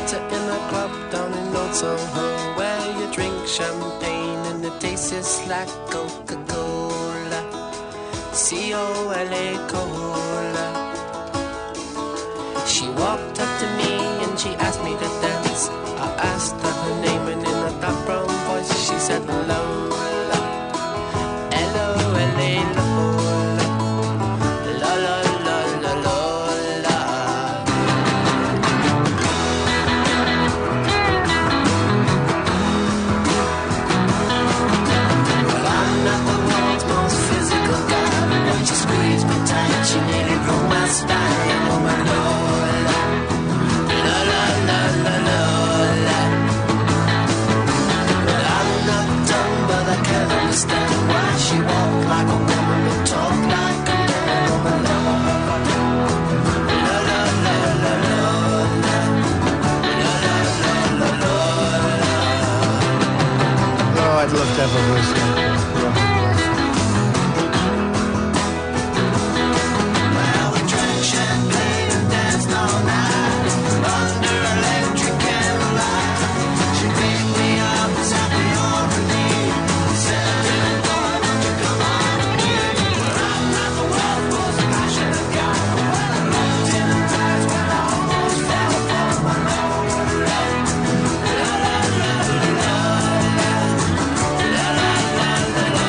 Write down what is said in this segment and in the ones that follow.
met her in a club down in Old Soho, where you drink champagne and it tastes like Coca-Cola. C-O-L-A, cola. She walked up to me and she asked me to dance. I asked her her name and in a dark brown voice she said Lola. L-O-L-A, Lola. La la la la Lola. Well, I'm not the world's most physical guy, but when she squeezed me tight, she nearly broke my spine. Oh my Lola. La la la la Lola. Well, I'm not dumb, but I can't understand why she walked like a woman but talked like a man. Oh my Lola. La la la la Lola. La la la la Lola. Oh, I'd love to have a voice like that. Well, we drank champagne and danced all night under electric candlelight. She picked me up as happy on her knee. Said, "Little boy, won't you come on with me?" Well, I'm not the world's most passionate guy. When I looked in her eyes, when I almost fell for my Lola. La la la la la. La la la la la.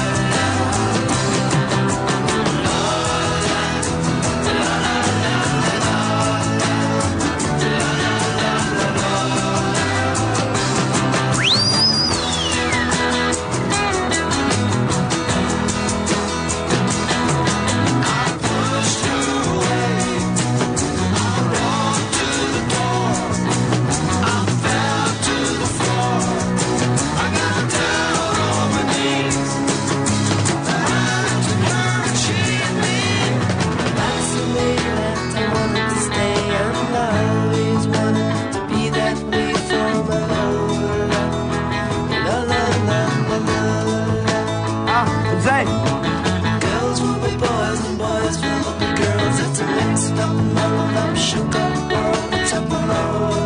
That's the way that I wanted to stay, and I always wanted to be that way for my Lola. La la la la la la. Zay. Girls will be boys and boys will be girls. It's a mixed up, muddled up, shook up world. It's a Lola.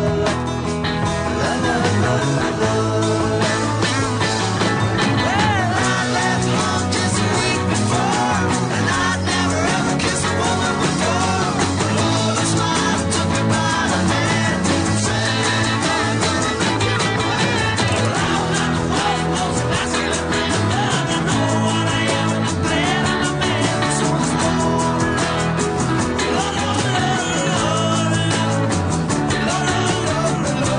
La la la la la. Well, I left home just a week before, and I'd never ever kissed a woman before. Lola smiled, took me by the hand, said, "I'm gonna make you mine." Well, I'm not the world's most masculine man, but I know what I am, and I'm glad I'm a man. So it's Lola. La la la la la. La la la la la.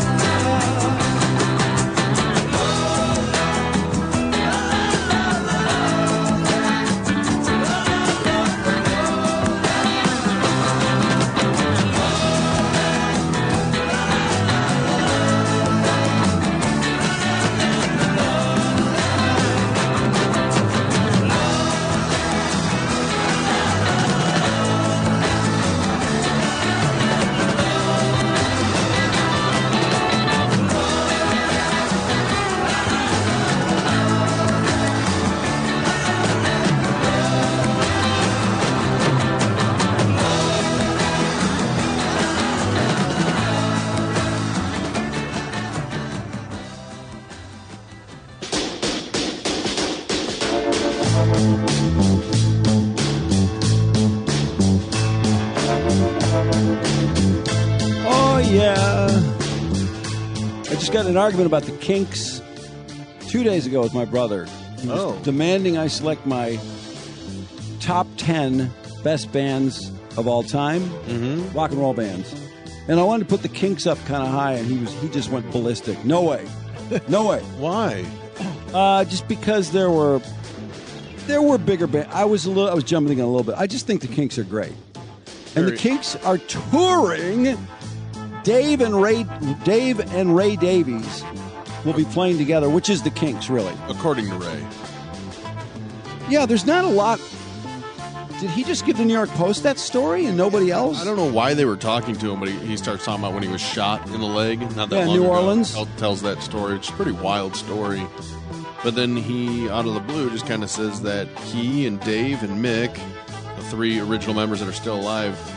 Oh, yeah. I just got in an argument about the Kinks 2 days ago with my brother. He was demanding I select my top 10 best bands of all time, rock and roll bands. And I wanted to put the Kinks up kind of high, and he just went ballistic. No way. No way. Why? Just because there were bigger bands. I was jumping in a little bit. I just think the Kinks are great. And the Kinks are touring. Dave and Ray Davies will be playing together, which is the Kinks, really. According to Ray. Yeah, there's not a lot. Did he just give the New York Post that story and nobody else? I don't know why they were talking to him, but he starts talking about when he was shot in the leg. Not that long New ago. Orleans. Tells that story. It's a pretty wild story. But then he, out of the blue, just kind of says that he and Dave and Mick, the three original members that are still alive,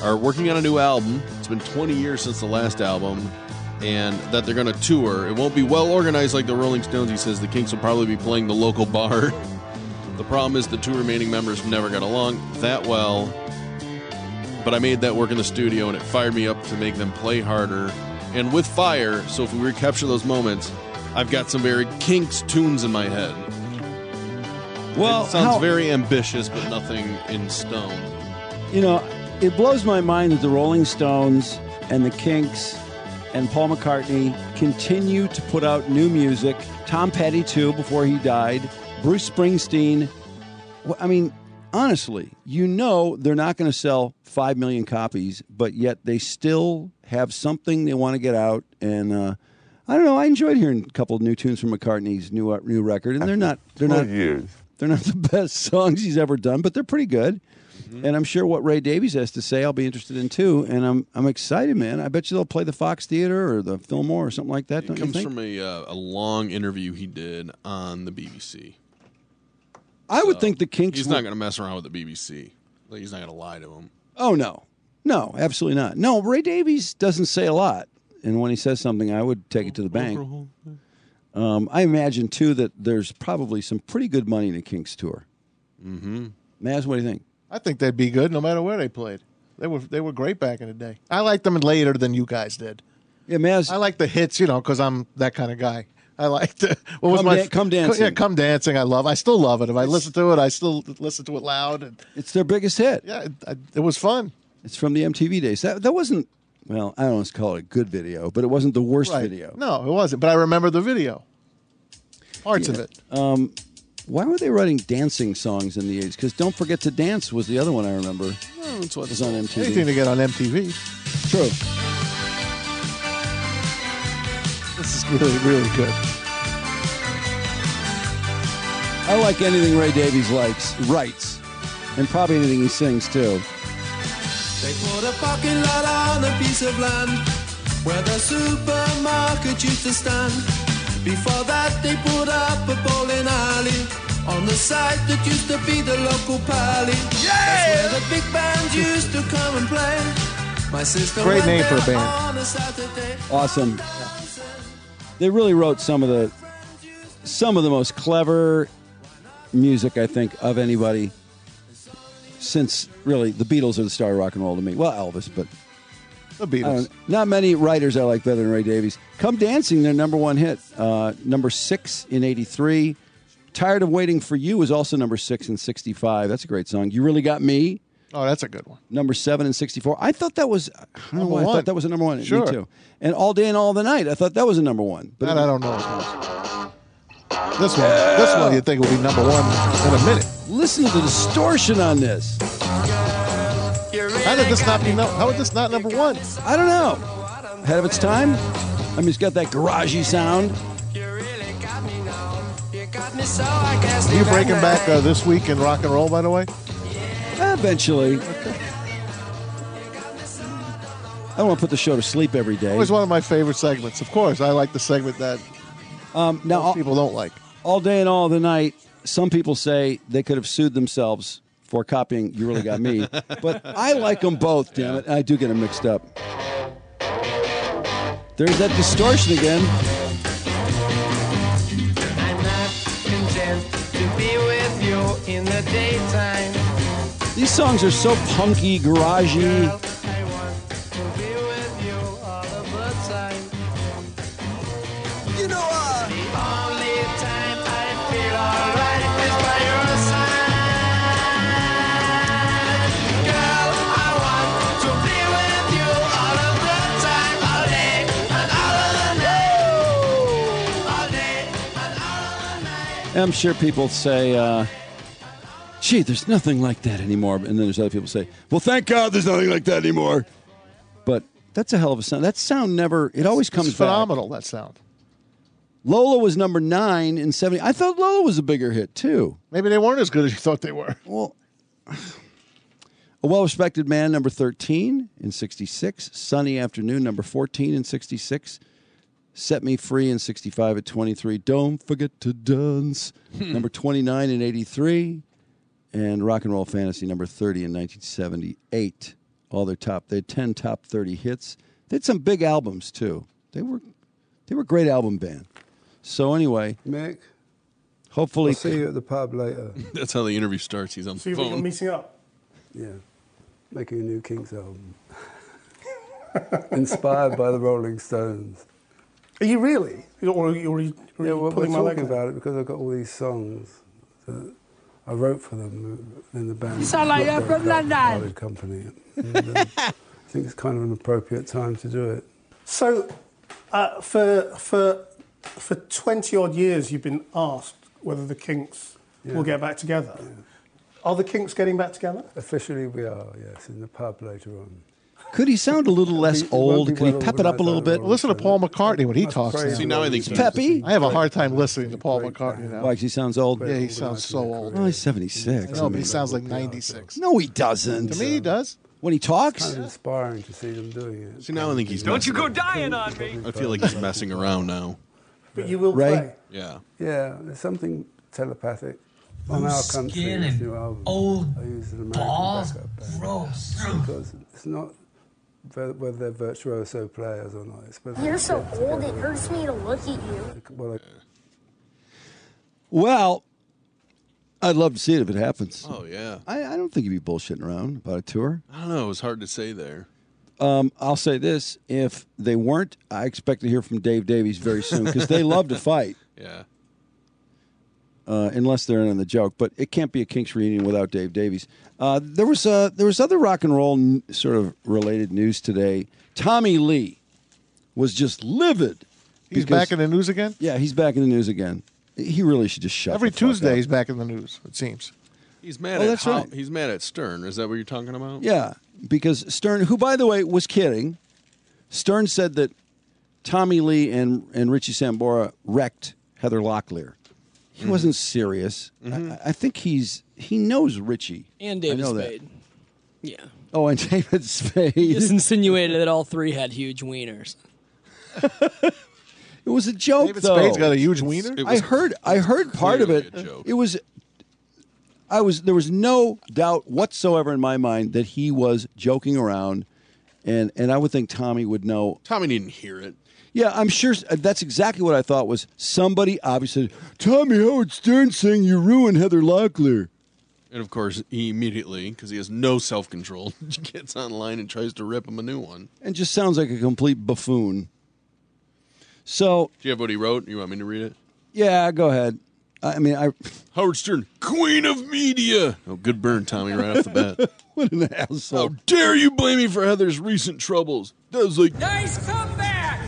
are working on a new album. It's been 20 years since the last album, and that they're going to tour. It won't be well organized like the Rolling Stones. He says the Kinks will probably be playing the local bar. The problem is the two remaining members never got along that well, but I made that work in the studio, and it fired me up to make them play harder. And with fire, so if we recapture those moments, I've got some very Kinks tunes in my head. Well, it sounds very ambitious, but nothing in stone. You know, it blows my mind that the Rolling Stones and the Kinks and Paul McCartney continue to put out new music. Tom Petty, too, before he died. Bruce Springsteen. I mean, honestly, you know they're not going to sell 5 million copies, but yet they still have something they want to get out. And I don't know. I enjoyed hearing a couple of new tunes from McCartney's new record, and they're not the best songs he's ever done, but they're pretty good. Mm-hmm. And I'm sure what Ray Davies has to say, I'll be interested in too. And I'm excited, man. I bet you they'll play the Fox Theater or the Fillmore or something like that. It comes from a long interview he did on the BBC. I would think the Kinks. He's not going to mess around with the BBC. Like, he's not going to lie to him. Oh no, absolutely not. No, Ray Davies doesn't say a lot, and when he says something, I would take it to the bank. I imagine too that there's probably some pretty good money in the Kinks tour. Mm-hmm. Maz, what do you think? I think they'd be good no matter where they played. They were great back in the day. I liked them later than you guys did. Yeah, Maz. I like the hits, because I'm that kind of guy. I like the Come Dancing. Yeah, Come Dancing. I still love it. If I listen to it, I still listen to it loud. And it's their biggest hit. Yeah, it was fun. It's from the MTV days. That wasn't. Well, I don't want to call it a good video, but it wasn't the worst video. No, it wasn't. But I remember the video. Parts of it. Why were they writing dancing songs in the 80s? Because Don't Forget to Dance was the other one I remember. Well, that's what was on MTV. Anything to get on MTV. True. This is really, really good. I like anything Ray Davies writes, and probably anything he sings too. They put a parking lot on a piece of land where the supermarket used to stand. Before that they put up a bowling alley on the site that used to be the local pally. Yeah! That's where the big bands used to come and play. My sister Great went name for a there band. on a Saturday. Awesome. They really wrote some of the most clever music, I think, of anybody since, really, the Beatles are the star of rock and roll to me. Well, Elvis, but The Beatles. not many writers I like better than Ray Davies. Come Dancing, their number one hit, number 6 in 83. Tired of Waiting for You was also number 6 in 65. That's a great song. You Really Got Me. Oh, that's a good one. Number 7 in 64. I thought that was, I don't know why I thought that was a number 1. Sure. Me too. And All Day and All the Night, I thought that was a number 1. But That I don't know as much. This one you'd think will be number 1 in a minute. listen to the distortion on this. How did this not be? How is this not number 1? I don't know. Ahead of its time? I mean, it's got that garagey sound. Are you breaking back this week in rock and roll, by the way? Eventually. I don't want to put the show to sleep every day. Always one of my favorite segments. Of course, I like the segment that most people don't like. All Day and All the Night, some people say they could have sued themselves for copying You Really Got Me. But I like them both, damn it. I do get them mixed up. There's that distortion again. I'm not content to be with you in the daytime. These songs are so punky, garagey. I want to be with you all of the time. You know what? The only time I feel alright is by your side. Girl, I want to be with you all of the time, all day and all of the night. All day and all of the night. I'm sure people say, gee, there's nothing like that anymore. And then there's other people say, well, thank God there's nothing like that anymore. But that's a hell of a sound. That sound never, it always comes It's back. phenomenal, that sound. Lola was number 9 in 70. I thought Lola was a bigger hit, too. Maybe they weren't as good as you thought they were. Well, A Well-Respected Man, number 13 in 66. Sunny Afternoon, number 14 in 66. Set Me Free in 65 at 23. Don't Forget to Dance, number 29 in 83. And Rock and Roll Fantasy, number 30 in 1978. all their they had 10 top 30 hits. They had some big albums too. They were a great album band. So anyway, Mick, hopefully I'll see you at the pub later. That's how the interview starts. He's on See the if you're phone. meeting up. Yeah, making a new Kinks album. Inspired by the Rolling Stones. Are you really? Or are you Yeah, well, we're pulling my leg talking out? about it because I've got all these songs that I wrote for them in the band. You sound like you're from London. Started Company. And, I think it's kind of an appropriate time to do it. So, for 20 odd years, you've been asked whether the Kinks will get back together. Yeah. Are the Kinks getting back together? Officially, we are, yes, in the pub later on. could he sound a little less It won't old? be Could he well pep it up a little bit? organised. Well, listen to Paul McCartney when he Must talks. praise Now. See, now I think the he's peppy. I have a hard time listening to Paul Great McCartney band. now. Why? 'Cause he sounds old. Yeah, he sounds so old. Oh, he's 76. I know, but he sounds like 96. No, he doesn't. To me, he does. When he talks, Kind of inspiring to see them doing it. See, now I think he's. Don't you messing- go dying on me. I feel like he's messing around now. But you will Ray? play. Yeah. Yeah, there's something telepathic on our country. skin This and new album. old I use an American balls backup band. gross. Because it's not whether they're virtuoso players or not. It's whether You're so old, it hurts me to look at you. well, well, I'd love to see it if it happens. Oh yeah. I don't think he'd be bullshitting around about a tour. I don't know. It was hard to say there. I'll say this: if they weren't, I expect to hear from Dave Davies very soon because they love to fight, Yeah. unless they're in on the joke. But it can't be a Kinks reunion without Dave Davies. There was other rock and roll sort of related news today. Tommy Lee was just livid. He's because- back in the news again? Yeah, he's back in the news again. He really should just shut Every the fuck Tuesday, up. he's back in the news, it seems. He's mad Oh, at that's right. He's mad at Stern. Is that what you're talking about? Yeah, because Stern, who by the way was kidding, Stern said that Tommy Lee and Richie Sambora wrecked Heather Locklear. He wasn't serious. I think he knows Richie And I David know that. Spade. Yeah. Oh, and David Spade. Just insinuated that all three had huge wieners. It was a joke, David though. Spade's got a huge wiener? It I was heard part of clearly it. a joke. It was. There was no doubt whatsoever in my mind that he was joking around, and I would think Tommy would know. Tommy didn't hear it. Yeah, I'm sure that's exactly what I thought was somebody obviously, Tommy Howard Stern saying you ruined Heather Locklear. And of course, he immediately, because he has no self-control, gets online and tries to rip him a new one. And just sounds like a complete buffoon. So, Do you have what he wrote? You want me to read it? yeah, go ahead. I mean, Howard Stern, Queen of Media. Oh, good burn, Tommy, right off the bat. what an How asshole. dare you blame me for Heather's recent troubles? That was like Nice comeback.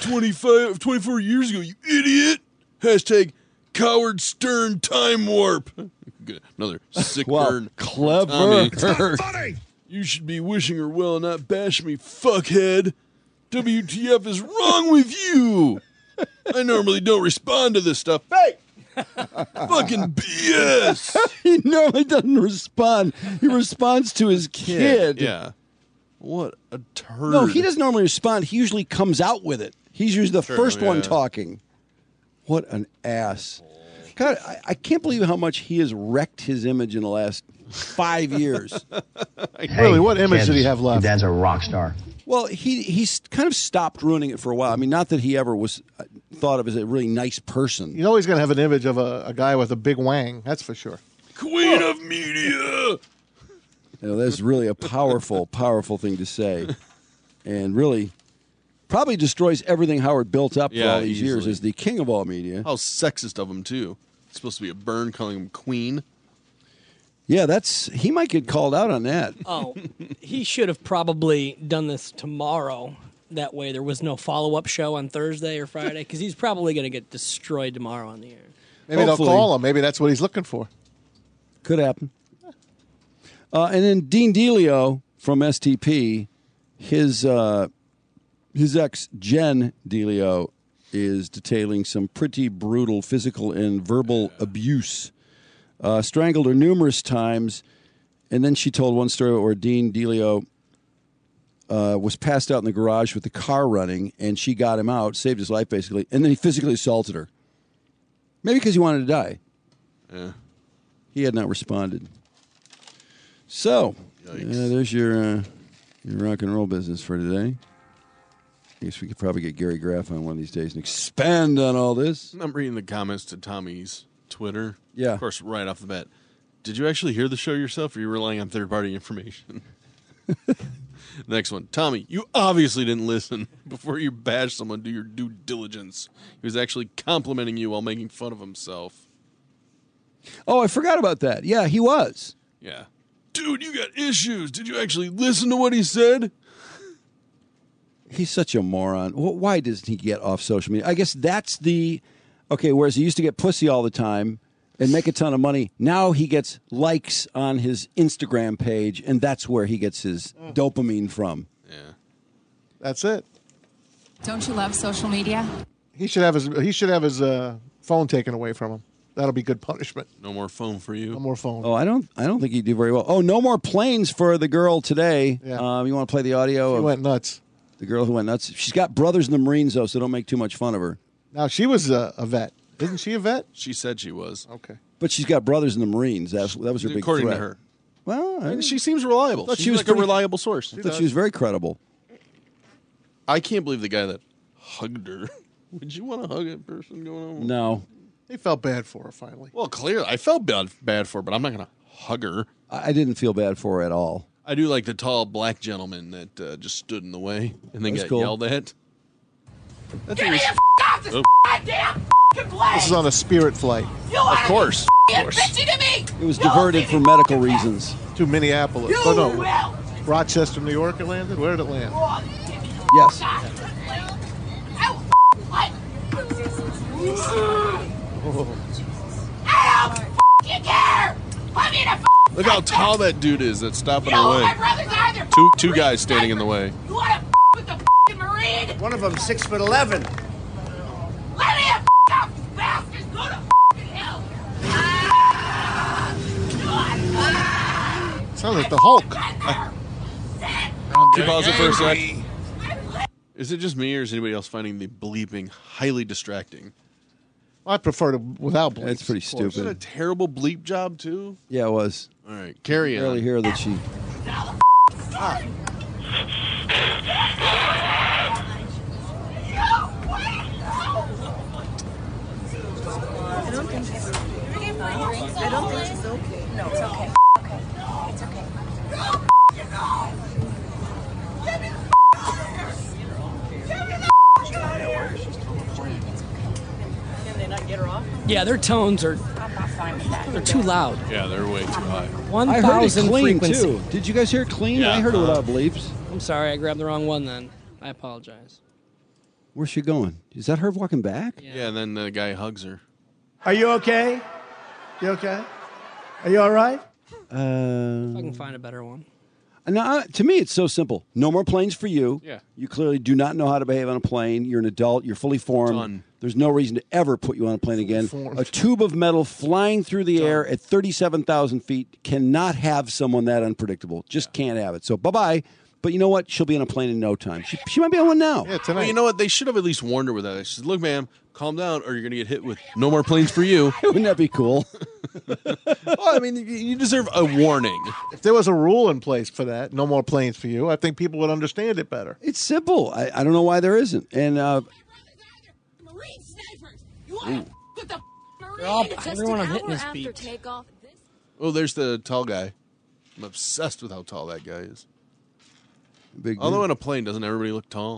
24 years ago, you idiot. Hashtag Coward Stern Time Warp. Good. Another sick Wow, burn. clever. Tommy. You should be wishing her well, not bash me, fuckhead. WTF is wrong with you? I normally don't respond to this stuff. Hey! Fucking BS! He normally doesn't respond. He responds to his kid. Yeah. What a turd. No, he doesn't normally respond. He usually comes out with it. He's usually the Sure, first one yeah. talking. What an ass. God, I can't believe how much he has wrecked his image in the last 5 years. Really, what image did he have left? Dad's a rock star. Well, he's kind of stopped ruining it for a while. I mean, not that he ever was thought of as a really nice person. You know he's going to have an image of a guy with a big wang, that's for sure. Queen of Media! You know, that's really a powerful, powerful thing to say. And really probably destroys everything Howard built up for Yeah, all these years easily. as the king of all media. How sexist of him, too. It's supposed to be a burn calling him Queen. Yeah, he might get called out on that. Oh, he should have probably done this tomorrow. That way there was no follow-up show on Thursday or Friday because he's probably going to get destroyed tomorrow on the air. Maybe Hopefully. they'll call him. Maybe that's what he's looking for. Could happen. And then Dean Delio from STP, his ex Jen Delio is detailing some pretty brutal physical and verbal abuse. Strangled her numerous times, and then she told one story where Dean Delio was passed out in the garage with the car running, and she got him out, saved his life basically, and then he physically assaulted her. Maybe because he wanted to die. Yeah. He had not responded. So, Yikes. there's your your rock and roll business for today. I guess we could probably get Gary Graff on one of these days and expand on all this. I'm reading the comments to Tommy's Twitter. Yeah. Of course, right off the bat. Did you actually hear the show yourself, or are you relying on third-party information? Next one. Tommy, you obviously didn't listen. Before you bash someone, do your due diligence. He was actually complimenting you while making fun of himself. Oh, I forgot about that. Yeah, he was. Yeah. Dude, you got issues. Did you actually listen to what he said? He's such a moron. Why doesn't he get off social media? I guess that's the... Okay, whereas he used to get pussy all the time and make a ton of money, now he gets likes on his Instagram page, and that's where he gets his dopamine from. Yeah. That's it. Don't you love social media? He should have his phone taken away from him. That'll be good punishment. No more phone for you. No more phone. Oh, I don't think he'd do very well. Oh, no more planes for the girl today. Yeah. You want to play the audio? She went nuts. The girl who went nuts. She's got brothers in the Marines, though, so don't make too much fun of her. Now, she was a vet. Isn't she a vet? She said she was. Okay. But she's got brothers in the Marines. That was her big According threat. to her. Well, She seems reliable. thought She's she was like a pretty- reliable source. I thought she was very credible. I can't believe the guy that hugged her. Would you want to hug a person going on? No. He felt bad for her finally. Well, clearly. I felt bad for her, but I'm not going to hug her. I didn't feel bad for her at all. I do like the tall black gentleman that just stood in the way and then That's got cool. yelled at. Get me the off this goddamn plane! This is on a Spirit flight You are Of course. bitchy to me! It was diverted for medical reasons. to Minneapolis. You Oh, no. will! Rochester, New York it landed? Where did it land? Yes. I don't fucking care! I'm in a Look how tall that dude is that's stopping You know her who my way. brothers are? They're Two guys standing in the way. You wanna with the Marine? One of them 6'11". Let me off, you bastards! Go to hell! Sounds like the Hulk. Can you pause it for a sec? Is it just me, or is anybody else finding the bleeping highly distracting? I prefer to without bleep. That's pretty Is that a stupid. terrible bleep job, too? Yeah, it was. All right, carry Barely on. hear that she... I don't think she's okay. No, it's okay. It's okay. Can they not get her off? Yeah, their tones are I'm not fine with that. they're too loud. Yeah, they're way too high. I heard it 1,000 clean, frequency. too. Did you guys hear it clean? Yeah. I heard it without bleeps. I'm sorry, I grabbed the wrong one then. I apologize. Where's she going? Is that her walking back? Yeah, and then the guy hugs her. Are you okay? You okay? Are you all right? If I can find a better one. Now, to me, it's so simple. No more planes for you. Yeah. You clearly do not know how to behave on a plane. You're an adult. You're fully formed. Done. There's no reason to ever put you on a plane again. formed. A tube of metal flying through the air at 37,000 feet cannot have someone that unpredictable. Just can't have it. So bye-bye. But you know what? She'll be on a plane in no time. She might be on one now. Yeah, tonight. Well, you know what? They should have at least warned her with that. They said, look, ma'am, calm down, or you're going to get hit with no more planes for you. Wouldn't that be cool? Well, I mean, you deserve a warning. If there was a rule in place for that, no more planes for you, I think people would understand it better. It's simple. I don't know why there isn't. And Marine snipers! You wanna with the They're all, Marine? everyone I'm hitting is beat. takeoff. Oh, there's the tall guy. I'm obsessed with how tall that guy is. big Although in a plane, doesn't everybody look tall?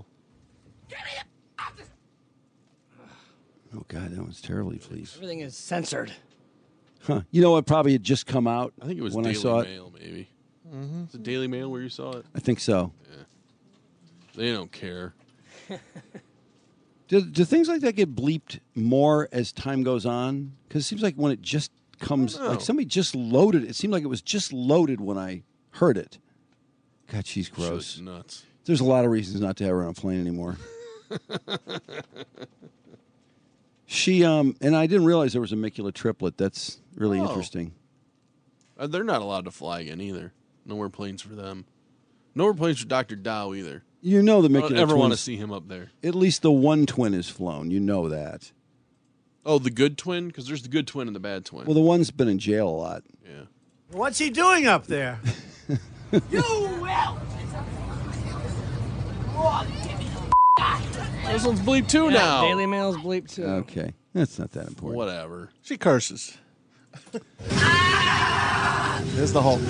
oh, God, that one's terribly pleased. Everything is censored. Huh. You know what? Probably had just come out I think it was when Daily I saw it. Mail, maybe. It's the Daily Mail where you saw it. I think so. They don't care. Do things like that get bleeped more as time goes on? Because it seems like when it just comes, like somebody just loaded it. It seemed like it was just loaded when I heard it. God, she's gross. Shit's nuts. There's a lot of reasons not to have her on a plane anymore. She and I didn't realize there was a Micula triplet. That's really interesting. They're not allowed to fly again either. No more planes for them. No more planes for Dr. Dow either. You know the I Micula don't ever want to twins- see him up there. At least the one twin is flown. You know that. Oh, the good twin? Because there's the good twin and the bad twin. Well, the one's been in jail a lot. Yeah. What's he doing up there? You will! This one's bleep too Yeah, now. Daily Mail's bleep too. Okay, that's not that important. Whatever. She curses. There's the Hulk.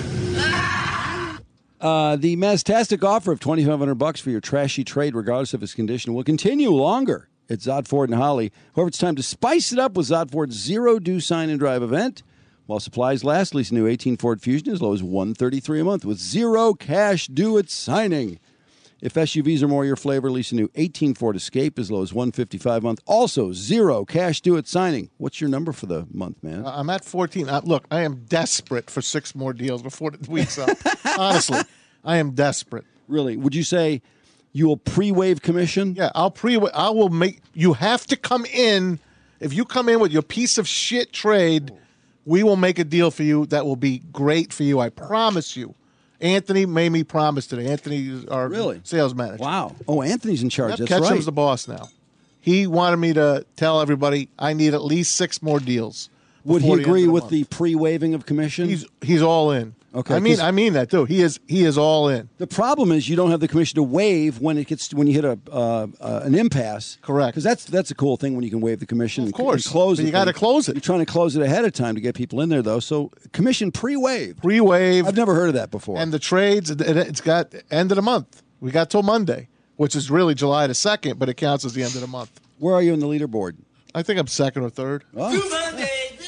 The Maztastic offer of $2,500 for your trashy trade, regardless of its condition, will continue longer at Zod Ford and Holly. However, it's time to spice it up with Zod Ford's zero-due sign-and-drive event. While supplies last, lease a new 18 Ford Fusion as low as $133 a month with zero cash due at signing. If SUVs are more your flavor, lease a new 18 Ford Escape as low as $155 a month. Also, zero cash due at signing. What's your number for the month, man? I'm at 14. Look, I am desperate for 6 more deals before the week's up. Honestly, I am desperate. Really? Would you say you will pre-waive commission? Yeah, I will make. You have to come in. If you come in with your piece of shit trade, we will make a deal for you that will be great for you. I promise you. Anthony made me promise today. Anthony is our sales manager. Wow. Oh, Anthony's in charge. Yep, That's Ketchum's right. the boss now. He wanted me to tell everybody I need at least 6 more deals. Would he before the end agree of the with month. the pre-waiving of commission? He's all in. Okay, I mean that too. He is all in. The problem is you don't have the commission to waive when you hit an impasse. Correct. Because that's a cool thing when you can waive the commission. Of course. and close But it. you gotta close it. You're trying to close it ahead of time to get people in there, though. So commission pre-waive. Pre-waive. I've never heard of that before. And the trades, it's got end of the month. We got till Monday, which is really July the 2nd, but it counts as the end of the month. Where are you in the leaderboard? I think I'm 2nd or 3rd. Oh.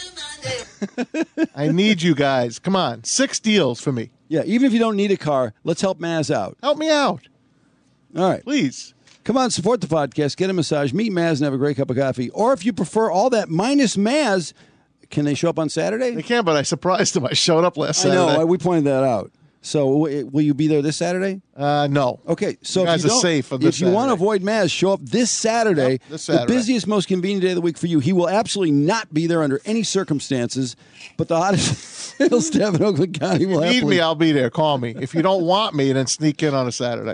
I need you guys. Come on. 6 deals for me. Yeah, even if you don't need a car, let's help Maz out. Help me out. All right. Please. Come on, support the podcast, get a massage, meet Maz, and have a great cup of coffee. Or if you prefer all that minus Maz, can they show up on Saturday? They can, but I surprised them. I showed up last I Saturday. know. We pointed that out. So will you be there this Saturday? No. Okay, so You guys if are don't- safe for this if you want to Saturday. avoid Maz, show up this Saturday. Yep, this Saturday. The busiest, most convenient day of the week for you. He will absolutely not be there under any circumstances, but the hottest sales staff in Oakland County will If you need happily... me, I'll be there. Call me. If you don't want me, then sneak in on a Saturday.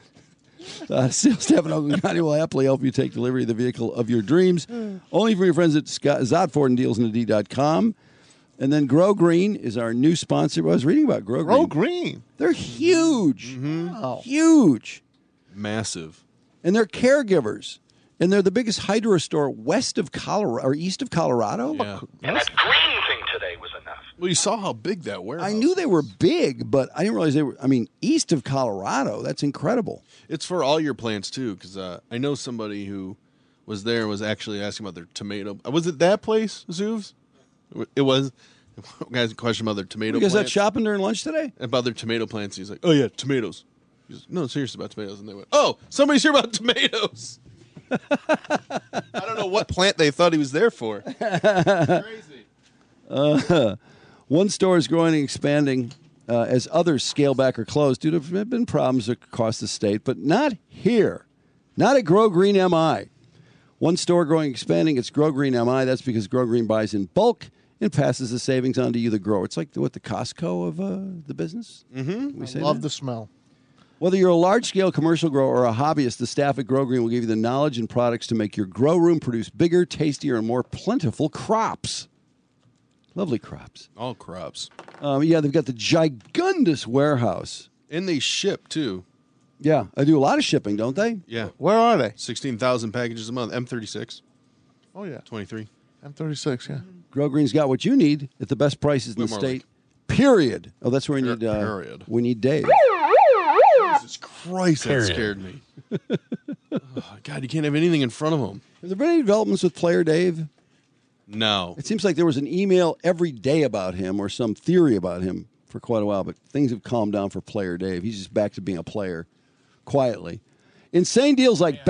Sales staff in Oakland County will happily help you take delivery of the vehicle of your dreams. Only from your friends at Zodford and DealsInTheD.com. And then Grow Green is our new sponsor. I was reading about Grow Green. Grow Green. They're huge. Wow. Huge. Massive. And they're caregivers. And they're the biggest hydro store west of Colorado or east of Colorado. Yeah. And that green thing today was enough. Well, you saw how big that warehouse I knew they were big, but I didn't realize they were. I mean, east of Colorado. That's incredible. It's for all your plants, too, because I know somebody who was there and was actually asking about their tomato. Was it that place, Zoovs? It was. Guys, question about their tomato You guys plants. out shopping during lunch today? About their tomato plants. He's like, oh, yeah, tomatoes. He's like, no, seriously about tomatoes. And they went, oh, somebody's here about tomatoes. I don't know what plant they thought he was there for. Crazy. One store is growing and expanding as others scale back or close due to there have been problems across the state, but not here. Not at Grow Green MI. One store growing and expanding, it's Grow Green MI. That's because Grow Green buys in bulk and passes the savings on to you, the grower. It's like the Costco of the business. Mm-hmm. say Love that? the smell. Whether you're a large-scale commercial grower or a hobbyist, the staff at Grow Green will give you the knowledge and products to make your grow room produce bigger, tastier, and more plentiful crops. Lovely crops. All crops. Yeah, they've got the gigundous warehouse. And they ship, too. Yeah, I do a lot of shipping, don't they? Yeah. Where are they? 16,000 packages a month. M36. Oh, yeah. 23. M36, yeah. Grow Green's got what you need at the best prices in the Whitmore state. Lake. Period. Oh, that's where we need. Period. We need Dave. Jesus Christ, that scared me. Oh, God, you can't have anything in front of him. Have there been any developments with Player Dave? No. It seems like there was an email every day about him or some theory about him for quite a while, but things have calmed down for Player Dave. He's just back to being a player quietly. Insane deals like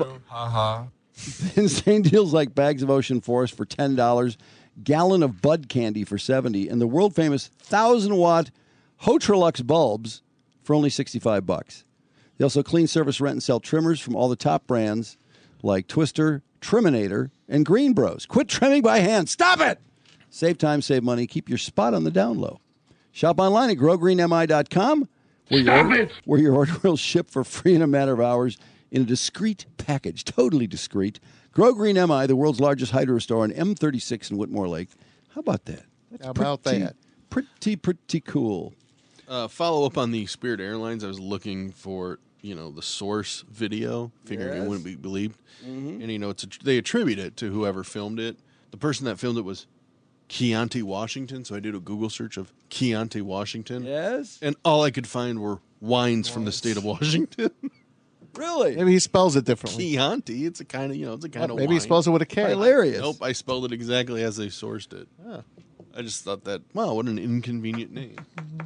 insane deals like bags of Ocean Forest for $10, gallon of Bud candy for $70, and the world famous 1,000-watt Hotrolux bulbs for only $65. They also clean, service, rent, and sell trimmers from all the top brands like Twister, Triminator, and Green Bros. Quit trimming by hand. Stop it! Save time, save money. Keep your spot on the down low. Shop online at growgreenmi.com where your order will ship for free in a matter of hours in a discreet package. Totally discreet. Grow Green MI, the world's largest hydro store on M36 in Whitmore Lake. How about that? How about that? Pretty cool. Follow up on the Spirit Airlines. I was looking for the source video, figuring Yes. it wouldn't be believed. Mhm. And they attribute it to whoever filmed it. The person that filmed it was Keontae Washington, so I did a Google search of Keontae Washington. Yes. And all I could find were wines from the state of Washington. Really? Maybe he spells it differently. Chianti, it's a kind of, Maybe he wine. spells it with a K. Hilarious. Nope, I spelled it exactly as they sourced it. I just thought that, wow, what an inconvenient name.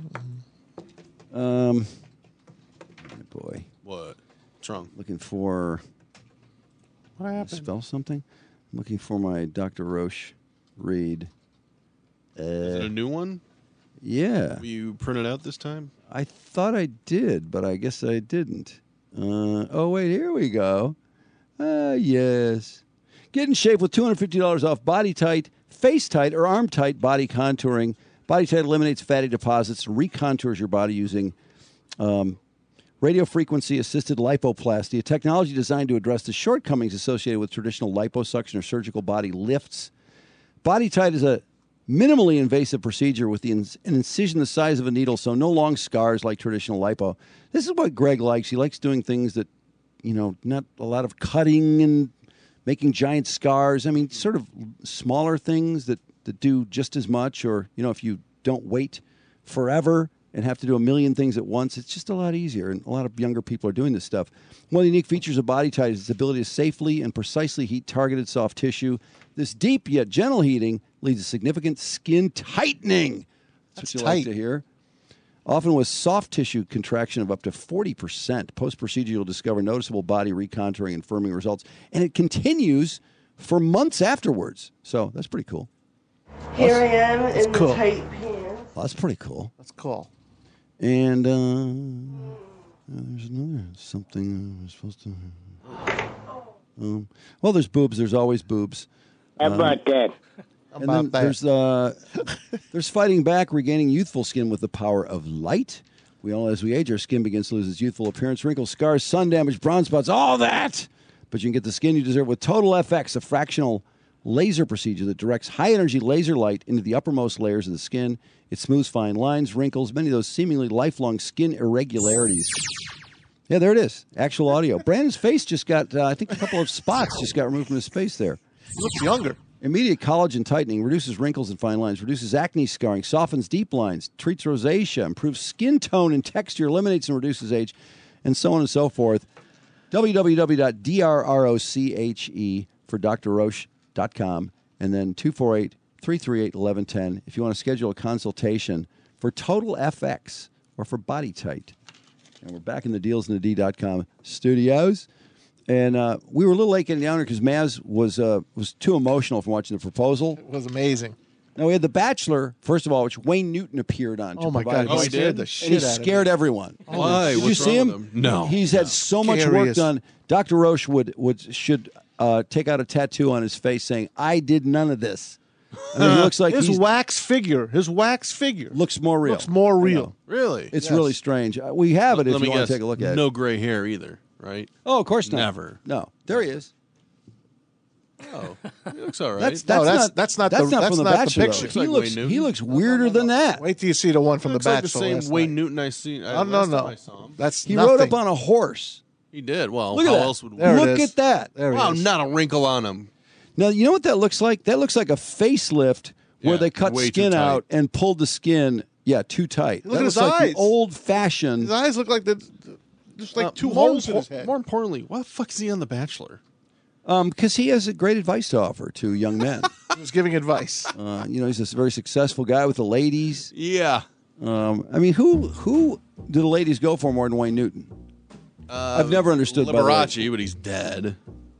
Boy. What? What's wrong? Looking for. What happened? Spell something? I'm looking for my Dr. Roche read. Is it a new one? Yeah. Will you print it out this time? I thought I did, but I guess I didn't. Oh, wait, here we go. Yes. Get in shape with $250 off Body Tight, Face Tight, or Arm Tight body contouring. Body Tight eliminates fatty deposits and recontours your body using radio frequency assisted lipoplasty, a technology designed to address the shortcomings associated with traditional liposuction or surgical body lifts. Body Tight is a minimally invasive procedure with an incision the size of a needle, so no long scars like traditional lipo. This is what Greg likes. He likes doing things that, not a lot of cutting and making giant scars. I mean, sort of smaller things that do just as much, or, if you don't wait forever and have to do a million things at once, it's just a lot easier, and a lot of younger people are doing this stuff. One of the unique features of Body Tight is its ability to safely and precisely heat targeted soft tissue. This deep yet gentle heating leads to significant skin tightening. That's what you like to hear. Often with soft tissue contraction of up to 40%. Post-procedure, you'll discover noticeable body recontouring and firming results, and it continues for months afterwards. So that's pretty cool. Here I am in cool. the tight pants. Well, that's pretty cool. That's cool. And there's another something we're supposed to. Well, there's boobs. There's always boobs. How about that? And then there's fighting back, regaining youthful skin with the power of light. We all, as we age, our skin begins to lose its youthful appearance, wrinkles, scars, sun damage, brown spots, all that. But you can get the skin you deserve with Total FX, a fractional laser procedure that directs high-energy laser light into the uppermost layers of the skin. It smooths fine lines, wrinkles, many of those seemingly lifelong skin irregularities. Yeah, there it is. Actual audio. Brandon's face just got, I think a couple of spots just got removed from his face there. He looks younger. Immediate collagen tightening reduces wrinkles and fine lines, reduces acne scarring, softens deep lines, treats rosacea, improves skin tone and texture, eliminates and reduces age, and so on and so forth. www.drroche for drroche.com, and then 248-338-1110 if you want to schedule a consultation for Total FX or for Body Tight. And we're back in the DealsInTheD.com studios. And we were a little late getting down here because Maz was too emotional from watching The Proposal. It was amazing. Now, we had The Bachelor, first of all, which Wayne Newton appered on. Oh, my God. He Scared the shit and he out of scared me. everyone. Why? Did you What's see wrong him? with him? No. He's had so much work Scariest. done. Dr. Roche should take out a tattoo on his face saying, "I did none of this." I mean, he looks like his he's wax figure looks more real. Looks more real. Really? It's Yes. really strange. We have it if Let you me want guess, to take a look at it. no gray hair either, right? Oh, of course not. Never. No. There he is. Oh, he looks all right. That's No, not that's not that's the- not that's from The not the Bachelor. picture. though. Looks like Wayne Newton. He looks weirder than that. Wait till you see the one from Looks the like Bachelor. the same last Wayne night. Newton I seen. No, last time no. I saw him. That's He nothing. rode up on a horse. He did. Well, Look at how that. else would we? There it Look is. at that. There he Wow, is. not a wrinkle on him. Now, you know what that looks like? That looks like a facelift where Yeah, they cut way too skin tight. out and pulled the skin, too tight. Look that at looks his like eyes. the old-fashioned. His eyes look like just like two more holes in his head. More importantly, why the fuck is he on The Bachelor? Because he has a great advice to offer to young men. He was giving advice. He's a very successful guy with the ladies. Yeah. I mean, who do the ladies go for more than Wayne Newton? I've never understood. by the way. Liberace, but he's dead.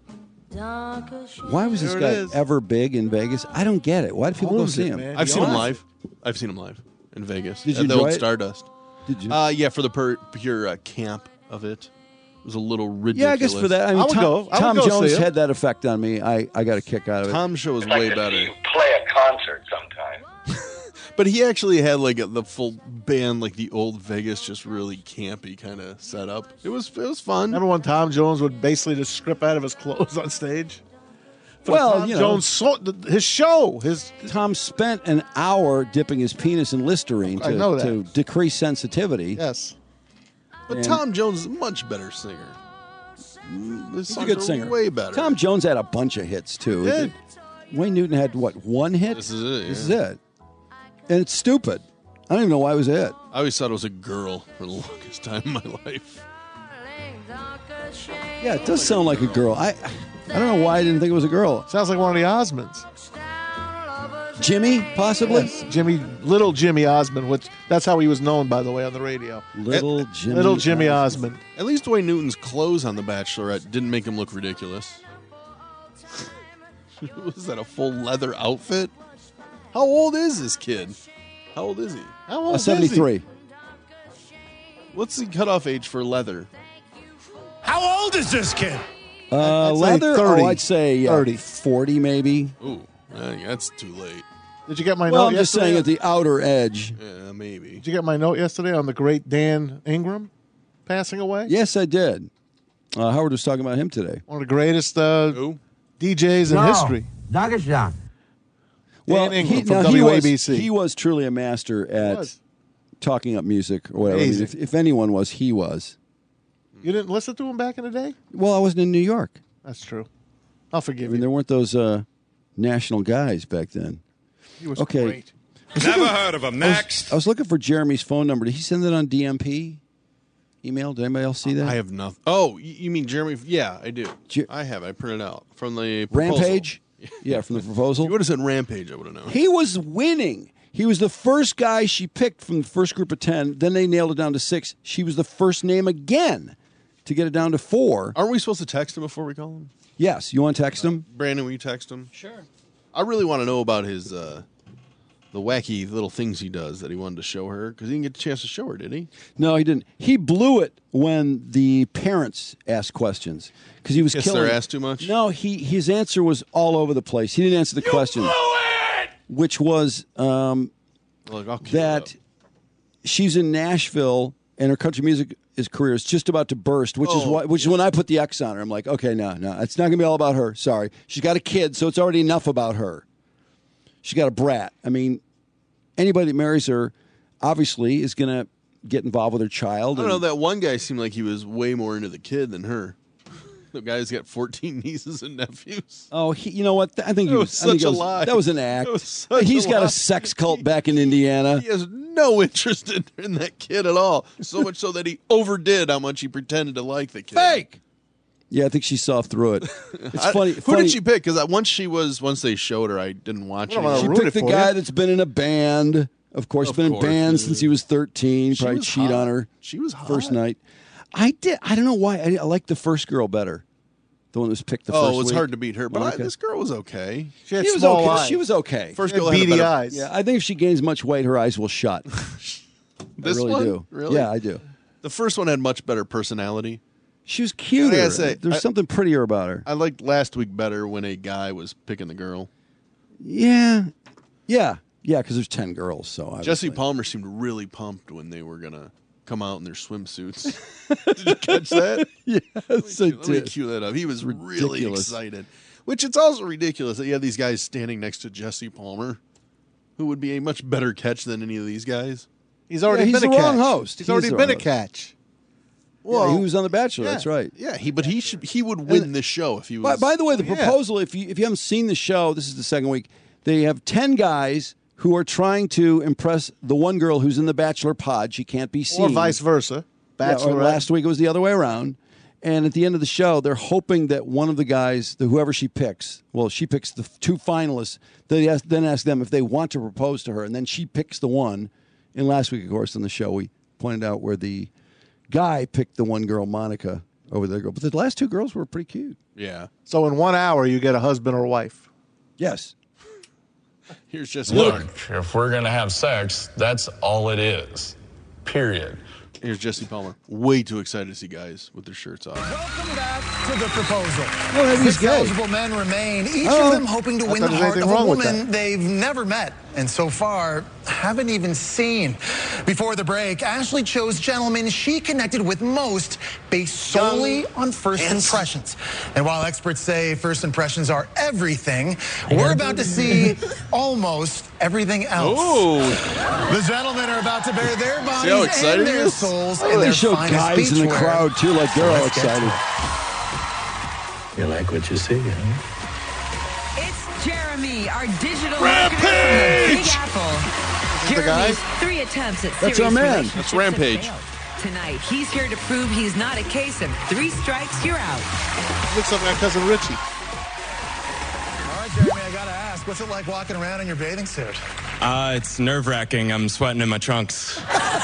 Why was this There it guy is. ever big in Vegas? I don't get it. Why do people go Owns see it, him? man. I've He seen him owns live. I've seen him live in Vegas. Did you at the enjoy old it? Stardust. Did you? Yeah, for the pure camp of it. It was a little ridiculous. Yeah, I guess for that. I mean, I would Tom, go. I would Tom go see Jones him. had that effect on me. I got a kick out of it. Tom's show was I'd like way to see better. you play a concert sometime. But he actually had like the full band, like the old Vegas, just really campy kind of setup. It was fun. Remember when Tom Jones would basically just strip out of his clothes on stage? For Well, Tom you know. Jones, his show, Tom spent an hour dipping his penis in Listerine I know that. to decrease sensitivity. yes. But Tom Jones is a much better singer. This He's a good singer. Way better. Tom Jones had a bunch of hits, too. He did. Wayne Newton had, what, one hit? This is it. This is it. And it's stupid. I don't even know why it was it. I always thought it was a girl for the longest time in my life. Yeah, it does sound like a girl. I don't know why I didn't think it was a girl. Sounds like one of the Osmonds. Jimmy, possibly? Yes, Little Jimmy Osmond, which that's how he was known, by the way, on the radio. Little Jimmy Osmond. At least Wayne Newton's clothes on The Bachelorette didn't make him look ridiculous. Was that a full leather outfit? How old is this kid? How old is he? How old 73. is he? What's the cutoff age for leather? How old is this kid? Leather? 30. I'd say 30. 40 maybe. Ooh, I think that's too late. Did you get my Well, note I'm just yesterday? saying at the outer edge. Yeah, maybe. Did you get my note yesterday on the great Dan Ingram passing away? Yes, I did. Howard was talking about him today. One of the greatest DJs in history. Dagestan. Dan Ingram from WABC. He was truly a master at talking up music or whatever. I mean, Amazing. if anyone was, he was. You didn't listen to him back in the day? Well, I wasn't in New York. That's true. I'll forgive I mean, there weren't those national guys back then. He was okay. great. Never heard of him. Next. I was looking for Jeremy's phone number. Did he send it on DMP email? Did anybody else see that? I have nothing. Oh, you mean Jeremy? Yeah, I do. I have. I printed out from the proposal. Rampage? Yeah, from the proposal. You would have said Rampage, I would have known. He was winning. He was the first guy she picked from the first group of 10. Then they nailed it down to 6. She was the first name again to get it down to 4. Aren't we supposed to text him before we call him? Yes. You want to text him? Brandon, will you text him? Sure. I really want to know about his the wacky little things he does that he wanted to show her, because he didn't get the chance to show her, did he? No, he didn't. He blew it when the parents asked questions because he was Kiss killing their ass too much? No, his answer was all over the place. He didn't answer the question, which was that she's in Nashville and her country music career is just about to burst, which is when I put the X on her. I'm like, okay, no, it's not going to be all about her. Sorry, she's got a kid, so it's already enough about her. She got a brat. I mean, anybody that marries her obviously is going to get involved with her child. I don't know. That one guy seemed like he was way more into the kid than her. The guy's got 14 nieces and nephews. Oh, you know what? I think it was such a lie. That was an act. It was such He's a got lie. a sex cult back in Indiana. He has no interest in that kid at all. So much so that he overdid how much he pretended to like the kid. Fake. Yeah, I think she saw through it. It's funny. Who did she pick? Because once they showed her, I didn't watch it. She picked the guy that's been in a band. Of course, been in bands since he was 13. She Probably was cheat hot. on her. She was hot. First night. I don't know why. I liked the first girl better. The one that was picked the first Oh, it was week. hard to beat her, but Monica. this girl was okay. She had She was small okay. eyes. She was okay. First She had girl had a beady better- eyes. Yeah, I think if she gains much weight, her eyes will shut. This I really one? do. Really? Yeah, I do. The first one had much better personality. She was cuter. I gotta say, There's something prettier about her. I liked last week better when a guy was picking the girl. Yeah, because there's 10 girls. So obviously. Jesse Palmer seemed really pumped when they were gonna come out in their swimsuits. Did you catch that? Yes, I Let me did. cue that up. He was really Ridiculous. excited. Which it's also ridiculous that you have these guys standing next to Jesse Palmer, who would be a much better catch than any of these guys. He's already he's been the a wrong catch. host. He's He is already the been a wrong host. catch. Well, he was on The Bachelor. yeah. That's right. Yeah, he would win this show if he was. By the way, the Yeah. proposal, if you haven't seen the show, this is the second week. They have 10 guys who are trying to impress the one girl who's in the Bachelor pod. She can't be seen. Or vice versa. Yeah, or Bachelorette. last week it was the other way around. And at the end of the show, they're hoping that one of the guys, whoever she picks, she picks the 2 finalists, then ask them if they want to propose to her, and then she picks the one. And last week, of course, on the show, we pointed out where the guy picked the one girl, Monica, over the girl. But the last 2 girls were pretty cute. Yeah. So in 1 hour, you get a husband or wife. Yes. Here's just Look, if we're going to have sex, that's all it is. Period. Here's Jesse Palmer. Way too excited to see guys with their shirts off. Welcome back to the proposal. Well, maybe he's 6 gay. eligible men remain, each Oh. of them hoping to I win thought the there was heart of anything a wrong with woman that. they've never met, and so far haven't even seen. Before the break, Ashley chose gentlemen she connected with most based solely on first impressions. And while experts say first impressions are everything, we're about to see almost everything else. Oh. The gentlemen are about to bare their See how bodies excited and he their is? souls Oh, in they their show finest guys in the beachwear. crowd, too, like they're all Let's get to excited. You like what you see, huh? It's Jeremy, our digital Rampage! marketer from the Big Apple. Is this the guy? Jeremy's 3 attempts at That's serious our man. relationships That's have Rampage. failed. Tonight, he's here to prove he's not a case of 3 strikes, you're out. Looks like my cousin Richie. All right, Jeremy, I gotta ask, what's it like walking around in your bathing suit? It's nerve-wracking. I'm sweating in my trunks.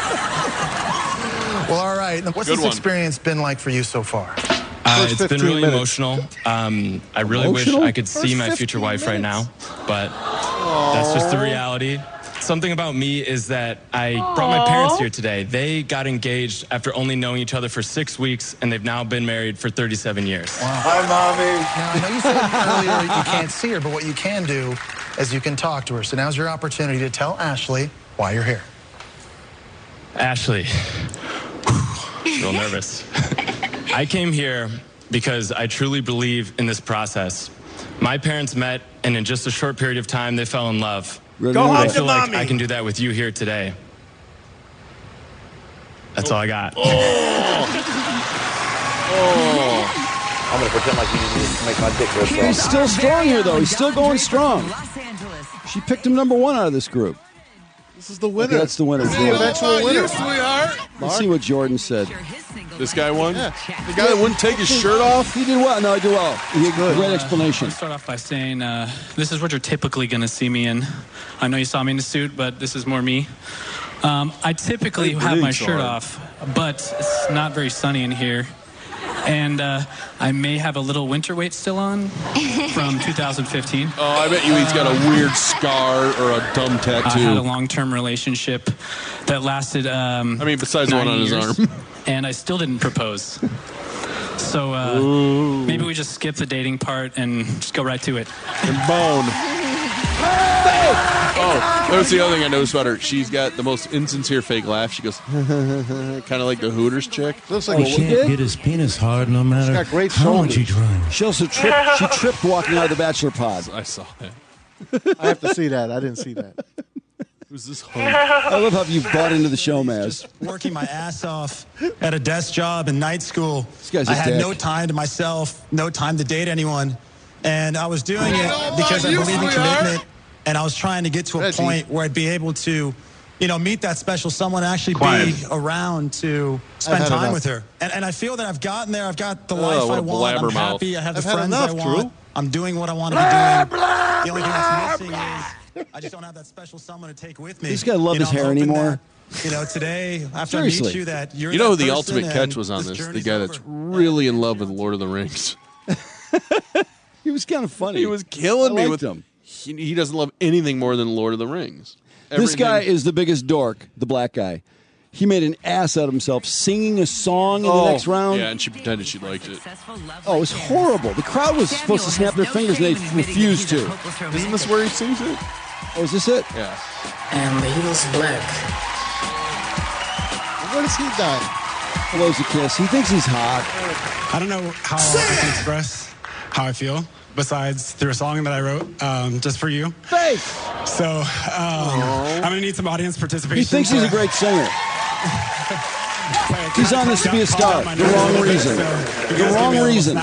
Well, all right. What's Good this one. experience been like for you so far? It's been 15 really minutes. emotional. I really wish Emotional? I could see my future 15 wife right now, but that's just the reality. Something about me is that I brought my parents here today. They got engaged after only knowing each other for 6 weeks, and they've now been married for 37 years. Wow. Hi, Mommy. Now, I know you said earlier you can't see her, but what you can do is you can talk to her. So now's your opportunity to tell Ashley why you're here. Ashley, real nervous. I came here because I truly believe in this process. My parents met, and in just a short period of time, they fell in love. Ready to I go. feel like I can do that with you here today. That's all I got. I'm gonna pretend like you need to make my dick real He's soft. still strong here, though. He's still going strong. She picked him number 1 out of this group. This is the winner. Okay, that's the winner. This is the eventual winner. sweetheart. Let's see what Jordan said. This guy won? Yeah. The guy that wouldn't take his shirt off? He did well. No, he did well. He had a great explanation. Start off by saying this is what you're typically going to see me in. I know you saw me in a suit, but this is more me. I typically have my shirt off, but it's not very sunny in here. And I may have a little winter weight still on from 2015. Oh, I bet you he's got a weird scar or a dumb tattoo. I had a long-term relationship that lasted. Besides the one on his arm. And I still didn't propose. So maybe we just skip the dating part and just go right to it. And bone. Oh, that was the other thing I noticed about her. She's got the most insincere fake laugh. She goes, kind of like the Hooters chick. Looks He can't get his penis hard no matter got great how much he shoulders. tries. She also tripped. She tripped walking out of the Bachelor pod. I saw that. I have to see that. I didn't see that. Who's this hunk? I love how you bought into the show, Maz. Working my ass off at a desk job in night school. This guy's a I had dick. no time to myself, no time to date anyone. And I was doing it because I believe in commitment. And I was trying to get to a point where I'd be able to, meet that special someone and actually be around to spend time with her. And I feel that I've gotten there. I've got the life I want. I'm happy. I have the friends I want. I'm doing what I want to be doing. The only thing that's missing is I just don't have that special someone to take with me. This guy love his hair anymore. Today, after Seriously. I meet you, that you're You know who that the person ultimate catch and was on this? The journey's guy over. that's really in love with Lord of the Rings. He was kind of funny. He was killing me I with liked him. He doesn't love anything more than Lord of the Rings. This guy is the biggest dork, the black guy. He made an ass out of himself singing a song in the next round. Yeah, and she pretended she liked it. Oh, it was horrible. The crowd was supposed to snap their fingers and they refused to. Isn't this where he sings it? Oh, is this it? Yeah. And he's black. What has he done? Blows a kiss. He thinks he's hot. I don't know how I can express how I feel besides through a song that I wrote just for you. Faith! So I'm going to need some audience participation. He thinks he's a great singer. He's on this to be a star. The wrong reason. The wrong reason.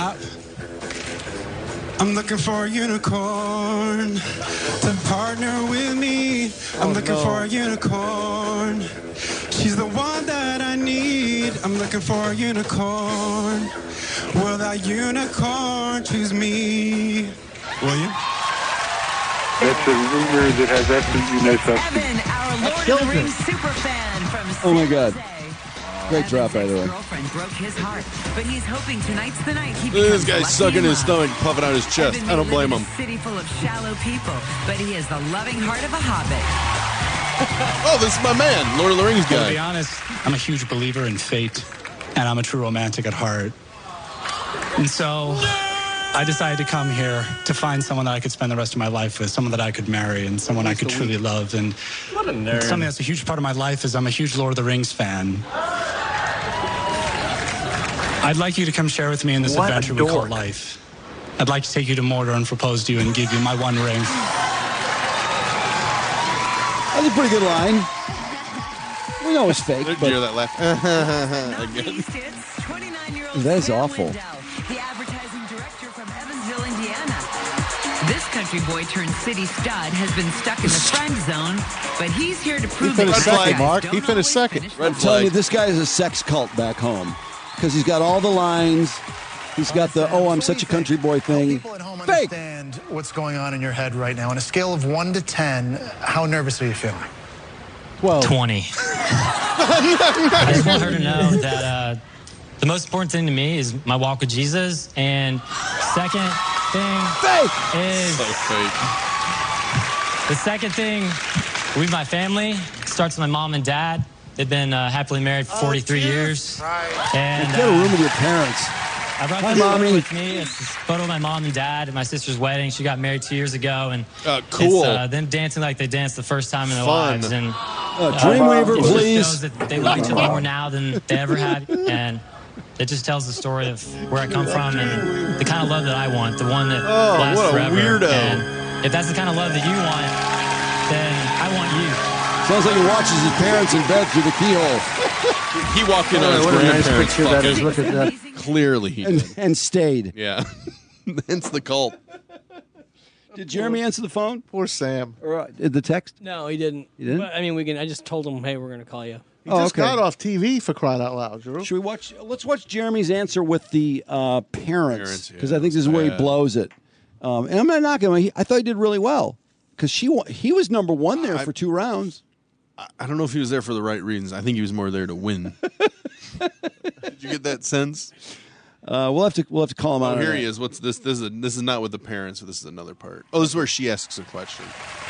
I'm looking for a unicorn to partner with me. I'm looking for a unicorn. She's the one that I need. I'm looking for a unicorn. Will that unicorn choose me? Will you? That's a rumor that has absolutely no substance. Evan, our Lord of the Rings super fan from Oh my God. Great drop, by the way. girlfriend broke his heart, but he's hoping tonight's the night he Look at this becomes guy lucky sucking in his love. stomach, puffing out his chest. Evan I don't may live blame in him. a city full of shallow people, but he has the loving heart of a hobbit. Oh, this is my man, Lord of the Rings To be guy. honest, I'm a huge believer in fate, and I'm a true romantic at heart. And so I decided to come here to find someone that I could spend the rest of my life with, someone that I could marry, and someone I could truly love. And What a nerd. something that's a huge part of my life is I'm a huge Lord of the Rings fan. I'd like you to come share with me in this What a adventure we call dork. life. I'd like to take you to Mordor and propose to you and give you my one ring. That's a pretty good line. What We know it's fake. Did you But hear that laugh? Again. that is awful. The advertising director from Evansville, Indiana. This country boy turned city stud has been stuck in the friend zone, but he's here to He prove that finished guys second, Mark. don't He finished second. I'm telling you, this guy is a sex cult back home because he's got all the lines. He's got the I'm such a country boy thing. People at home Fake. understand what's going on in your head right now. On a scale of 1 to 10, how nervous are you feeling? 12. 20. I just want her to know that the most important thing to me is my walk with Jesus, and second thing is So fake. the second thing with my family starts with my mom and dad. They've been happily married for 43 years. And Get a room with your parents. I brought Hi, this photo Mommy. with me. It's this photo of my mom and dad at my sister's wedding. She got married 2 years ago, and cool. it's them dancing like they danced the first time in their Fun. lives. And Dreamweaver, it just please. shows that they love each other more now than they ever had, and it just tells the story of where I come from and the kind of love that I want, the one that lasts what a forever. weirdo. And if that's the kind of love that you want, then I want you. Sounds like he watches his parents in bed through the keyhole. He walked in on his What a nice grandparents. picture that is. fucking- Look at that. Clearly he did. And stayed. Yeah. Hence the cult. Did Jeremy answer the phone? Poor Sam. Or the text? No, he didn't. He didn't? But, I mean, we can. I just told him, hey, we're going to call you. He just got off TV for crying out loud, Drew. Should we watch? Let's watch Jeremy's answer with the parents because yeah, I think this is where he bad. blows it. And I'm not knocking him. I thought he did really well because he was number one there for 2 rounds. I don't know if he was there for the right reasons. I think he was more there to win. Did you get that sense? We'll have to call him out. Oh, here on he that. is. What's this? This is not with the parents. So this is another part. Oh, this is where she asks a question.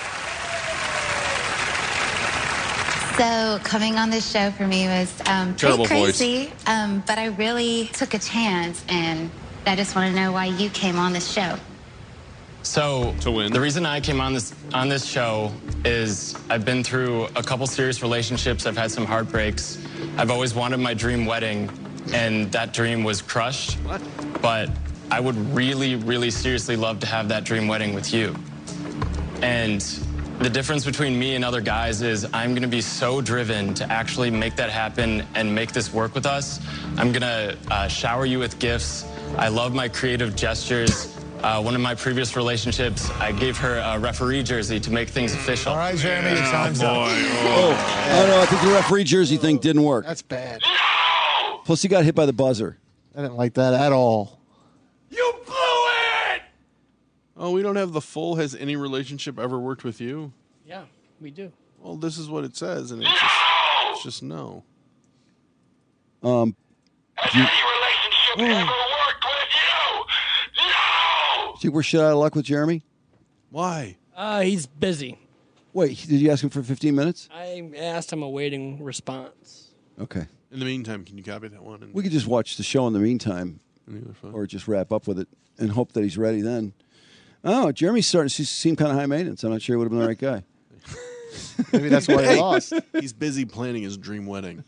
So coming on this show for me was Terrible pretty crazy, but I really took a chance, and I just want to know why you came on this show. So To win. the reason I came on this show is I've been through a couple serious relationships. I've had some heartbreaks. I've always wanted my dream wedding, and that dream was crushed. What? But I would really, really seriously love to have that dream wedding with you. And the difference between me and other guys is I'm going to be so driven to actually make that happen and make this work with us. I'm going to shower you with gifts. I love my creative gestures. One of my previous relationships, I gave her a referee jersey to make things official. All right, Jeremy, your time's up. Oh no, I think the referee jersey thing didn't work. That's bad. Plus, he got hit by the buzzer. I didn't like that at all. You blew it! Oh, we don't have the full. Has any relationship ever worked with you? Yeah, we do. Well, this is what it says, and it's just no. Has any relationship ever worked with you? No! See, we're shit out of luck with Jeremy. Why? He's busy. Wait, did you ask him for 15 minutes? I asked him a waiting response. Okay. In the meantime, can you copy that one? And We could just watch the show in the meantime, on the other phone? or just wrap up with it and hope that he's ready then. Oh, Jeremy's starting to seem kind of high maintenance. I'm not sure he would have been the right guy. Maybe that's why he lost. He's busy planning his dream wedding.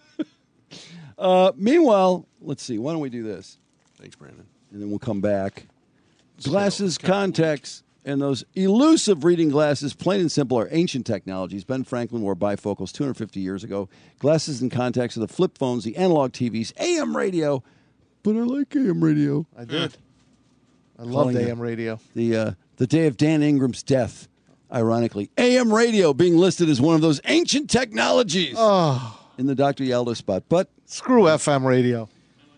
Meanwhile, let's see. Why don't we do this? Thanks, Brandon. And then we'll come back. Glasses, contacts, and those elusive reading glasses, plain and simple, are ancient technologies. Ben Franklin wore bifocals 250 years ago. Glasses and contacts are the flip phones, the analog TVs, AM radio. But I like AM radio. I did. I loved Calling AM radio. The day of Dan Ingram's death, ironically. AM radio being listed as one of those ancient technologies in the Dr. Yaldo spot. But Screw FM radio.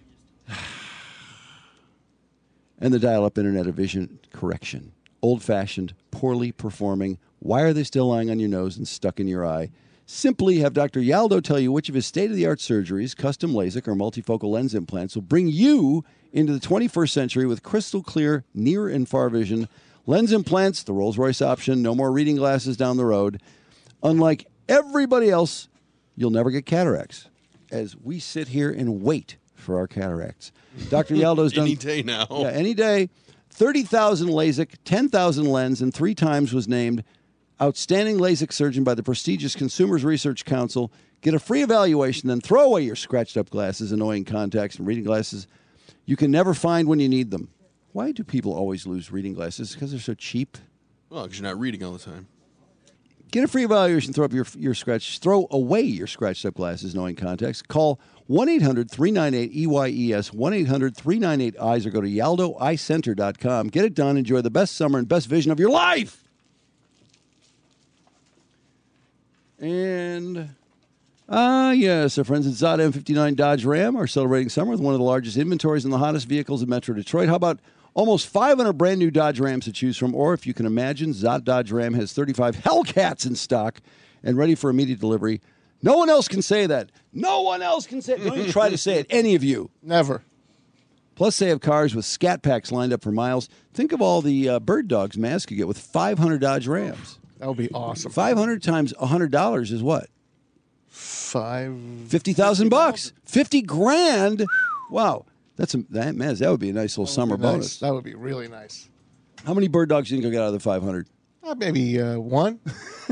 and the dial-up internet of vision correction. Old-fashioned, poorly performing. Why are they still lying on your nose and stuck in your eye? Simply have Dr. Yaldo tell you which of his state-of-the-art surgeries, custom LASIK, or multifocal lens implants will bring you into the 21st century with crystal clear near and far vision. Lens implants, the Rolls-Royce option, no more reading glasses down the road. Unlike everybody else, you'll never get cataracts as we sit here and wait for our cataracts. Dr. Yaldo's done... Any day now. Yeah, any day. 30,000 LASIK, 10,000 lens, and 3 times was named Outstanding LASIK Surgeon by the prestigious Consumers Research Council. Get a free evaluation, then throw away your scratched-up glasses, annoying contacts, and reading glasses you can never find when you need them. Why do people always lose reading glasses? Because they're so cheap. Well, because you're not reading all the time. Get a free evaluation. Throw away your scratched up glasses, knowing context. Call 1-800-398-EYES, 1-800-398-EYES, or go to yaldoeyecenter.com. Get it done. Enjoy the best summer and best vision of your life. And, yes, our friends at Zod M59 Dodge Ram are celebrating summer with one of the largest inventories and the hottest vehicles in Metro Detroit. How about almost 500 brand new Dodge Rams to choose from? Or if you can imagine, Zod Dodge Ram has 35 Hellcats in stock and ready for immediate delivery. No one else can say that. No one else can say it. Don't even try to say it, any of you. Never. Plus, they have cars with scat packs lined up for miles. Think of all the bird dogs Maz could get with 500 Dodge Rams. That would be awesome. 500 times $100 is what? $50,000. 50 grand. Wow. Maz, that would be a nice little summer bonus. That would be really nice. How many bird dogs do you think you'll get out of the 500? Maybe one.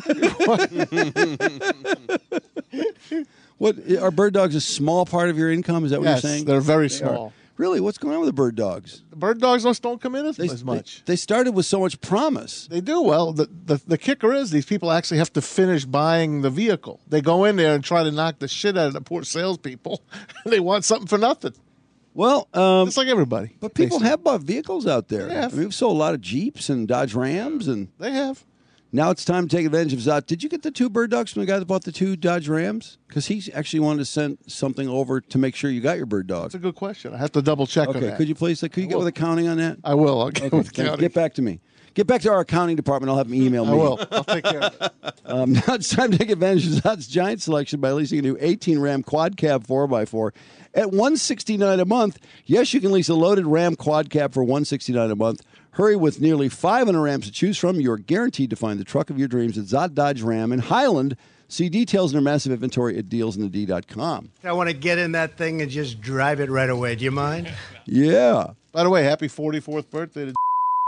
What are bird dogs a small part of your income? Is that what you're saying? They're very small. Really? What's going on with the bird dogs? The bird dogs don't come in as much. They started with so much promise. They do. Well, the kicker is these people actually have to finish buying the vehicle. They go in there and try to knock the shit out of the poor salespeople. They want something for nothing. Well, just like everybody. But people have bought vehicles out there. They have. We've sold a lot of Jeeps and Dodge Rams, and they have. Now it's time to take advantage of Zod. Did you get the 2 bird dogs from the guy that bought the 2 Dodge Rams? Because he actually wanted to send something over to make sure you got your bird dog. That's a good question. I have to double check on that. Could you please? Could you get with accounting on that? I will. I'll get with accounting. Get back to me. Get back to our accounting department. I'll have them email me. I will. I'll take care of it. Now it's time to take advantage of Zod's giant selection by leasing a new 18 Ram quad cab 4x4 at $169 a month. Yes, you can lease a loaded Ram quad cab for $169 a month. Hurry, with nearly 500 Rams to choose from, you're guaranteed to find the truck of your dreams at Zod Dodge Ram in Highland. See details in their massive inventory at dealsinthed.com. I want to get in that thing and just drive it right away. Do you mind? Yeah. By the way, happy 44th birthday to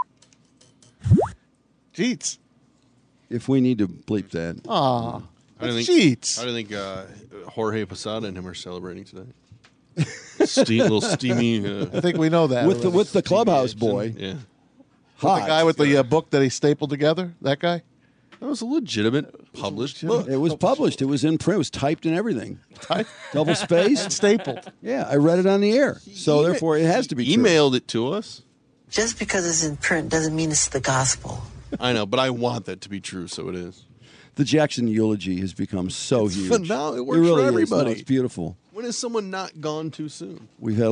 Jeets. If we need to bleep that. Aw. Jeets. I don't think Jorge Posada and him are celebrating today. Little steamy. I think we know that. With the clubhouse boy. Yeah. The guy with the book that he stapled together? That guy? That was a legitimate published book. It was published. It was in print. It was typed and everything. Double spaced. And stapled. Yeah, I read it on the air. So therefore, it has to be true. Emailed it to us. Just because it's in print doesn't mean it's the gospel. I know, but I want that to be true, so it is. The Jackson eulogy has become so huge. Phenomenal. It works really for everybody. It's beautiful. When has someone not gone too soon? We've had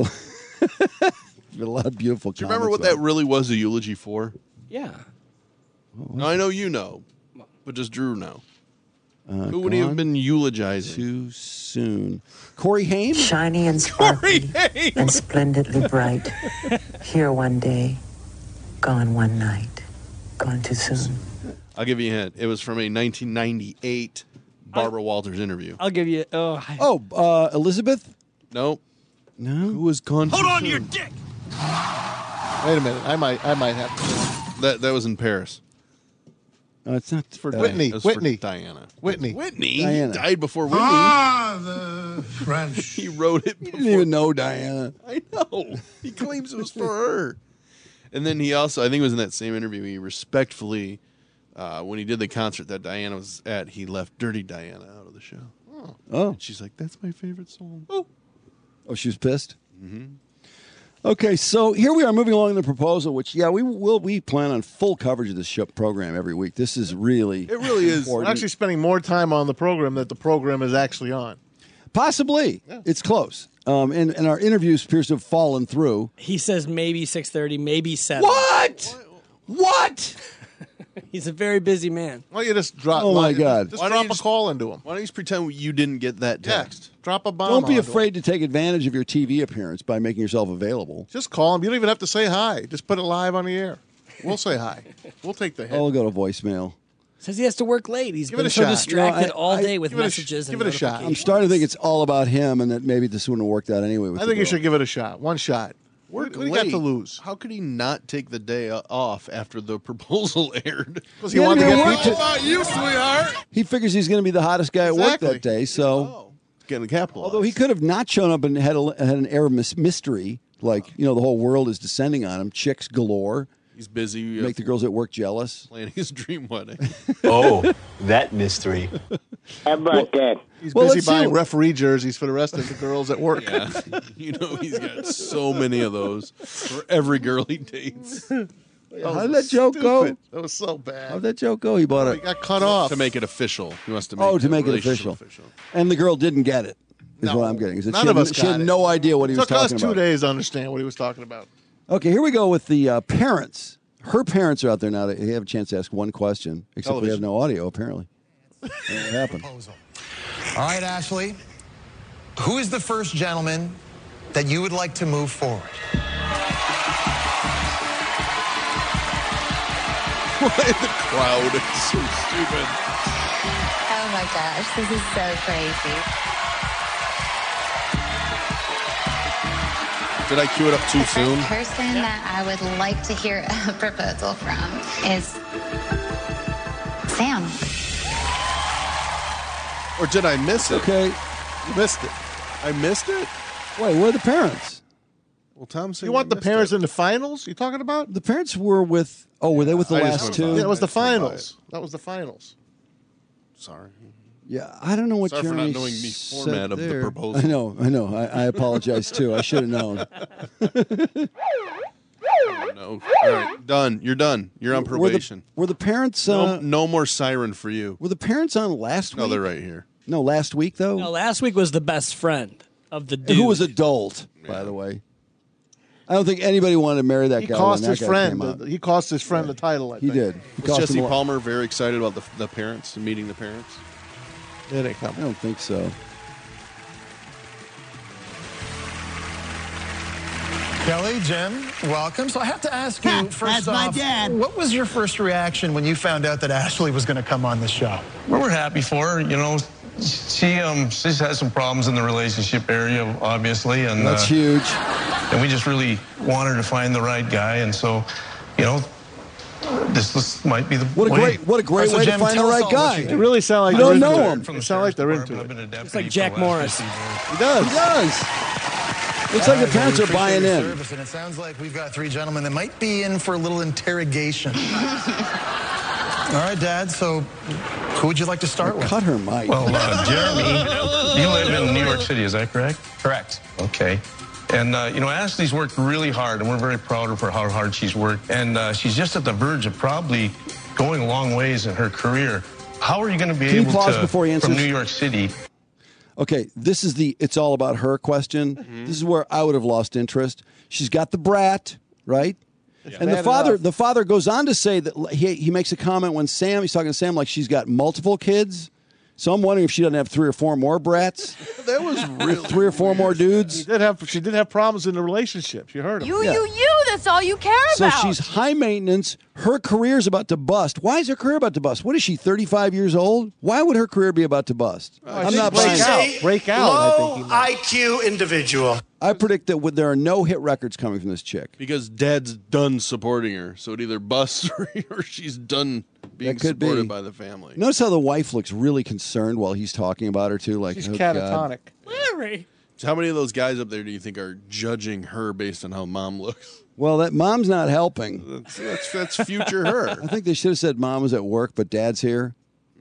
a lot of beautiful comments. Do you remember what that really was a eulogy for? Yeah. Now, I know you know, but does Drew know? Who would he have been eulogizing? Too soon. Corey Haim? Shiny and sparkly and splendidly bright. Here one day, gone one night. Gone too soon. I'll give you a hint. It was from a 1998 Barbara Walters interview. I'll give you. Elizabeth? Nope. No. Who was gone? Hold on to your dick. Wait a minute. I might have to. That was in Paris. It's not for Whitney. It was Whitney. for Diana. Whitney. Diana. He died before Whitney. The French. He wrote it before. He didn't even know Diana. I know. He claims it was for her. And then he also, I think it was in that same interview, he respectfully, when he did the concert that Diana was at, he left Dirty Diana out of the show. Oh. And she's like, that's my favorite song. Oh, she was pissed? Mm-hmm. Okay, so here we are moving along the proposal, which, we plan on full coverage of this show program every week. This is really It really is. We're actually spending more time on the program that the program is actually on. Possibly. Yeah. It's close. And our interviews appears to have fallen through. He says maybe 6:30, maybe 7. What? He's a very busy man. Why don't you just drop? Oh my God! Just drop a call into him. Why don't you just pretend you didn't get that text? Yeah, drop a bomb. Don't be onto afraid him. to take advantage of your TV appearance by making yourself available. Just call him. You don't even have to say hi. Just put it live on the air. We'll say hi. We'll take the hit. I'll go to voicemail. Says he has to work late. He's Give it been a so shot. distracted all day with give it a messages. give it a shot. I'm starting to think it's all about him, and that maybe this wouldn't have worked out anyway. With I the think you girl. should give it a shot. One shot. What do you got to lose? How could he not take the day off after the proposal aired? Because he wanted to get How about you, sweetheart? He figures he's going to be the hottest guy at work that day. So, getting capitalized. although he could have not shown up and had an air of mystery, like the whole world is descending on him, chicks galore. He's busy. Make the girls at work jealous. Planning his dream wedding. Oh, that mystery. How about that? He's busy buying referee jerseys for the rest of the girls at work. Yeah. He's got so many of those for every girl he dates. How did that joke go? That was so bad. How'd that joke go? He bought it. He got cut off. To make it official. He wants to make to make it official. And the girl didn't get it, is what I'm getting. None of us She had got no idea what he was talking about. It took us 2 days to understand what he was talking about. Okay, here we go with the parents. Her parents are out there now. They have a chance to ask one question, except we have no audio, apparently. What happened? All right, Ashley. Who is the first gentleman that you would like to move forward? The crowd is so stupid. Oh my gosh, this is so crazy. Did I cue it up too soon? The person that I would like to hear a proposal from is Sam. Or did I miss it? Okay. You missed it. I missed it? Wait, where are the parents? Well, Tom said you want the parents in the finals? You talking about? The parents were with. Oh, were they with the last two? Yeah, it was the finals. That was the finals. Sorry. Yeah, I don't know what Sorry for Jeremy not knowing the format of the there. proposal. I know. I apologize too. I should have known. No. All right, done. You're done. You're on probation. Were the parents? No more siren for you. Were the parents on last week? No, they're right here. No, last week though. No, last week was the best friend of the dude. Who was adult, by the way. I don't think anybody wanted to marry that guy. He cost when his that guy friend. came out. He cost his friend the title. I He think. did. He Was cost Jesse him a lot. Palmer very excited about the parents and meeting the parents? It ain't coming. I don't think so. Kelly, Jim, welcome. So I have to ask you, first that's my off, dad. what was your first reaction when you found out that Ashley was going to come on the show? Well, we're happy for her. You know, she's had some problems in the relationship area, obviously, and That's huge. And we just really want her to find the right guy, and so, you know, this might be the What a way. great way to Jim, find the tell us right all guy. what you They really sound like You don't they're know into him. it. They sound like they're into it. It's like Jack Morris. He does. Looks like the parents are buying in. Service, and it sounds like we've got three gentlemen that might be in for a little interrogation. All right, Dad, so who would you like to start with? Cut her mic. Well, Jeremy, you live in New York City, is that correct? Correct. Okay. And, you know, Ashley's worked really hard, and we're very proud of her, how hard she's worked. And she's just at the verge of probably going a long ways in her career. How are you going to be Can you able pause to, before he answers? from New York City? Okay, this is the it's all about her question. Mm-hmm. This is where I would have lost interest. She's got the brat, right? And Bad the father goes on to say that he makes a comment when he's talking to Sam like she's got multiple kids. So I'm wondering if she doesn't have 3 or 4 more brats. That was really 3 or 4 more dudes. She did have problems in the relationship. You heard him. You, that's all you care So about. she's high maintenance. Her career's about to bust. Why is her career about to bust? What is she, 35 years old? Why would her career be about to bust? I'm not buying it. Break out. Low IQ individual. I predict that there are no hit records coming from this chick. Because Dad's done supporting her, so it either busts or she's done being That could supported be. by the family. Notice how the wife looks really concerned while he's talking about her, too. Like, She's oh, God. catatonic. Larry. So how many of those guys up there do you think are judging her based on how Mom looks? Well, that mom's not helping. That's future her. I think they should have said Mom was at work, but Dad's here.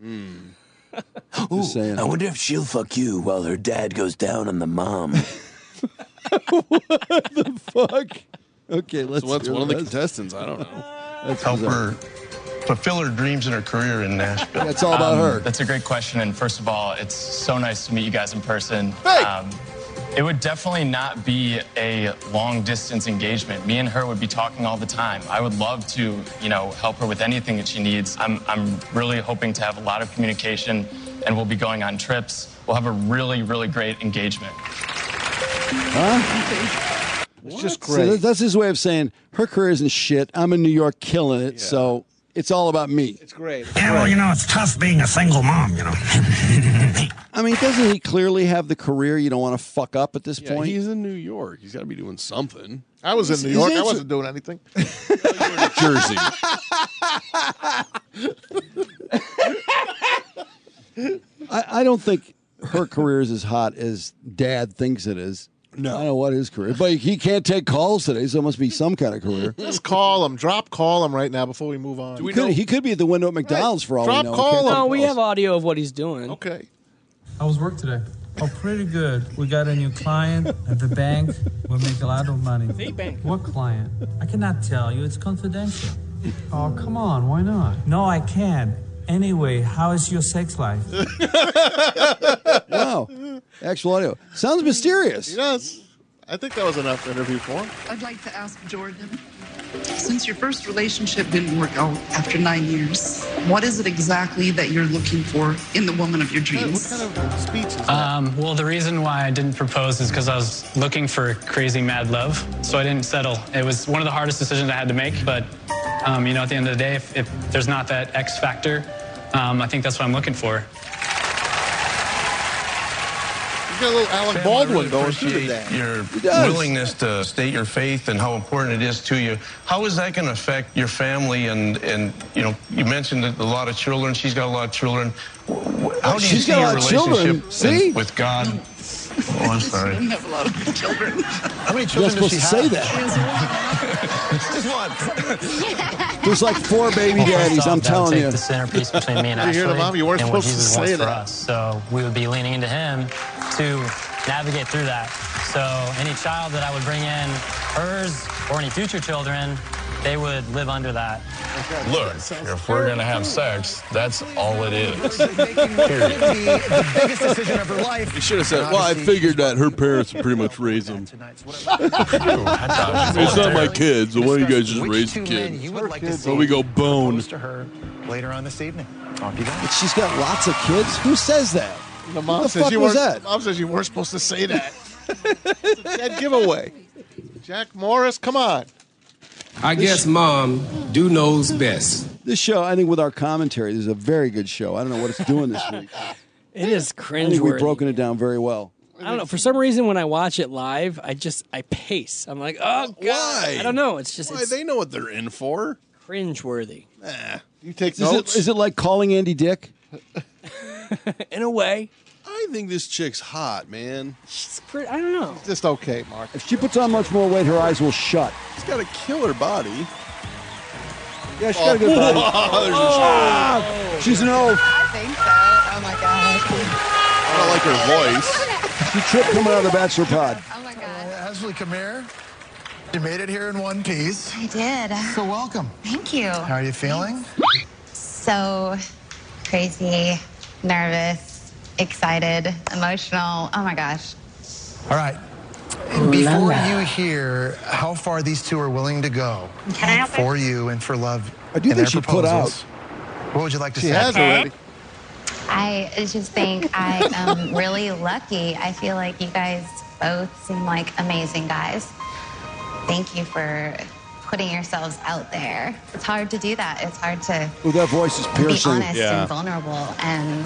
Just saying. I wonder if she'll fuck you while her dad goes down on the mom. What the fuck? Okay, let's. So what's do one of the this. contestants? I don't know. That's Help bizarre. her fulfill her dreams in her career in Nashville. That's all about her. That's a great question. And first of all, it's so nice to meet you guys in person. Hey! It would definitely not be a long distance engagement. Me and her would be talking all the time. I would love to, help her with anything that she needs. I'm really hoping to have a lot of communication, and we'll be going on trips. We'll have a really, really great engagement. Huh? It's just So great. that's his way of saying her career isn't shit. I'm in New York killing it, so it's all about me. It's great. Yeah, well, it's tough being a single mom, I mean, doesn't he clearly have the career you don't want to fuck up at this Yeah, point? he's in New York. He's got to be doing something. I was in New York. I wasn't doing anything. Jersey. I don't think her career is as hot as Dad thinks it is. No. I don't know what his career, but he can't take calls today, so it must be some kind of career. Just call him. Call him right now before we move on. He could be at the window at McDonald's for all we know. Call him. No, we have audio of what he's doing. Okay. How was work today? Oh, pretty good. We got a new client at the bank. We'll make a lot of money. The bank. What client? I cannot tell you. It's confidential. Oh, come on. Why not? No, I can't. Anyway, how is your sex life? Wow. Actual audio. Sounds mysterious. He does. I think that was enough interview for him. I'd like to ask Jordan, since your first relationship didn't work out after 9 years, what is it exactly that you're looking for in the woman of your dreams? What kind of speech is that? Well, the reason why I didn't propose is because I was looking for crazy mad love, so I didn't settle. It was one of the hardest decisions I had to make, but at the end of the day, if there's not that X factor, I think that's what I'm looking for. You got a little Alec Baldwin going through that. Your willingness to state your faith and how important it is to you. How is that going to affect your family? And you mentioned that a lot of children. She's got a lot of children. How do you see your relationship with God? Oh, I'm sorry. She doesn't have a lot of children. How many children does she have? You're supposed to say that. There's like 4 baby daddies, I'm telling you. The centerpiece between me and Did you hear the mom? You weren't and what supposed to Jesus say wants that. for us. So we would be leaning into him to navigate through that. So any child that I would bring in, hers or any future children, they would live under that. Look, if we're going to have sex, that's all it is. The biggest decision of her life. You should have said, well, I figured that her parents would pretty much raise them. It's not my kids, so why don't you guys just raise the kids? So we go bone. To her later on this evening. Off you go. But she's got lots of kids? Who says that? The mom What the says fuck you was weren't. that? Mom says you weren't supposed to say that. It's a dead giveaway. Jack Morris, come on. I guess Mom knows best. This show, I think with our commentary, this is a very good show. I don't know what it's doing this week. It is I cringeworthy. think we've broken it down very well. I don't know. For some reason, when I watch it live, I pace. I'm like, oh, God. Why? I don't know. It's just Why, they know what they're in for. Cringeworthy. You take notes? Is it like calling Andy Dick? In a way. I think this chick's hot, man. I don't know. Just okay, Mark. If she puts on much more weight, her eyes will shut. She's got a killer body. Yeah, she's got a good body. She's an oaf. I think so. Oh my gosh. I don't like her voice. She tripped coming out of the Bachelor Pod. Oh my God. Ashley, come here. You made it here in one piece. I did. So welcome. Thank you. How are you feeling? So crazy, nervous, excited, emotional. Oh my gosh. All right. Before you hear how far these two are willing to go for you and for love, I do think she put out. What would you like to She say? has already. I just think I am really lucky. I feel like you guys both seem like amazing guys. Thank you for putting yourselves out there. It's hard to do that. It's hard to Well, that voice is be piercing. honest and vulnerable. And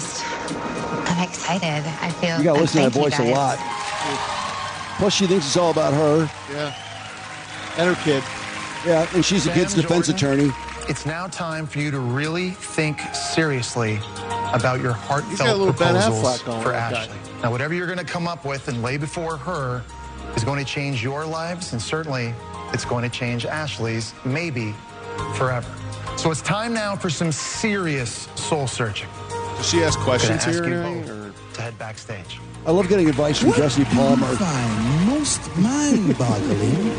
I'm excited. I feel You got to listen to that thank you voice a guys. lot. Plus, she thinks it's all about her. Yeah. And her kid. Yeah, and she's a Sam kid's defense Jordan, attorney. It's now time for you to really think seriously about your He's got a heartfelt little Ben proposals Affleck going for like that. Ashley. Now, whatever you're going to come up with and lay before her is going to change your lives, and certainly it's going to change Ashley's, maybe forever. So it's time now for some serious soul searching. Does she ask questions I'm gonna here? ask you both to head backstage. I love getting advice from Jesse Palmer. Find most mind-boggling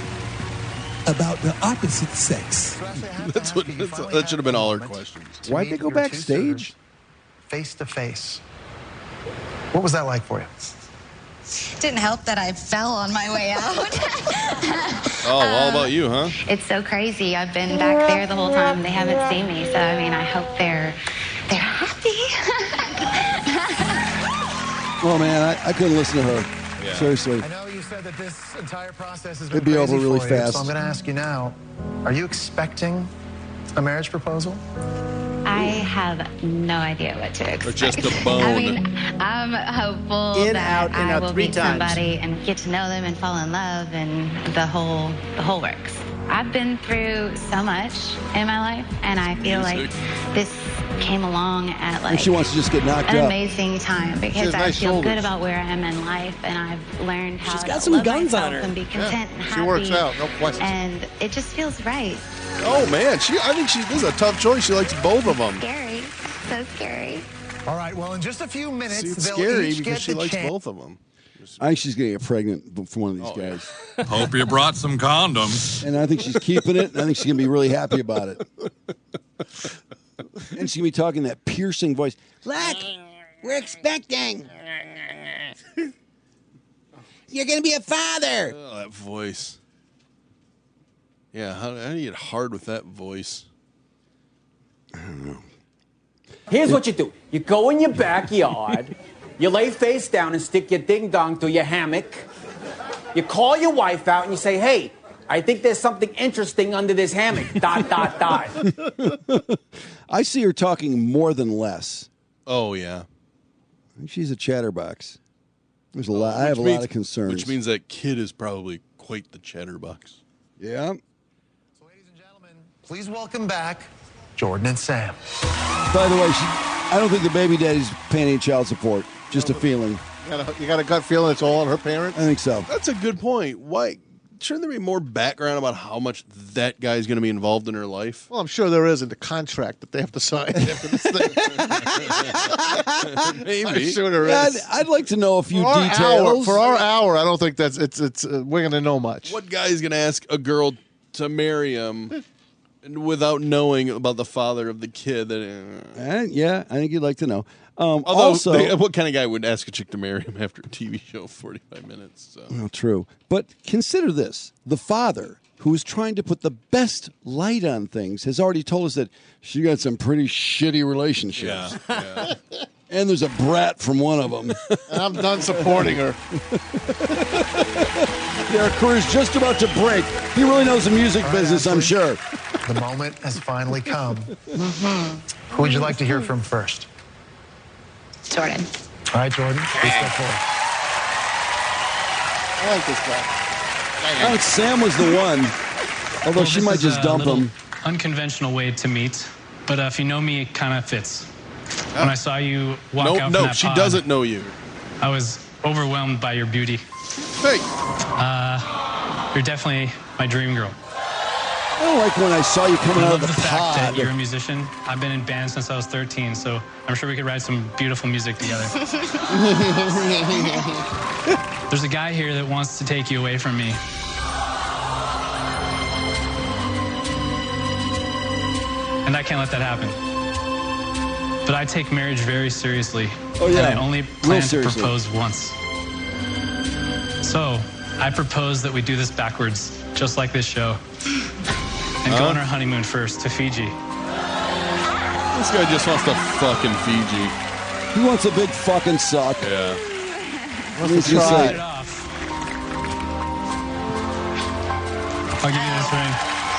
about the opposite sex. That should have been all her questions. Why'd they go backstage? Face to face. What was that like for you? Didn't help that I fell on my way out. Oh, all about you, huh? It's so crazy. I've been back there the whole time. They haven't seen me, so I mean, I hope they're happy. Oh, man, I couldn't listen to her. Yeah. Seriously. I know you said that this entire process has been It'd be crazy over really for you, fast. so I'm going to ask you now, are you expecting a marriage proposal? I have no idea what to expect. Or just a bone? I mean, I'm hopeful In, that out, I will 3 meet times. somebody and get to know them and fall in love and the whole works. I've been through so much in my life, and I feel like this came along at like she wants to just get knocked an up. amazing time because I nice feel shoulders. good about where I am in life, and I've learned how She's to got some love guns myself on her. and be content and She happy. works out, no question. And it just feels right. Oh man, I think this is a tough choice. She likes both of them. Scary, so scary. All right, well, in just a few minutes, See, it's they'll scary each because get she the likes chance. both of them. I think she's going to get pregnant from one of these guys. Hope you brought some condoms. And I think she's keeping it, and I think she's going to be really happy about it. And she's going to be talking that piercing voice. Look, we're expecting. You're going to be a father. Oh, that voice. Yeah, how do you get hard with that voice? I don't know. Here's what you do. You go in your backyard, you lay face down and stick your ding-dong to your hammock. You call your wife out and you say, hey, I think there's something interesting under this hammock. ... I see her talking more than less. Oh, yeah. I think she's a chatterbox. There's a lot. I have a lot of concerns. Which means that kid is probably quite the chatterbox. Yeah. So, ladies and gentlemen, please welcome back Jordan and Sam. By the way, I don't think the baby daddy's paying any child support. Just a feeling. You got a gut feeling it's all on her parents? I think so. That's a good point. Why? Shouldn't there be more background about how much that guy's going to be involved in her life? Well, I'm sure there is in the contract that they have to sign after this thing. Maybe. I'm sure there Yeah, is. I'd like to know a few For our details. hour, I don't think that's we're going to know much. What guy is going to ask a girl to marry him without knowing about the father of the kid? Yeah, I think you'd like to know. Also, what kind of guy would ask a chick to marry him after a TV show 45 minutes? So. Well, true. But consider this. The father, who is trying to put the best light on things, has already told us that she got some pretty shitty relationships. Yeah. And there's a brat from one of them. And I'm done supporting her. Their career's just about to break. He really knows the music business, I'm sure. The moment has finally come. Who would you like to hear from first? Jordan. All right, Jordan, please step forward. I like this guy. I think Sam was the one. Although she might just dump him. Unconventional way to meet, but if you know me, it kind of fits. When I saw you walk out from No, that she pod, doesn't know you. I was overwhelmed by your beauty. Hey. You're definitely my dream girl. I don't like when I saw you coming I out of love the the fact that pod. you're a musician. I've been in bands since I was 13, so I'm sure we could write some beautiful music together. There's a guy here that wants to take you away from me. And I can't let that happen. But I take marriage very seriously. Oh, yeah. And I only Real plan to seriously. propose once. So, I propose that we do this backwards, just like this show. And go on our honeymoon first to Fiji. This guy just wants to fucking Fiji. He wants a big fucking suck. Yeah. Let's Start try it off. I'll give you this ring.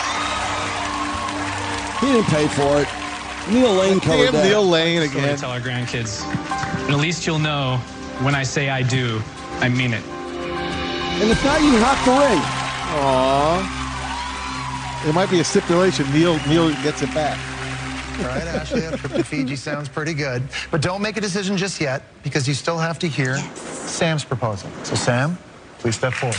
He didn't pay for it. Neil Lane covered that. Neil Lane Story again. to tell our grandkids. But at least you'll know when I say I do, I mean it. And if not, you can hop the ring. Aww. There might be a stipulation. Neil gets it back. All right, Ashley, that trip to Fiji sounds pretty good. But don't make a decision just yet, because you still have to hear Sam's proposal. So, Sam, please step forward.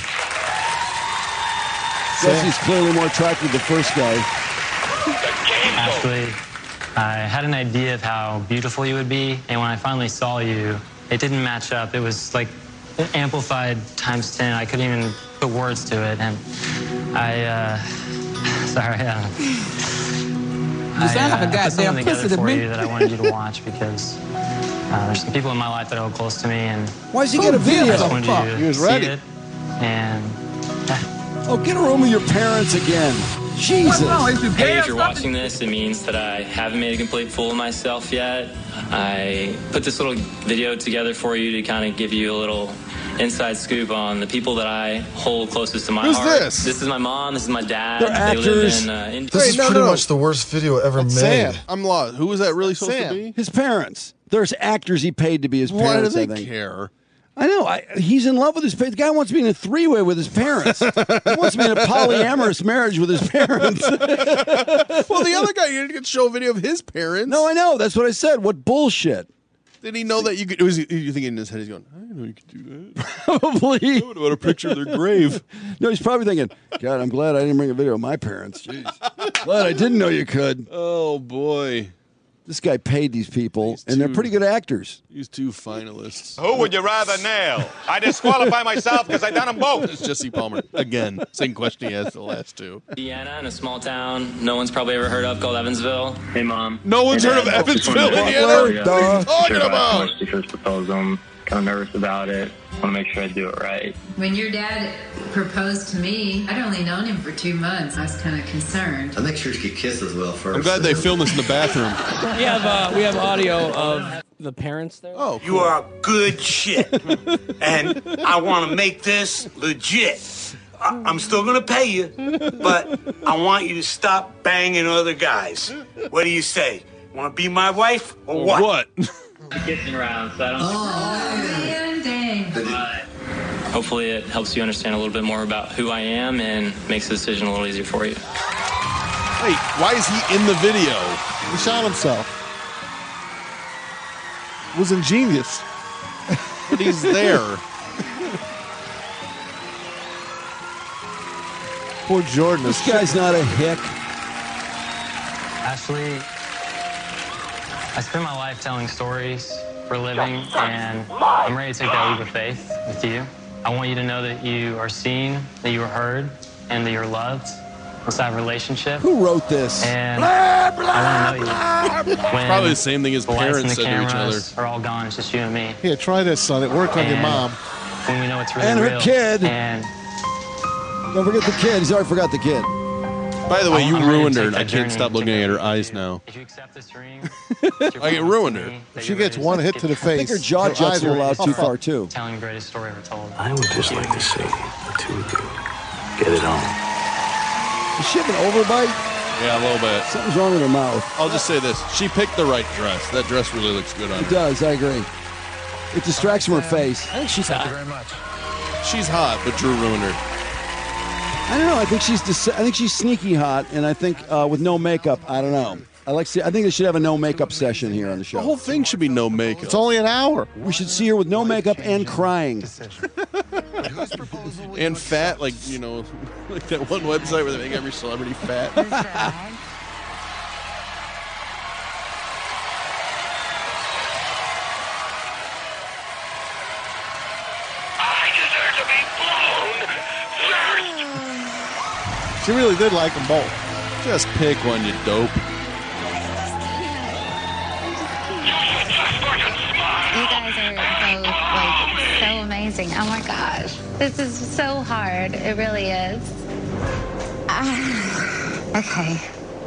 Jesse's clearly more attractive than the first guy. Ashley, I had an idea of how beautiful you would be, and when I finally saw you, it didn't match up. It was like amplified times 10. I couldn't even put words to it, and sorry. You sound like a put something goddamn pussy together to for me. you that I wanted you to watch because there's some people in my life that are close to me, and Why'd you get a video? I just wanted you to He was see ready. it. And Oh, get a room with your parents again. Jesus. hey, if you're watching this, it means that I haven't made a complete fool of myself yet. I put this little video together for you to kind of give you a little inside scoop on the people that I hold closest to my Who's heart. this? This is my mom. This is my dad. They're They actors. live in This is no, pretty no. much the worst video ever That's made. Sam. I'm lost. Who was that really supposed Sam. to be? His parents. There's actors he paid to be his Why do parents, they I think. care? I know. He's in love with his parents. The guy wants to be in a three-way with his parents. He wants to be in a polyamorous marriage with his parents. Well, the other guy, you didn't show a video of his parents. No, I know. That's what I said. What bullshit. Did he know that you could? You thinking in his head, he's going, I didn't know you could do that. Probably. What about a picture of their grave? No, he's probably thinking, God, I'm glad I didn't bring a video of my parents. Jeez. Glad I didn't know you could. Oh, boy. This guy paid these people, and they're pretty good actors. He's 2 finalists. Who would you rather nail? I disqualify myself because I done them both. It's Jesse Palmer. Again, same question he asked the last 2. Indiana, in a small town no one's probably ever heard of called Evansville. Hey, Mom. No one's heard of Evansville, Indiana? What are you talking about? She first proposed them. Kind of nervous about it. Want to make sure I do it right. When your dad proposed to me, I'd only known him for 2 months. I was kind of concerned. I'll make sure she kisses as well first. I'm glad they filmed this in the bathroom. We have audio of the parents there. Oh, cool. You are good shit. And I want to make this legit. I'm still going to pay you, but I want you to stop banging other guys. What do you say? Want to be my wife or what? What? The kissing round, so I don't. Man, dang. Hopefully, it helps you understand a little bit more about who I am and makes the decision a little easier for you. Wait, why is he in the video? He shot himself. It was ingenious. But he's there. Poor Jordan. This guy's not a hick. Ashley, I spend my life telling stories for a living, and I'm ready to take that leap of faith with you. I want you to know that you are seen, that you are heard, and that you're loved. Let's have a relationship. Who wrote this? And I want to know you. When Probably the same thing as the lights parents and the said to each other. cameras are all gone, it's just you and me. Here, try this, son. It worked on your And mom. When we know it's really And her real. kid. And Don't forget the kid. He's already forgot the kid. By the way, you I'm ready to ruined her, take and that I can't journey stop looking at her eyes now. if you accept this ring, I get ruined her. If she gets one hit to the I think face, her jaw eyes juts are will allowed puff too up. far, too. telling the greatest story ever told. I would just like to see the two of you get it on. Does she have an overbite? Yeah, a little bit. Something's wrong with her mouth. I'll just say this. She picked the right dress. That dress really looks good on It her. does, I agree. It distracts from her face. I think she's hot. She's hot, but Drew ruined her. I don't know. I think she's sneaky hot, and I think with no makeup, I don't know. I think they should have a no makeup session here on the show. The whole thing should be no makeup. It's only an hour. We should see her with no makeup and crying. And fat, like, you know, like that one website where they make every celebrity fat. She really did like them both. Just pick one, you dope. You guys are both like so amazing. Oh my gosh. This is so hard. It really is. Okay.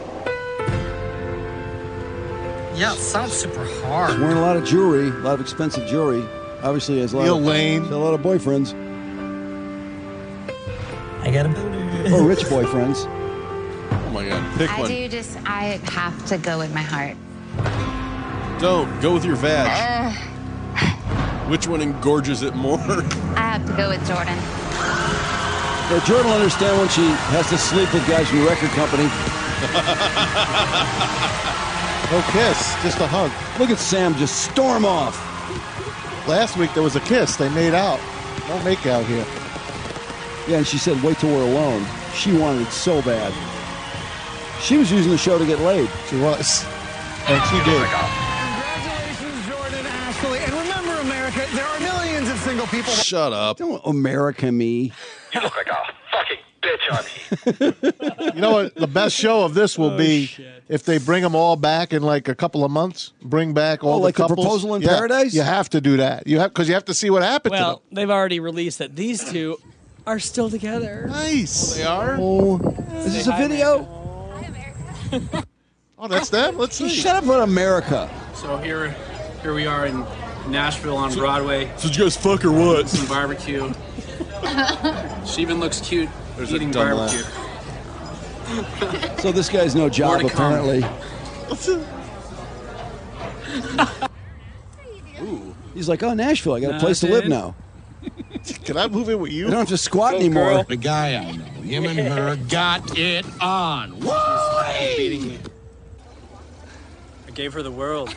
Yeah, it sounds super hard. She's wearing a lot of jewelry, a lot of expensive jewelry. Obviously, has a lot of boyfriends. I got a Or rich boyfriends. Oh my God, pick one. I have to go with my heart. Don't. Go with your vag. Which one engorges it more? I have to go with Jordan. Yeah, Jordan will understand when she has to sleep with guys from the record company. No kiss, just a hug. Look at Sam just storm off. Last week there was a kiss. They made out. No make out here. Yeah, and she said, wait till we're alone. She wanted it so bad. She was using the show to get laid. She was. And she did. Congratulations, Jordan, Ashley. And remember, America, there are millions of single people. Shut up. Don't America me. You look like a fucking bitch on me. You know what? The best show of this will be if they bring them all back in like a couple of months. Bring back all like the couples. the Proposal in Paradise? You have to do that. Because you have to see what happened to them. Well, they've already released that these two are still together. Nice. They are? Oh, is this a video? Oh, that's them? Let's see. Shut up about America. So here we are in Nashville on Broadway. So did you guys fuck or what? Some barbecue. She even looks cute eating dumb barbecue. So this guy's no job, More to come. apparently. Ooh. He's like, oh, Nashville, I got a place to live now. Can I move in with you? I don't have to squat anymore. Girl. The guy I know, him and her got it on. She's beating me. I gave her the world.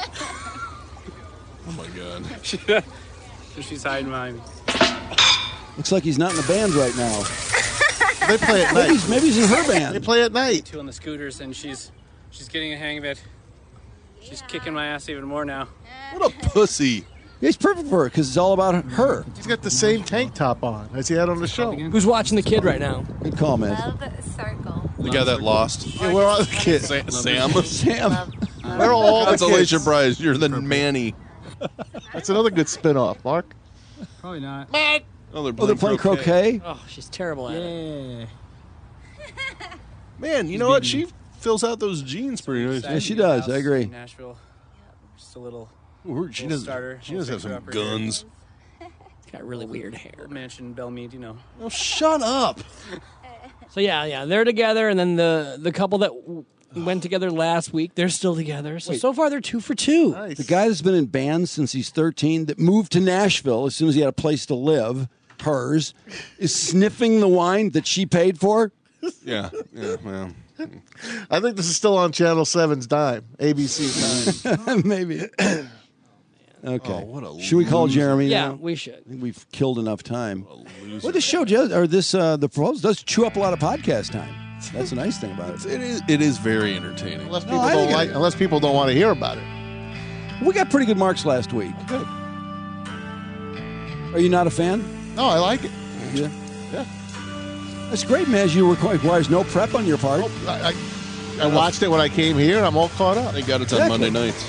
Oh my God. She's hiding behind me. Looks like he's not in the band right now. They play at night. Maybe he's in her band. They play at night. Two on the scooters, and she's getting a hang of it. She's kicking my ass even more now. What a pussy. Yeah, he's perfect for her because it's all about her. He's got the same tank top on as he had on the show. Who's watching the kid right now? Good call, man. Love circle. The guy that lost. Yeah, where are the kids? Sam. Sam. Where are all the That's kids? Alicia Bryce. You're the Manny. That's another good spin-off, Mark. Probably not. Oh, They're playing croquet. Oh, she's terrible at it. Man, you know what? She fills out those jeans pretty nice. Yeah, she does. I agree. Nashville. Just a little. She little does. starter. She does have some fixer-upper guns. Got really weird hair. Old mansion, Belmead, you know. Oh, shut up. So yeah, they're together, and then the couple that went together last week, they're still together. So far they're 2 for 2. Nice. The guy that's been in bands since he's 13, that moved to Nashville as soon as he had a place to live, hers, is sniffing the wine that she paid for. Yeah, well. I think this is still on Channel 7's dime, ABC's dime. Maybe. Okay. Oh, what a should we call loser. Jeremy? Yeah, now? we should. I think we've killed enough time. Well, this show does, or this the proposal does chew up a lot of podcast time. That's the nice thing about it. It is very entertaining. Unless people don't want to hear about it. We got pretty good marks last week. Good. Are you not a fan? No, I like it. Yeah. Yeah. That's great, man. As you requires no prep on your part. I watched it when I came here. I'm all caught up. Thank God it's on Monday nights.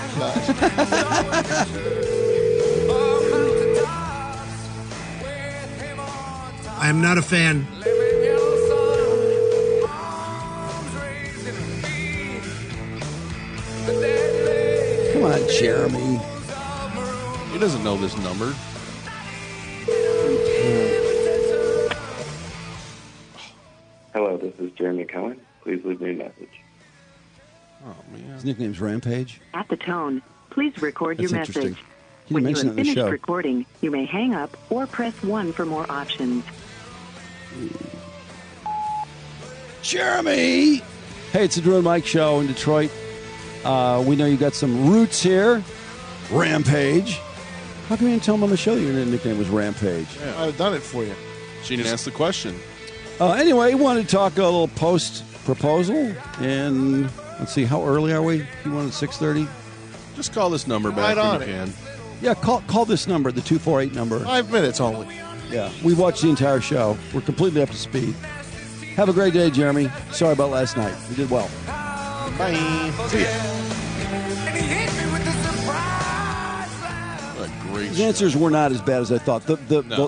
I am not a fan. Come on, Jeremy. He doesn't know this number. Hello, this is Jeremy Cohen. Please leave me a message. Oh, man. His nickname's Rampage. At the tone, please record That's your interesting. message. He When you mentioned have it in the finished show. recording, you may hang up or press 1 for more options. Jeremy! Hey, it's the Drew and Mike Show in Detroit. We know you got some roots here. Rampage. How come you didn't tell him on the show your nickname was Rampage? Yeah, I'd have done it for you. She didn't ask the question. Anyway, we wanted to talk a little post-proposal. And let's see, how early are we? You wanted 6:30? Just call this number back Right when on you it. can. Yeah, call this number, the 248 number. 5 minutes only. Yeah, we watched the entire show. We're completely up to speed. Have a great day, Jeremy. Sorry about last night. You did well. Bye. See ya. What a great His answers were not as bad as I thought. The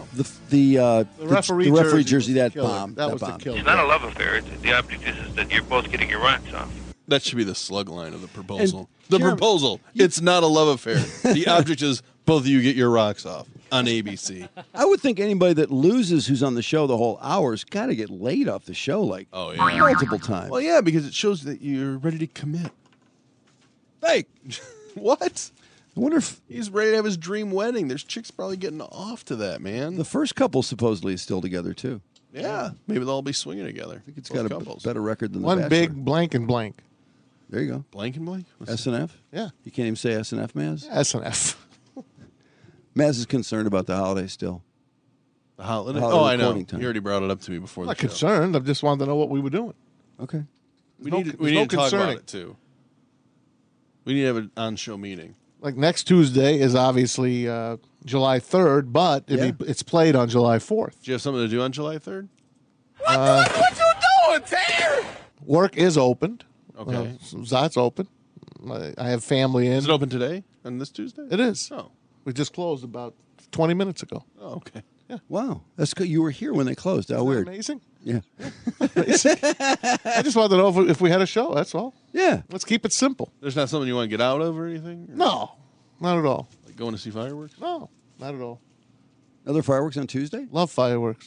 referee jersey that killer. bombed. That was bombed. the killer. It's not a love affair. The object is that you're both getting your rocks off. That should be the slug line of the proposal. And The Jeremy, proposal. It's not a love affair. The object is both of you get your rocks off on ABC. I would think anybody that loses who's on the show the whole hour's got to get laid off the show like multiple times. Well, yeah, because it shows that you're ready to commit. Fake. What? I wonder if He's ready to have his dream wedding. There's chicks probably getting off to that, man. the first couple supposedly is still together too. Yeah, maybe they'll all be swinging together. I think it's Both got a couples. better record than the One Bachelor. big blank and blank. There you go. Blank and blank? SNF. Yeah. You can't even say SNF, Maz. SNF. Maz is concerned about the holiday still. The holiday? Holiday Oh, I know. recording time. You already brought it up to me before I'm the not show. concerned. I just wanted to know what we were doing. Okay. We no- need there's to no talk about concerning. it, too. We need to have an on-show meeting. Like next Tuesday is obviously July 3rd, but it's played on July 4th. Do you have something to do on July 3rd? What you doing, Terry? Work is opened. Okay. That's open. I have family in. Is it open today on this Tuesday? It is. Oh. We just closed about 20 minutes ago. Oh, okay. Yeah. Wow. That's good. You were here when they closed. How Isn't that weird. amazing? Yeah. I just wanted to know if we had a show. That's all. Yeah. Let's keep it simple. There's not something you want to get out of or anything? Or No, not at all. Like going to see fireworks? No, not at all. Other fireworks on Tuesday? Love fireworks.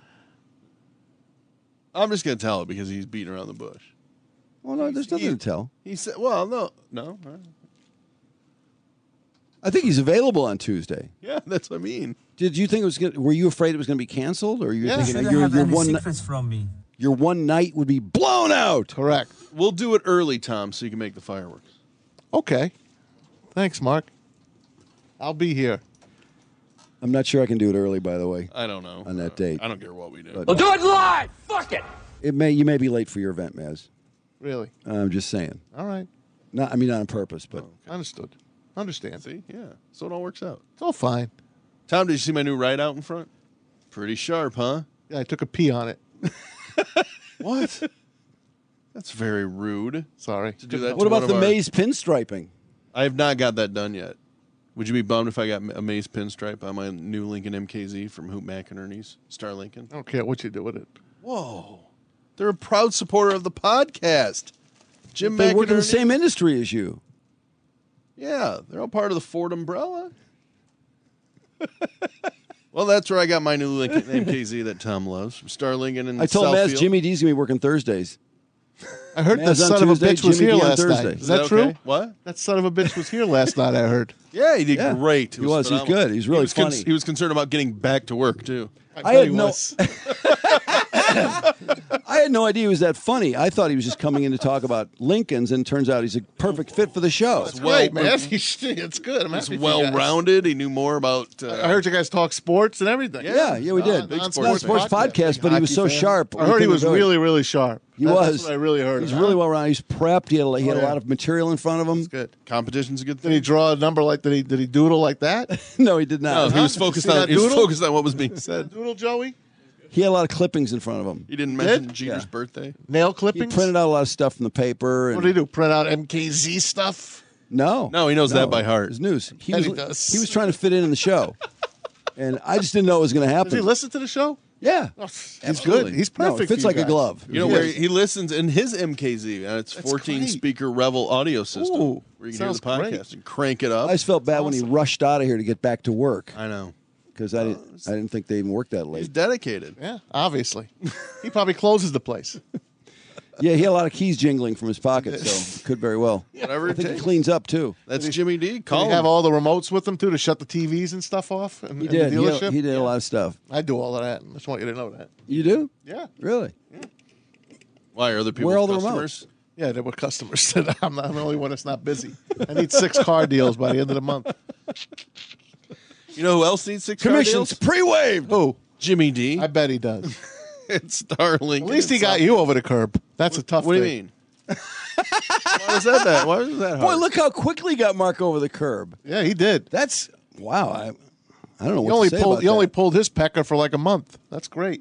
I'm just going to tell it because he's beating around the bush. Well, no, there's nothing to tell. He said, well, no. I think he's available on Tuesday. Yeah, that's what I mean. Did you think it was going? Were you afraid it was going to be canceled, or you thinking Shouldn't your have any one secrets from me. your one night would be blown out? Correct. We'll do it early, Tom, so you can make the fireworks. Okay. Thanks, Mark. I'll be here. I'm not sure I can do it early, by the way. I don't know. On that date. I don't care what we do. But We'll do it live. Fuck it. you may be late for your event, Maz. Really? I'm just saying. All right. Not on purpose, but Understood. Understand. See? Yeah. So it all works out. It's all fine. Tom, did you see my new ride out in front? Pretty sharp, huh? Yeah, I took a pee on it. What? That's very rude. Sorry. To do that. What to about one the of maze pinstriping? I have not got that done yet. Would you be bummed if I got a maze pinstripe on my new Lincoln MKZ from Hoop McInerney's Star Lincoln? I don't care what you do with it. Whoa. They're a proud supporter of the podcast. Jim They work in the McInerney. same industry as you. Yeah, they're all part of the Ford umbrella. Well, that's where I got my new Lincoln MKZ that Tom loves from Star Lincoln and I told Maz Southfield. Jimmy D's going to be working Thursdays. I heard Maz that on son of a Tuesday, bitch was Jimmy here D on last Thursday. night. Is that true? okay? What? That son of a bitch was here last night, I heard. Yeah, he did great. He was. He's phenomenal. good. He's really he was funny. He was concerned about getting back to work, too. I had no. I had no idea he was that funny. I thought he was just coming in to talk about Lincolns, and it turns out he's a perfect fit for the show. That's great, man. It's good. I'm He's happy for you guys. well-rounded. He knew more about... I heard you guys talk sports and everything. Yeah, we did. Big It's not a sports podcast, but he was so hockey fan. sharp. I heard he was really, really sharp. He That's was. what I really heard. He's really well rounded. He's prepped. He had a lot of material in front of him. That's good. Competition's a good thing. Did he draw a number like? Did he doodle like that? No, he did not. No, he was focused on. He was focused on what was being said. Doodle, Joey. He had a lot of clippings in front of him. He didn't mention Jeter's birthday. Nail He clippings. printed out a lot of stuff from the paper. And What did he do? Print out MKZ stuff? No, he knows that by heart. It's news. He And was he does. he was trying to fit in the show, and I just didn't know it was going to happen. Does he listen to the show? Yeah, He's good. He's perfect. No, it fits for like you a guys. glove. You know where he listens in his MKZ, and it's 14-speaker Revel audio system, Ooh, where you can hear the sounds podcast great. and crank it up. I just felt bad when he rushed out of here to get back to work I know. because I didn't think they even worked that He's late. dedicated. Yeah, obviously. He probably closes the place. Yeah, he had a lot of keys jingling from his pocket, so could very well. Whatever I it think he takes. cleans up too. That's Jimmy D. Did Call he have him. all the remotes with him too to shut the TVs and stuff off? In He the did. dealership? He did a lot of stuff. I do all of that. I just want you to know that. You do? Yeah. Really? Why are other people Where are all the customers? Yeah, there were customers. I'm the only one that's not busy. I need 6 car deals by the end of the month. You know who else needs 6 car Commissions deals? pre-waived. Who? Jimmy D. I bet he does. It's Starlink. At least he got you over the curb. That's a tough What do you thing. mean? Why was that? Why was that hard? Boy, look how quickly he got Mark over the curb. Yeah, he did. That's wow. I don't know He what only to say pulled. about He only that. pulled his pecker for like a month. That's great.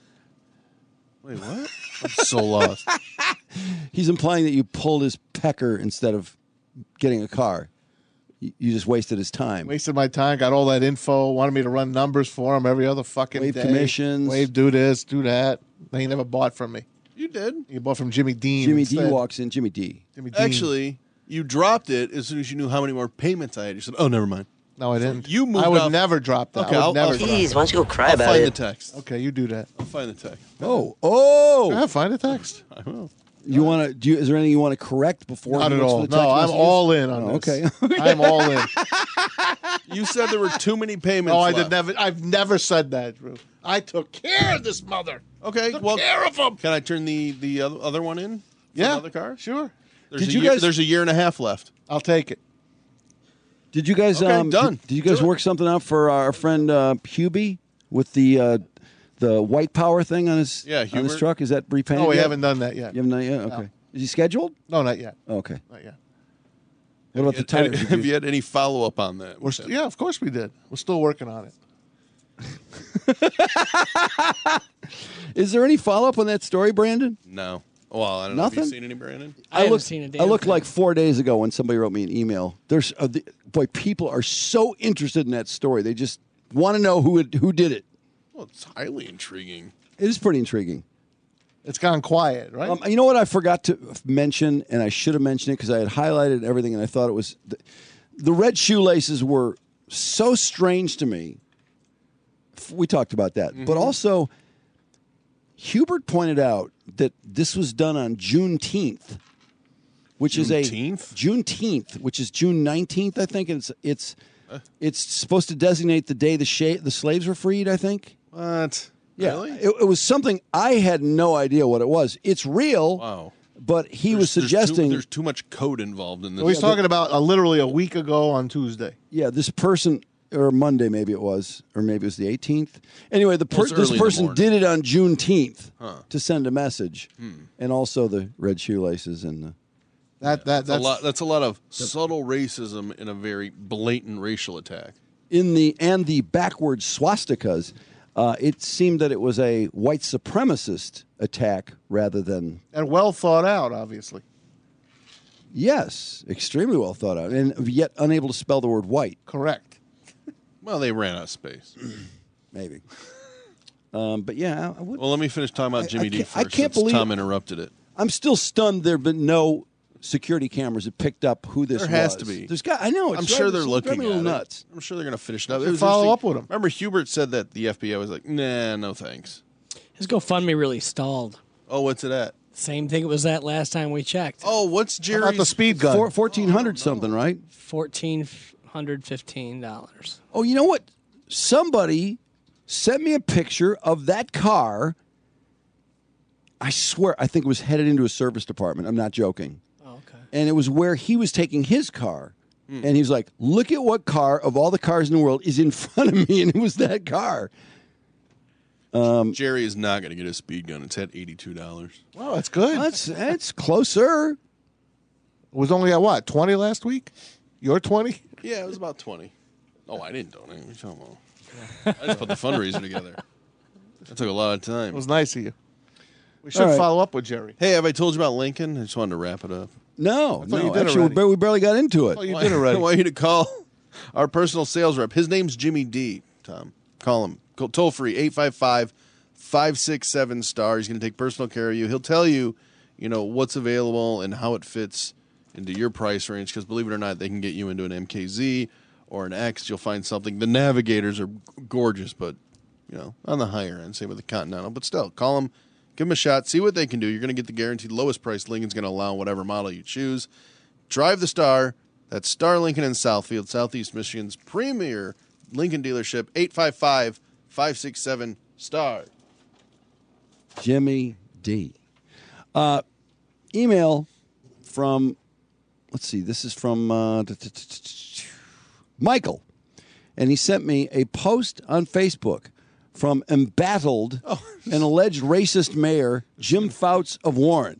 Wait, what? I'm so lost. He's implying that you pulled his pecker instead of getting a car. You just wasted his time. Wasted my time. Got all that info. Wanted me to run numbers for him every other fucking Waive day. commissions. Wave, do this, do that. Then he never bought from me. You did. He bought from Jimmy Dean. Jimmy D instead. walks in. Jimmy D. Jimmy Dean. Actually, you dropped it as soon as you knew how many more payments I had. You said, "Oh, never mind." No, I didn't. You moved I would up. never drop that. Okay, I would I'll never find- drop Jeez, why don't you go cry I'll about find it? the text. Okay, you do that. I'll find the text. Yeah, find a text. I will. You want to? Do you, is there anything you want to correct before? Not he at looks all. for the No, text I'm messages? all in on Oh, this. okay. I'm all in. You said there were too many payments. No, I left. did never. I've never said that, Drew. I took care of this mother. Okay, Took well, care of him. can I turn the other one in? Yeah, Another car. sure. There's Did a you year, guys- There's a year and a half left. I'll take it. Did you guys? Okay, done. Did you guys Do it. work something out for our friend Hubie with the white power thing on his Yeah, on his Hubert. truck? Is that repainted? No, we yet? haven't done that yet. You haven't done it yet. Okay. Is he scheduled? No, not yet. Okay. Not yet. What about the tires? Have you had any follow up on that? Yeah, of course we did. We're still working on it. Is there any follow up on that story, Brandon? No. Well, I don't know. Have Nothing? you seen any, Brandon? I haven't looked, seen a I damn looked thing. like 4 days ago when somebody wrote me an email. There's boy, people are so interested in that story. They just want to know who did it. Well, it's highly intriguing. It is pretty intriguing. It's gone quiet, right? You know what I forgot to mention, and I should have mentioned it because I had highlighted everything, and I thought it was the red shoelaces were so strange to me. We talked about that, but also Hubert pointed out that this was done on Juneteenth, which is Juneteenth? Juneteenth, which is June 19th, I think. It's It's supposed to designate the day the slaves were freed, I think. What? Yeah, Really? it was something I had no idea what it was. It's real. Wow. But he was suggesting there's too much code involved in this. Well, he's talking about literally a week ago on Tuesday. Yeah, this person, or Monday maybe it was, or maybe it was the 18th. Anyway, Well, it's this early in the person morning. did it on Juneteenth Huh. to send a message, and also the red shoelaces and the. That's a lot. That's a lot of subtle racism in a very blatant racial attack. And the backwards swastikas. It seemed that it was a white supremacist attack rather than. And well thought out, obviously. Yes, extremely well thought out, and yet unable to spell the word white. Correct. Well, they ran out of space. Maybe. But yeah. Well, let me finish talking about Jimmy D first. I can't since believe Tom interrupted it. I'm still stunned there have been no security cameras that picked up who this There was. has to be. I know. It's I'm sure they're it's looking driving me a at little it. nuts. I'm sure they're going to finish it up. Should It was follow interesting. up with him. Remember, Hubert said that the FBI was like, nah, no thanks. His GoFundMe really stalled. Oh, what's it at? Same thing it was at last time we checked. Oh, what's How about the speed gun? $1,400 something, right? $1,415. Oh, you know what? Somebody sent me a picture of that car. I swear, I think it was headed into a service department. I'm not joking. Oh, okay. And it was where he was taking his car. And he was like, look at what car of all the cars in the world is in front of me. And it was that car. Jerry is not going to get a speed gun. It's at $82. Wow, that's good. That's closer. It was only at what, 20 last week? Your 20? Yeah, it was about 20. Oh, I didn't donate. What are you talking about? I just put the fundraiser together. That took a lot of time. It was nice of you. We should All right. follow up with Jerry. Hey, have I told you about Lincoln? I just wanted to wrap it up. No, I thought you no. did Actually, already. we barely got into it. Oh, you did already. I want you to call our personal sales rep. His name's Jimmy D, Tom. Call him. Toll free, 855-567-STAR. He's going to take personal care of you. He'll tell you, what's available and how it fits into your price range, because believe it or not, they can get you into an MKZ or an X. You'll find something. The Navigators are gorgeous, but, on the higher end, same with the Continental. But still, call them. Give them a shot. See what they can do. You're going to get the guaranteed lowest price Lincoln's going to allow whatever model you choose. Drive the Star. That's Star Lincoln in Southfield, Southeast Michigan's premier Lincoln dealership. 855-567-STAR. Jimmy D. Email from, let's see, this is from Michael. And he sent me a post on Facebook from embattled and alleged racist mayor Jim Fouts of Warren,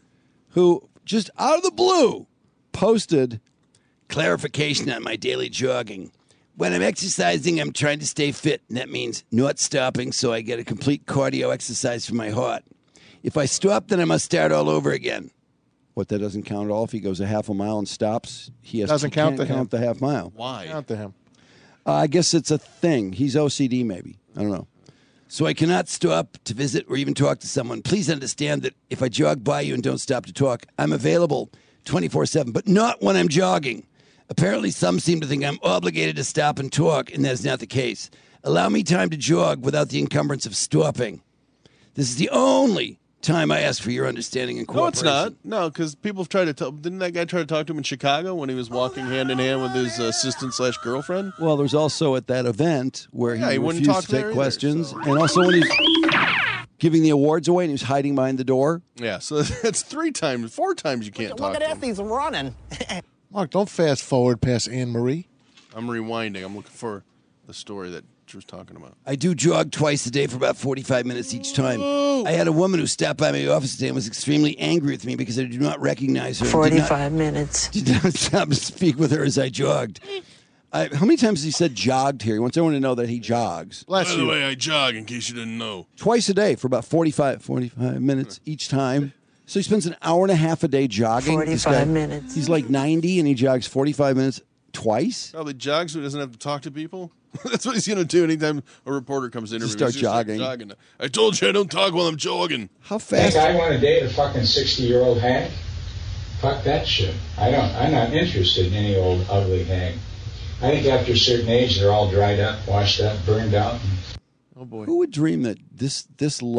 who just out of the blue posted clarification on my daily jogging. When I'm exercising, I'm trying to stay fit, and that means not stopping so I get a complete cardio exercise for my heart. If I stop, then I must start all over again. What, that doesn't count at all? If he goes a half a mile and stops, he has Doesn't count can't to him. count the half mile. Why? Count to him. I guess it's a thing. He's OCD, maybe. I don't know. So I cannot stop to visit or even talk to someone. Please understand that if I jog by you and don't stop to talk, I'm available 24/7, but not when I'm jogging. Apparently, some seem to think I'm obligated to stop and talk, and that is not the case. Allow me time to jog without the encumbrance of stopping. This is the only time I ask for your understanding and No, cooperation. it's not. No, because people have tried to tell. Didn't that guy try to talk to him in Chicago when he was walking hand in hand with his assistant/girlfriend? Well, there's also at that event where Yeah, he he wouldn't refused talk to take there either, questions, and also when he's giving the awards away and he was hiding behind the door. Yeah, so that's 4 times you can't talk to him. He's running. Mark, don't fast forward past Anne Marie. I'm rewinding. I'm looking for the story that Drew's talking about. I do jog twice a day for about 45 minutes each time. I had a woman who stopped by my office today and was extremely angry with me because I do not recognize her. 45 minutes. Did not stop to speak with her as I jogged. How many times has he said jogged here? He wants everyone to know that he jogs. By the way, I jog in case you didn't know. Twice a day for about 45 minutes each time. So he spends an hour and a half a day jogging. 45 minutes. He's like 90 and he jogs 45 minutes twice. Probably jogs so he doesn't have to talk to people. That's what he's going to do anytime a reporter comes in. Just start jogging. I told you I don't talk while I'm jogging. How Think fast? I want to date a fucking 60-year-old hag? Fuck that shit. I'm not interested in any old ugly hag. I think after a certain age, they're all dried up, washed up, burned out. Oh boy. Who would dream that this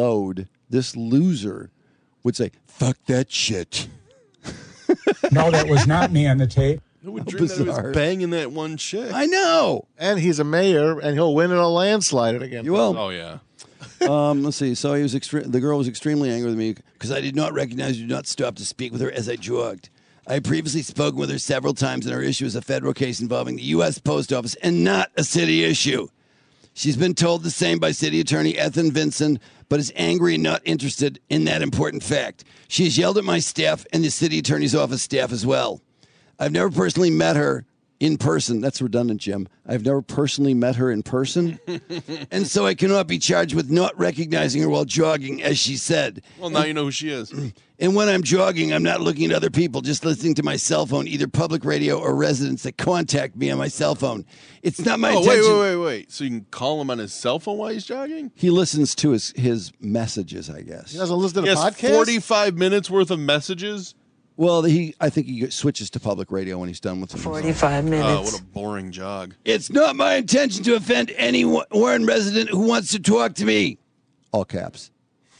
loser would say, fuck that shit? No, that was not me on the tape. Who would dream that he was banging that one chick? I know. And he's a mayor, and he'll win in a landslide again. You will. Oh, yeah. Let's see. So the girl was extremely angry with me because I did not recognize you, did not stop to speak with her as I jogged. I had previously spoken with her several times, and her issue is a federal case involving the U.S. Post Office and not a city issue. She's been told the same by City Attorney Ethan Vinson, but is angry and not interested in that important fact. She has yelled at my staff and the City Attorney's office staff as well. I've never personally met her in person. That's redundant, Jim. I've never personally met her in person, and so I cannot be charged with not recognizing her while jogging, as she said. Well, now you know who she is. And when I'm jogging, I'm not looking at other people, just listening to my cell phone, either public radio or residents that contact me on my cell phone. It's not my intention. Wait. So you can call him on his cell phone while he's jogging? He listens to his messages, I guess. He doesn't listen to the podcast? 45 minutes worth of messages? Well, I think he switches to public radio when he's done with them. 45 minutes. Oh, what a boring jog. It's not my intention to offend any Warren resident who wants to talk to me. All caps.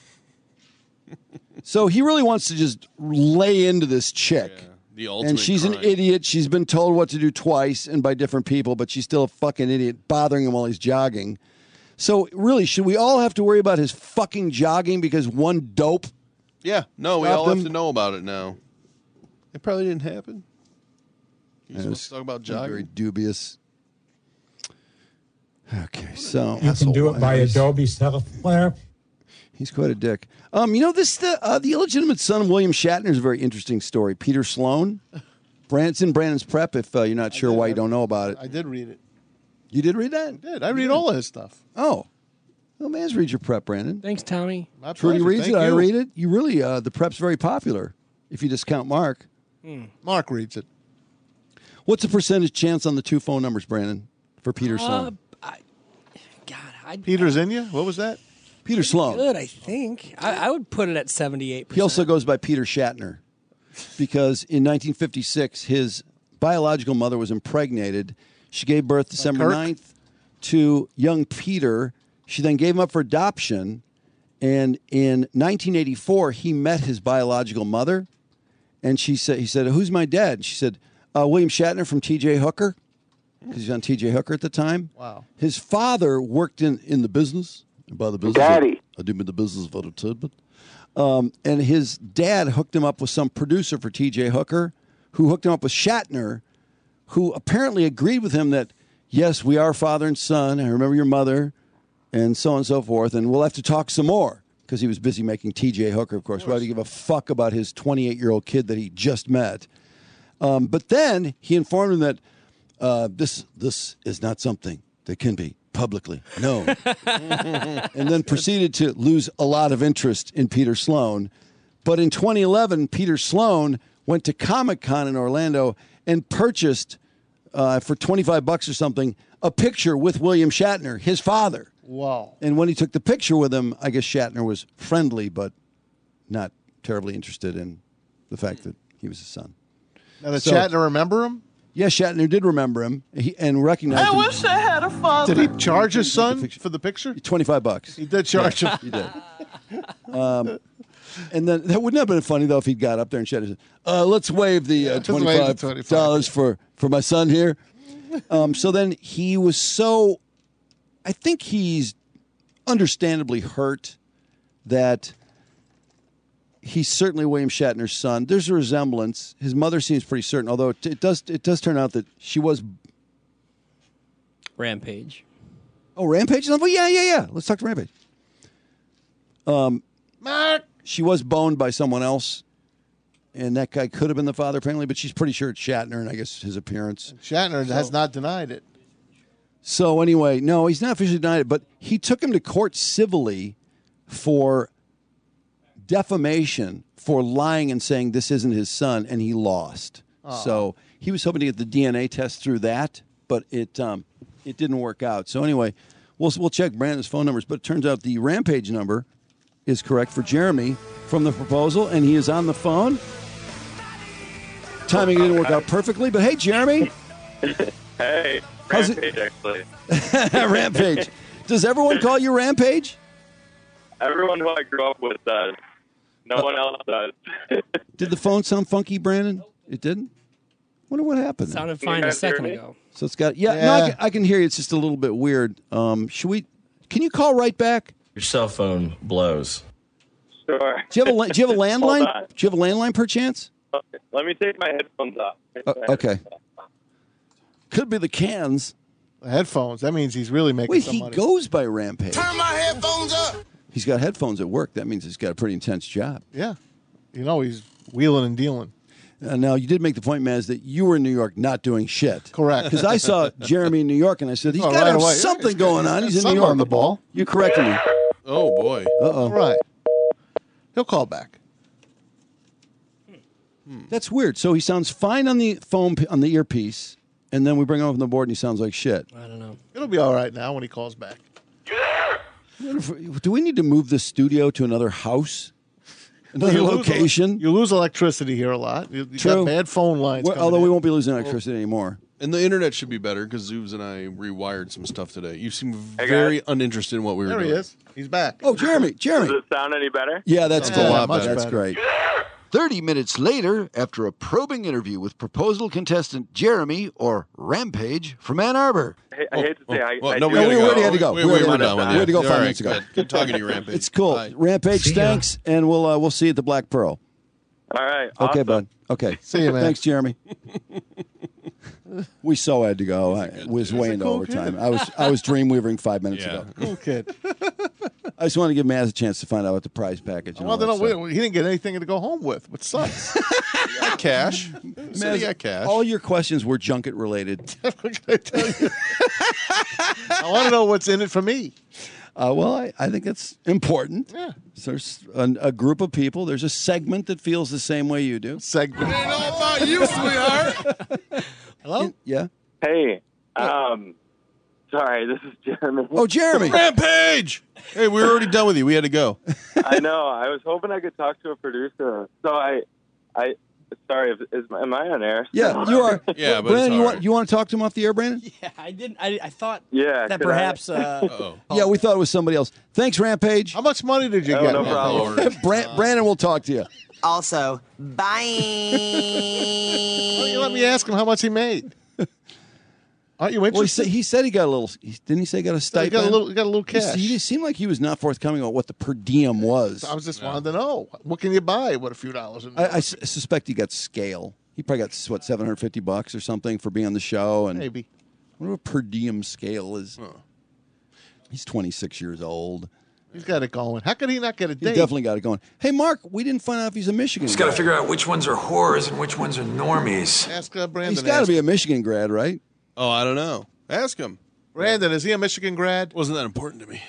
So he really wants to just lay into this chick. Yeah, the ultimate and she's crime. an idiot. She's been told what to do twice and by different people, but she's still a fucking idiot bothering him while he's jogging. So really, should we all have to worry about his fucking jogging because one dope? Yeah, no, we all have to know about it now. It probably didn't happen. You're supposed to talk about jogging. Very dubious. Okay, so You can do it by Adobe software. He's quite a dick. The illegitimate son of William Shatner is a very interesting story. Peter Sloan. It's in Brandon's prep if you're not sure why you don't know about it. I did read it. You did read that? I did. I read all of his stuff. Oh. Well, man's read your prep, Brandon. Thanks, Tommy. My Trudy pleasure. reads Thank it. I you. read it. You really, the prep's very popular if you discount Mark. Mark reads it. What's the percentage chance on the two phone numbers, Brandon, for Peter Sloan? Peter Zinnia? What was that? Peter Sloan. Good, I think. I would put it at 78%. He also goes by Peter Shatner because in 1956, his biological mother was impregnated. She gave birth December 9th to young Peter. She then gave him up for adoption. And in 1984, he met his biological mother. And he said, who's my dad? She said, William Shatner from T.J. Hooker, because he's on T.J. Hooker at the time. Wow. His father worked in the business. And by the business, Daddy. I do mean the business of a tidbit. And his dad hooked him up with some producer for T.J. Hooker, who hooked him up with Shatner, who apparently agreed with him that, yes, we are father and son. I remember your mother, and so on and so forth. And we'll have to talk some more. Because he was busy making T.J. Hooker, of course. Why would he give a fuck about his 28-year-old kid that he just met? But then he informed him that this is not something that can be publicly known. And then proceeded to lose a lot of interest in Peter Sloan. But in 2011, Peter Sloan went to Comic-Con in Orlando and purchased, for $25 or something, a picture with William Shatner, his father. Wow. And when he took the picture with him, I guess Shatner was friendly, but not terribly interested in the fact that he was his son. Now, did Shatner remember him? Yeah, Shatner did remember him and recognized him. wish I had a father. Did he charge his son for the picture? $25. He did charge him. He did. And then that wouldn't have been funny, though, if he got up there and Shatner said, let's waive the $25 for my son here. So then he was so... I think he's understandably hurt that he's certainly William Shatner's son. There's a resemblance. His mother seems pretty certain, although it does turn out that she was Rampage. Oh, Rampage? Oh, yeah. Let's talk to Rampage. Mark. She was boned by someone else, and that guy could have been the father apparently, but she's pretty sure it's Shatner, and I guess his appearance. Shatner has not denied it. So anyway, no, he's not officially denied it, but he took him to court civilly for defamation, for lying and saying this isn't his son, and he lost. Oh. So he was hoping to get the DNA test through that, but it didn't work out. So anyway, we'll check Brandon's phone numbers, but it turns out the Rampage number is correct for Jeremy from the proposal, and he is on the phone. Timing didn't work out perfectly, but hey, Jeremy. Hey. How's Rampage, actually. Rampage. Does everyone call you Rampage? Everyone who I grew up with does. No one else does. Did the phone sound funky, Brandon? It didn't? Wonder what happened. Sounded Can you fine a guys hear second me? ago. So it's got No, I can hear you. It's just a little bit weird. Should we? Can you call right back? Your cell phone blows. Sure. Do you have a landline? Hold on. Do you have a landline per chance? Okay, let me take my headphones off. Okay. Could be the cans. Headphones. That means he's really making Wait, some he money. goes by Rampage. Turn my headphones up. He's got headphones at work. That means he's got a pretty intense job. Yeah. You know, he's wheeling and dealing. Now, you did make the point, Maz, that you were in New York not doing shit. Correct. Because I saw Jeremy in New York, and I said, he's got to right have away. something going on. He's in New Something York. on the ball. You corrected me. Oh, boy. Uh-oh. All right. He'll call back. That's weird. So he sounds fine on the phone, on the earpiece, and then we bring him up on the board, and he sounds like shit. I don't know. It'll be all right now when he calls back. Do we need to move the studio to another house? Another location? You lose electricity here a lot. You True. got bad phone lines. Well, coming although in. we won't be losing electricity anymore. And the internet should be better because Zoobs and I rewired some stuff today. You seem Hey, very uninterested in what we were There doing. he is. He's back. Oh, Jeremy. Does it sound any better? Yeah, that's Yeah, good. a lot That's better. great. 30 minutes later, after a probing interview with proposal contestant Jeremy, or Rampage, from Ann Arbor. I hate to say I No, we already had to go. We were done with We had to go All 5 right, minutes ago. Good talking to you, Rampage. It's cool. Bye. Rampage, See ya. thanks, and we'll see you at the Black Pearl. All right. Okay, awesome. bud. Okay. See you, man. Thanks, Jeremy. We so had to go. I was way into cool overtime. kid. I was dreamweavering 5 minutes ago. Cool kid. I just wanted to give Maz a chance to find out what the prize package. I want to know. He didn't get anything to go home with, which sucks. He got cash. Said he got cash. All your questions were junket related. I want to know what's in it for me. Well, I think it's important. Yeah. So there's a group of people. There's a segment that feels the same way you do. Segment. It ain't all about you, sweetheart. Hello? Yeah. Hey, sorry, this is Jeremy. Oh, Jeremy. Rampage! Hey, we were already done with you. We had to go. I know. I was hoping I could talk to a producer. So sorry, am I on air? Yeah, you are. Yeah, but Brandon, it's all you want to talk to him off the air, Brandon? Yeah, I didn't. I thought Yeah. that could perhaps. Yeah, we thought it was somebody else. Thanks, Rampage. How much money did you Oh, get? no Rampage? problem. Brandon will talk to you. Also, bye. Why don't you let me ask him how much he made? Aren't you Well, interested? he said he got a little. Didn't he say he got a he stipend? got a little cash. He seemed like he was not forthcoming on what the per diem was. I was just wanted to know what can you buy with a few dollars. I suspect he got scale. He probably got what, $750 or something for being on the show, and Maybe. I wonder what per diem scale is. He's 26 years old. He's got it going. How could he not get a He date? definitely got it going. Hey, Mark, we didn't find out if he's a Michigan. Just got to grad. figure out which ones are whores and which ones are normies. Ask Brandon. He's got to be a Michigan grad, right? Oh, I don't know. Ask him. Brandon, is he a Michigan grad? Wasn't that important to me?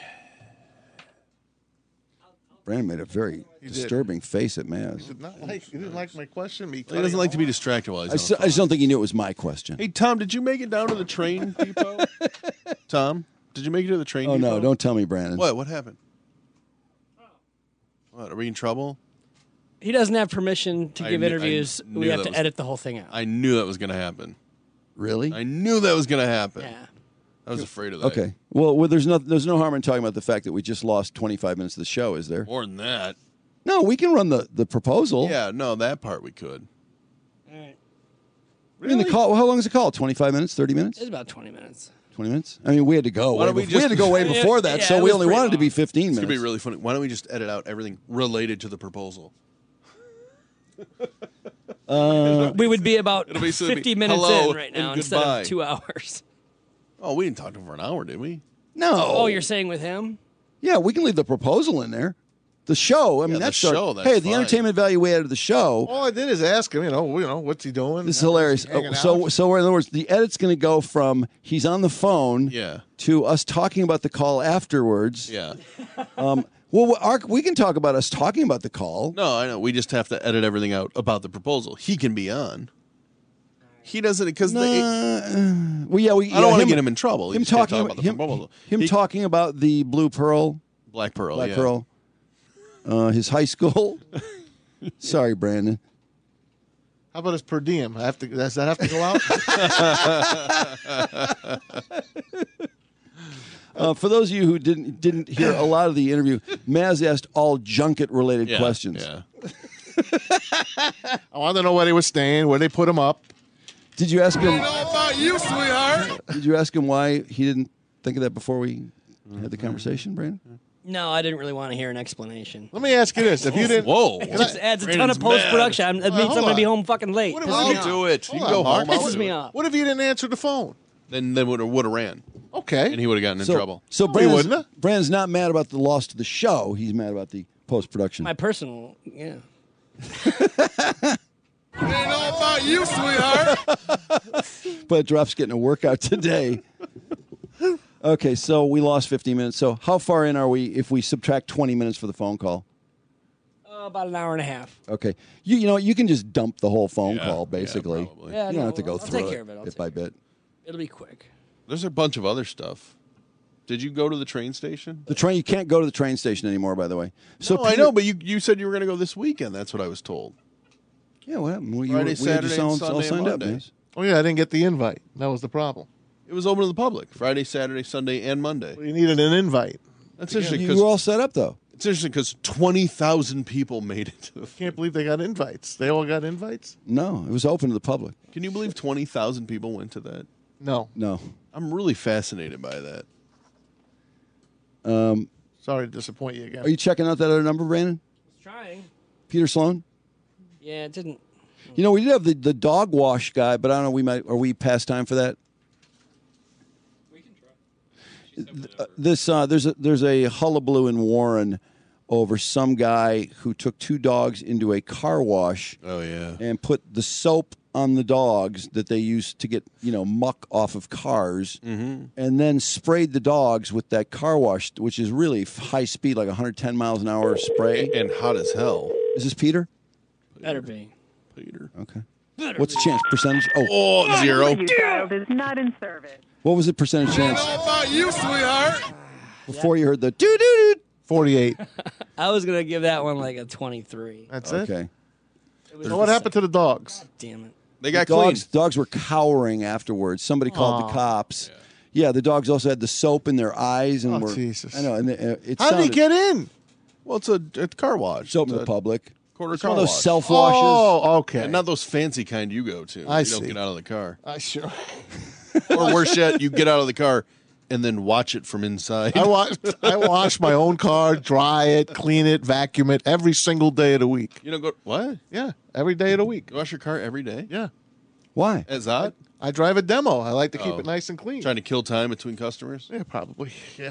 Brandon made a very disturbing face at Maz. He didn't like my question. He doesn't like to be distracted while he's I on just, the I just don't think he knew it was my question. Hey, Tom, did you make it down to the train depot? Tom, did you make it to the train Oh, depot? no, don't tell me, Brandon. What? What happened? What, are we in trouble? He doesn't have permission to I give knew- I interviews. knew We have that to was- edit the whole thing out. I knew that was going to happen. Really? I knew that was going to happen. Yeah. I was afraid of that. Okay. Well, there's no harm in talking about the fact that we just lost 25 minutes of the show, is there? More than that. No, we can run the proposal. Yeah, no, that part we could. All right. I mean, the call. How long is the call? 25 minutes? 30 minutes? It's about 20 minutes. 20 minutes? I mean, we had to go. Why don't we we had to go way just- before that, Yeah, so it we was only pretty wanted to be long. 15 It's going to minutes. be really funny. Why don't we just edit out everything related to the proposal? We would be about It'll be 50 minutes hello in right now and instead goodbye. of 2 hours. Oh, we didn't talk to him for an hour, did we? No. Oh, you're saying with him? Yeah, we can leave the proposal in there. The show. I mean, Yeah, the that's show, that's hey, the fine. entertainment value we added to the show. All I did is ask him, what's he doing? This is hilarious. Hanging So out? in other words, the edit's going to go from he's on the phone Yeah. to us talking about the call afterwards. Yeah. Well, we can talk about us talking about the call. No, I know. We just have to edit everything out about the proposal. He can be on. He doesn't because Well, yeah, I don't want to get him in trouble. Him He just can't talking talk about the proposal. him talking about the Blue Pearl, Black Pearl. Black yeah. Pearl, his high school. Sorry, Brandon. How about his per diem? Does that have to go out? For those of you who didn't hear a lot of the interview, Maz asked all junket related questions. Yeah. I wanted to know where they were staying, where they put him up. Did you ask him? I know about you, sweetheart. Did you ask him why he didn't think of that before we had the conversation, Brandon? No, I didn't really want to hear an explanation. Let me ask you this: if you didn't, Whoa, It just adds a ton of post-production. It means I'm going to be home fucking late. What if Pisses you me off. do it. You Hold can on, go home. Mark. Pisses me off. What if you didn't answer the phone? Then they would have ran. Okay. And he would have gotten in trouble. So No, he wouldn't have. Brandon's not mad about the loss to the show. He's mad about the post-production. My personal, yeah. I know about you, sweetheart. But Drop's getting a workout today. Okay, so we lost 15 minutes. So how far in are we if we subtract 20 minutes for the phone call? About an hour and a half. Okay. You know, you can just dump the whole phone call, basically. probably. Yeah, you don't no, have to go I'll through take it care of it. I'll bit take by bit. It'll be quick. There's a bunch of other stuff. Did you go to the train station? The train, you can't go to the train station anymore, by the way. So No, I know, but you said you were going to go this weekend. That's what I was told. Yeah, what happened? Well, Friday, we had Saturday, you all and Sunday, signed and up, Monday. man. Oh yeah, I didn't get the invite. That was the problem. It was open to the public. Friday, Saturday, Sunday, and Monday. You needed an invite. That's interesting. You were all set up, though. It's interesting because 20,000 people made it to the. Can't believe they got invites. They all got invites. No, it was open to the public. Can you believe 20,000 people went to that? No. No. I'm really fascinated by that. Sorry to disappoint you again. Are you checking out that other number, Brandon? Trying. Peter Sloan? Yeah, it didn't. You know, we did have the dog wash guy, but I don't know. Are we past time for that? We can try. There's a hullabaloo in Warren over some guy who took two dogs into a car wash. Oh yeah. And put the soap on the dogs that they used to get muck off of cars, and then sprayed the dogs with that car wash, which is really high speed, like 110 miles an hour spray, and hot as hell. Is this Peter? Better be. Peter. Okay. What's the chance? Percentage? Oh, 0. You dialed is not in service. What was the percentage I chance know about you, sweetheart. before you heard the doo-doo-doo? 48. I was going to give that one like a 23. That's it. Okay. So what happened to the dogs? Damn it. They got Dogs were cowering afterwards. Somebody called the cops. Yeah, the dogs also had the soap in their eyes and were. Jesus. I know. And it How did he sounded- get in? Well, it's a car wash. It's open to the public. Quarter It's car one of those wash. self washes. Oh, okay. And not those fancy kind you go to. I you see. don't get out of the car. I sure. Or worse yet, you get out of the car and then watch it from inside. I wash my own car, dry it, clean it, vacuum it every single day of the week. You don't go, what? Yeah, every day of the week. You wash your car every day? Yeah. Why? As hot? I drive a demo. I like to keep it nice and clean. Trying to kill time between customers? Yeah, probably. Yeah.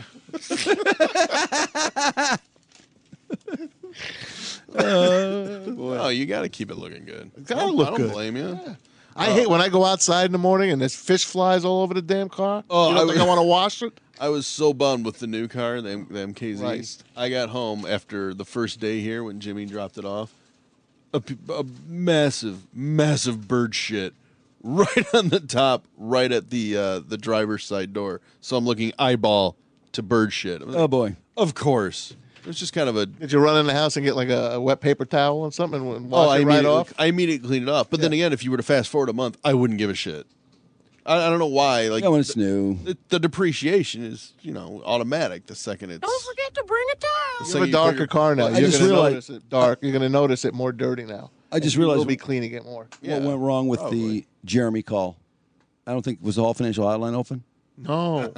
Oh, you got to keep it looking good. Gotta look I don't good. blame you. Yeah. I hate when I go outside in the morning and there's fish flies all over the damn car. Oh, you don't think I want to wash it? I was so bummed with the new car, the MKZ. Right. I got home after the first day here when Jimmy dropped it off. A massive, massive bird shit right on the top, right at the driver's side door. So I'm looking eyeball to bird shit. I'm like, Oh boy. Of course. It was just kind of a. Did you run in the house and get like a wet paper towel and something and wash it right off? I immediately cleaned it off. But then again, if you were to fast forward a month, I wouldn't give a shit. I don't know why. Like Yeah, when it's new. the depreciation is automatic the second it's. Don't forget to bring a towel. You have a darker car now. I You're just going to realized- notice it dark. You're going to notice it more dirty now. I just And realized we'll be cleaning it more. what went wrong with the Jeremy call. I don't think was the Hall Financial Hotline open. No.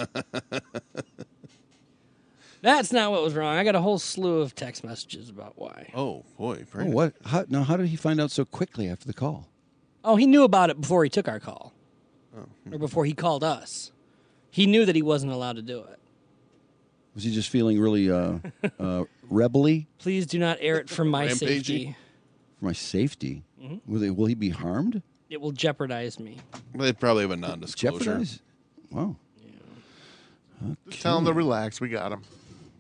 That's not what was wrong. I got a whole slew of text messages about why. Oh boy! Oh, what? How did he find out so quickly after the call? Oh, he knew about it before he took our call. Oh. Or before he called us. He knew that he wasn't allowed to do it. Was he just feeling really rebel-y? Please do not air it for my Rampagey? safety. For my safety? Mhm. Will he be harmed? It will jeopardize me. They probably have a non-disclosure. Jeopardize? Wow. Just tell him to relax. We got him.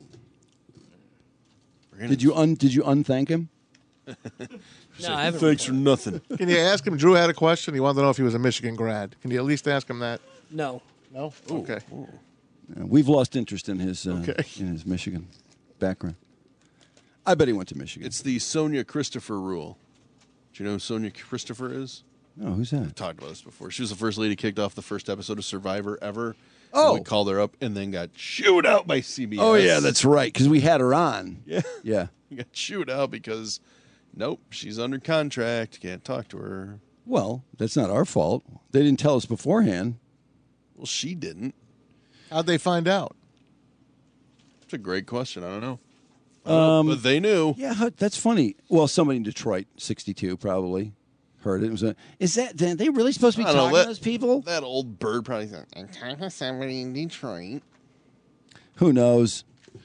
Did you unthank him? No, I haven't. Thanks for nothing. Can you ask him? Drew had a question. He wanted to know if he was a Michigan grad. Can you at least ask him that? No. No? Okay. We've lost interest in his Okay. in his Michigan background. I bet he went to Michigan. It's the Sonia Christopher rule. Do you know who Sonia Christopher is? No, who's that? I've talked about this before. She was the first lady kicked off the first episode of Survivor ever. Oh. We called her up and then got chewed out by CBS. Oh yeah, that's right. Because we had her on. Yeah. Yeah. We got chewed out because, nope, she's under contract. Can't talk to her. Well, that's not our fault. They didn't tell us beforehand. Well, she didn't. How'd they find out? It's a great question. I don't know. But they knew. Yeah, that's funny. Well, somebody in Detroit, 62, probably heard it. Is that they really supposed to be talking to those people? That old bird probably said, "I'm talking to somebody in Detroit." Who knows?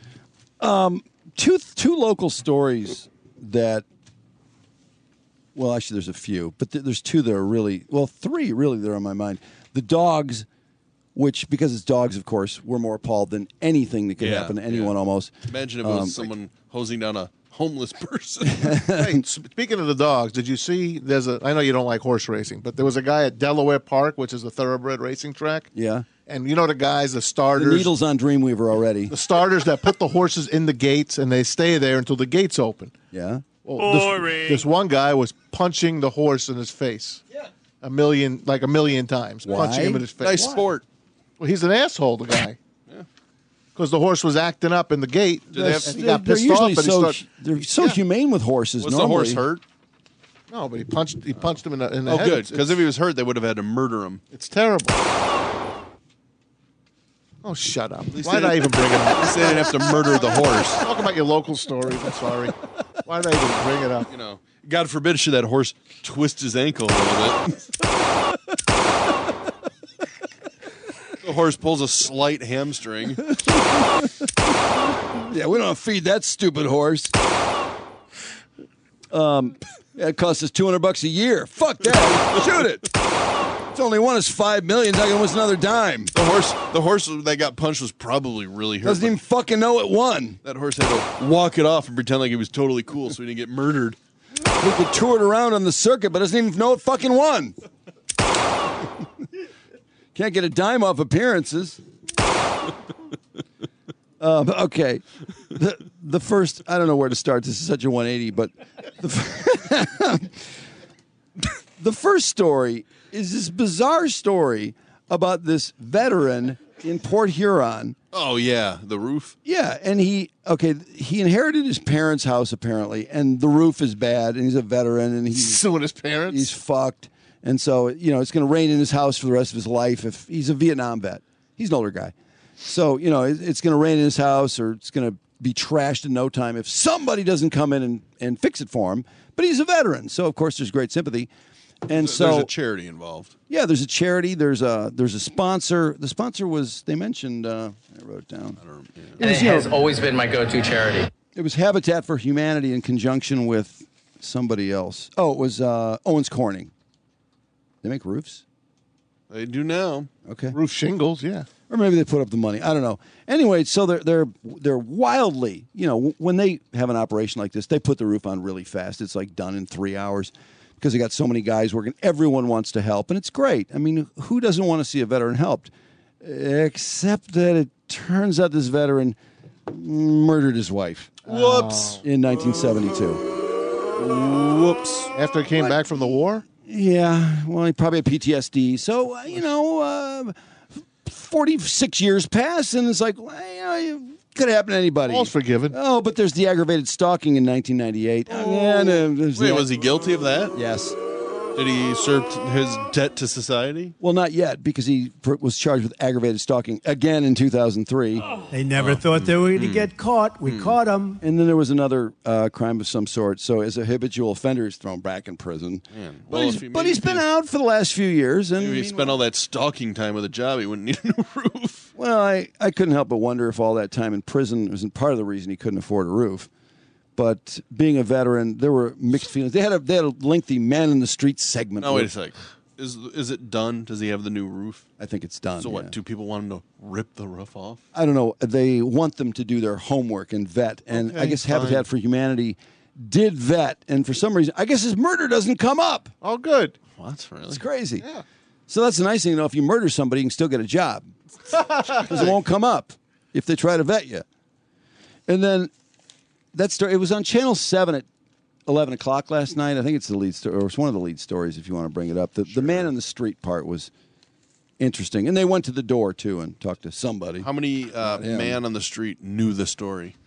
Two local stories that. Well, actually, there's a few, but there's two that are really three really that are on my mind. The dogs. Which, because it's dogs, of course, we're more appalled than anything that could happen to anyone almost. Imagine if it was someone hosing down a homeless person. Hey, speaking of the dogs, did you see I know you don't like horse racing, but there was a guy at Delaware Park, which is a thoroughbred racing track. Yeah. And you know the guys, the starters. The needle's on Dreamweaver already. The starters that put the horses in the gates and they stay there until the gates open. Yeah. Well, this one guy was punching the horse in his face. Yeah. A million times. Why? Punching him in his face. Nice sport. Well, he's an asshole, the guy. Because the horse was acting up in the gate. And he got pissed off. They're so humane with horses. Was normally. the horse hurt? No, but he punched him in the head. Oh, good. Because if he was hurt, they would have had to murder him. It's terrible. Oh, shut up. Why did I even bring it up? At least they didn't have to murder the horse. Talk about your local stories. I'm sorry. Why did I even bring it up? You know, God forbid should that horse twist his ankle a little bit. The horse pulls a slight hamstring. Yeah, we don't feed that stupid horse. It costs us $200 a year. Fuck that. Shoot it. It's only won us $5 million. Not gonna win us another dime. The horse that got punched was probably really hurt. Doesn't even fucking know it won. That horse had to walk it off and pretend like it was totally cool so he didn't get murdered. We could tour it around on the circuit, but doesn't even know it fucking won. Can't get a dime off appearances. Okay. The first, I don't know where to start. This is such a 180, but the first story is this bizarre story about this veteran in Port Huron. Oh, yeah. The roof? Yeah. And he inherited his parents' house, apparently, and the roof is bad, and he's a veteran, and he's suing his parents? He's fucked. And so, it's going to rain in his house for the rest of his life. If he's a Vietnam vet, he's an older guy. So, it's going to rain in his house or it's going to be trashed in no time if somebody doesn't come in and fix it for him. But he's a veteran. So, of course, there's great sympathy. And so there's a charity involved. Yeah, there's a charity. There's a sponsor. The sponsor was, they mentioned, I wrote it down. And it has always been my go-to charity. It was Habitat for Humanity in conjunction with somebody else. Oh, it was Owens Corning. They make roofs? They do now. Okay. Roof shingles, yeah. Or maybe they put up the money. I don't know. Anyway, so they're wildly, when they have an operation like this, they put the roof on really fast. It's like done in 3 hours because they got so many guys working. Everyone wants to help, and it's great. I mean, who doesn't want to see a veteran helped? Except that it turns out this veteran murdered his wife. Whoops. In 1972. Whoops. After he came back from the war? Yeah, well, he probably had PTSD. So, 46 years pass, and it's like, it could happen to anybody. All's forgiven. Oh, but there's the aggravated stalking in 1998. Wait, was he guilty of that? Yes. Did he serve his debt to society? Well, not yet, because he was charged with aggravated stalking again in 2003. They never thought they were going to get caught. We caught them. And then there was another crime of some sort. So as a habitual offender, he's thrown back in prison. Man. But he's been out for the last few years. And maybe he spent all that stalking time with a job. He wouldn't need a new roof. Well, I couldn't help but wonder if all that time in prison was part of the reason he couldn't afford a roof. But being a veteran, there were mixed feelings. They had a lengthy man in the street segment. No, wait a sec. Is it done? Does he have the new roof? I think it's done. So what? Do people want him to rip the roof off? I don't know. They want them to do their homework and vet. And Okay, I guess fine. Habitat for Humanity did vet. And for some reason, I guess his murder doesn't come up. Oh, good. What? Really? It's crazy. Yeah. So that's the nice thing, if you murder somebody, you can still get a job. Because it won't come up if they try to vet you. And then that story, it was on Channel 7 at 11 o'clock last night. I think it's the lead story, or it's one of the lead stories if you want to bring it up. The man in the street part was interesting. And they went to the door, too, and talked to somebody. How many man on the street knew the story?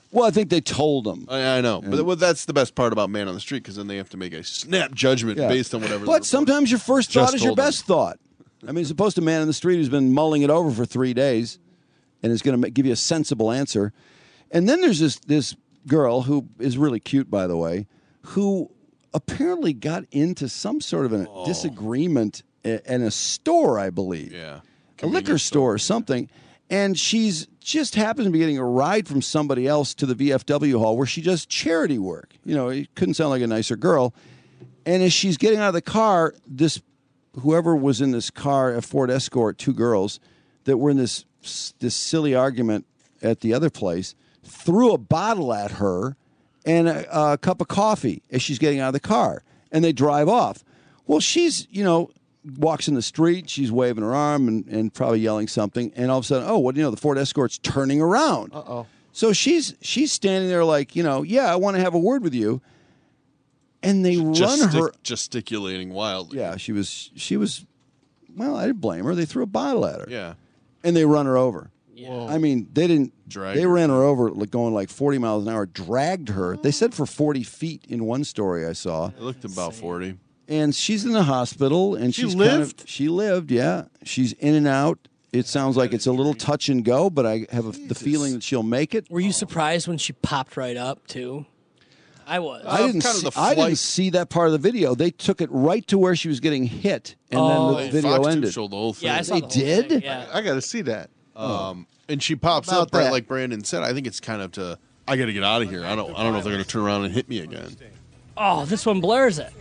Well, I think they told him. I know, but that's the best part about Man on the Street, because then they have to make a snap judgment based on whatever. But sometimes your first thought is your best thought. I mean, as opposed to Man on the Street who's been mulling it over for 3 days and is going to give you a sensible answer. And then there's this girl who is really cute, by the way, who apparently got into some sort of a disagreement in a store, I believe. Yeah. A liquor store or something. And she's just happens to be getting a ride from somebody else to the VFW hall where she does charity work. You know, it couldn't sound like a nicer girl. And as she's getting out of the car, whoever was in this car, a Ford Escort, 2 girls that were in this silly argument at the other place, threw a bottle at her and a cup of coffee as she's getting out of the car. And they drive off. Well, she's, walks in the street, she's waving her arm and probably yelling something, and all of a sudden, the Ford Escort's turning around. Uh-oh. So she's standing there like, yeah, I want to have a word with you. And they run her gesticulating wildly. Yeah, she was well, I didn't blame her. They threw a bottle at her. Yeah. And they run her over. Yeah. I mean, they didn't drag. They ran her over going like 40 miles an hour, dragged her. They said for 40 feet in one story I saw. It looked about 40. And she's in the hospital, and she lived, yeah. She's in and out. It sounds like it's a little touch and go, but I have the feeling that she'll make it. Were you surprised when she popped right up too? I was. I didn't see that part of the video. They took it right to where she was getting hit, and then the video Fox 2 ended. showed the whole thing. Yeah, I saw they did. Thing, yeah. I got to see that. And she pops up right like Brandon said. I think it's kind of I got to get out of here. I don't know if they're going to turn around and hit me again. Oh, this one blurs it.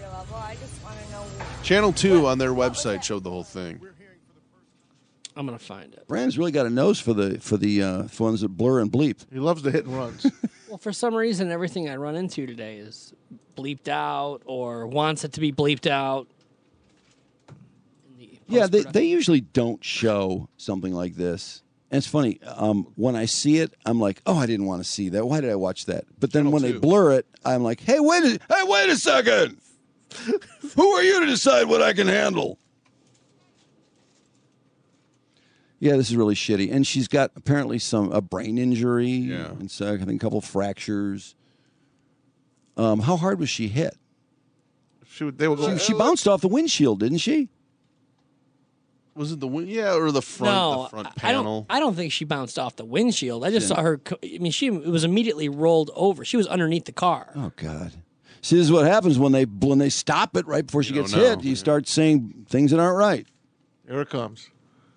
Channel 2 on their website showed the whole thing. I'm gonna find it. Brandon's really got a nose for the ones that blur and bleep. He loves the hit and runs. Well, for some reason, everything I run into today is bleeped out or wants it to be bleeped out. Yeah, they usually don't show something like this. And it's funny, when I see it, I'm like, oh, I didn't want to see that. Why did I watch that? But then when they blur it, I'm like, hey, wait a second. Who are you to decide what I can handle? Yeah, this is really shitty. And she's got apparently a brain injury. Yeah. And so I think a couple fractures. How hard was she hit? She bounced off the windshield, didn't she? Was it the or the front? No, the front panel. I don't think she bounced off the windshield. I just saw her. I mean, it was immediately rolled over. She was underneath the car. Oh God! See, this is what happens when they stop it right before she gets hit. You start saying things that aren't right. Here it comes.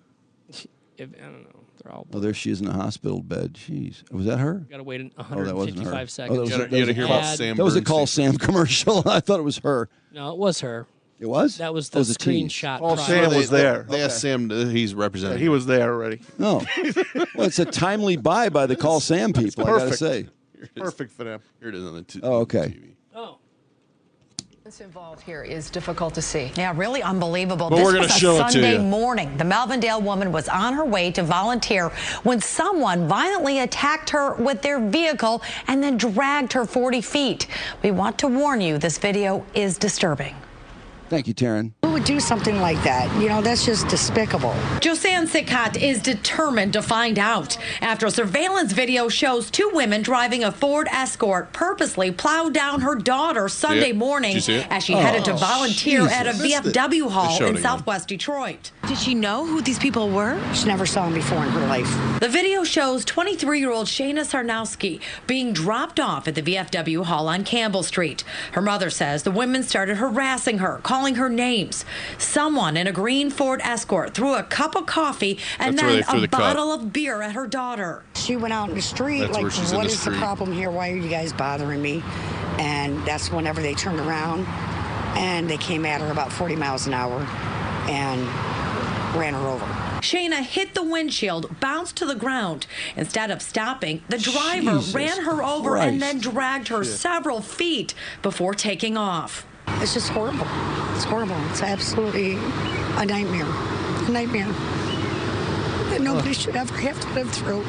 I don't know. They're all. Oh, there she is in the hospital bed. Jeez, was that her? Got to wait 155 Oh, seconds. You got to hear about Sam. That was a Call Sam commercial. I thought it was her. No, it was her. It was? That was the screenshot. Paul Sam was there. They asked Sam. He's representing. Yeah, he was there already. No. Well, it's a timely buy by the Call Sam people, I got to say. Perfect for them. Here it is on the Oh, okay. TV. Oh. What's involved here is difficult to see. Yeah, really unbelievable. But This we're gonna was a show it to Sunday you. morning. The Melvindale woman was on her way to volunteer when someone violently attacked her with their vehicle and then dragged her 40 feet. We want to warn you, this video is disturbing. Thank you, Taryn. Who would do something like that? That's just despicable. Josanne Sikat is determined to find out after a surveillance video shows 2 women driving a Ford Escort purposely plowed down her daughter Sunday morning as she headed to volunteer at a VFW hall in Southwest Detroit. Did she know who these people were? She never saw him before in her life. The video shows 23-year-old Shayna Sarnowski being dropped off at the VFW hall on Campbell Street. Her mother says the women started harassing her, calling her names. Someone in a green Ford Escort threw a cup of coffee and then a bottle of beer at her daughter. She went out in the street like, what is the problem here? Why are you guys bothering me? And that's whenever they turned around and they came at her about 40 miles an hour and ran her over. Shayna hit the windshield, bounced to the ground. Instead of stopping, the driver ran her over and then dragged her several feet before taking off. It's just horrible. It's horrible. It's absolutely a nightmare. A nightmare that nobody should ever have to live through.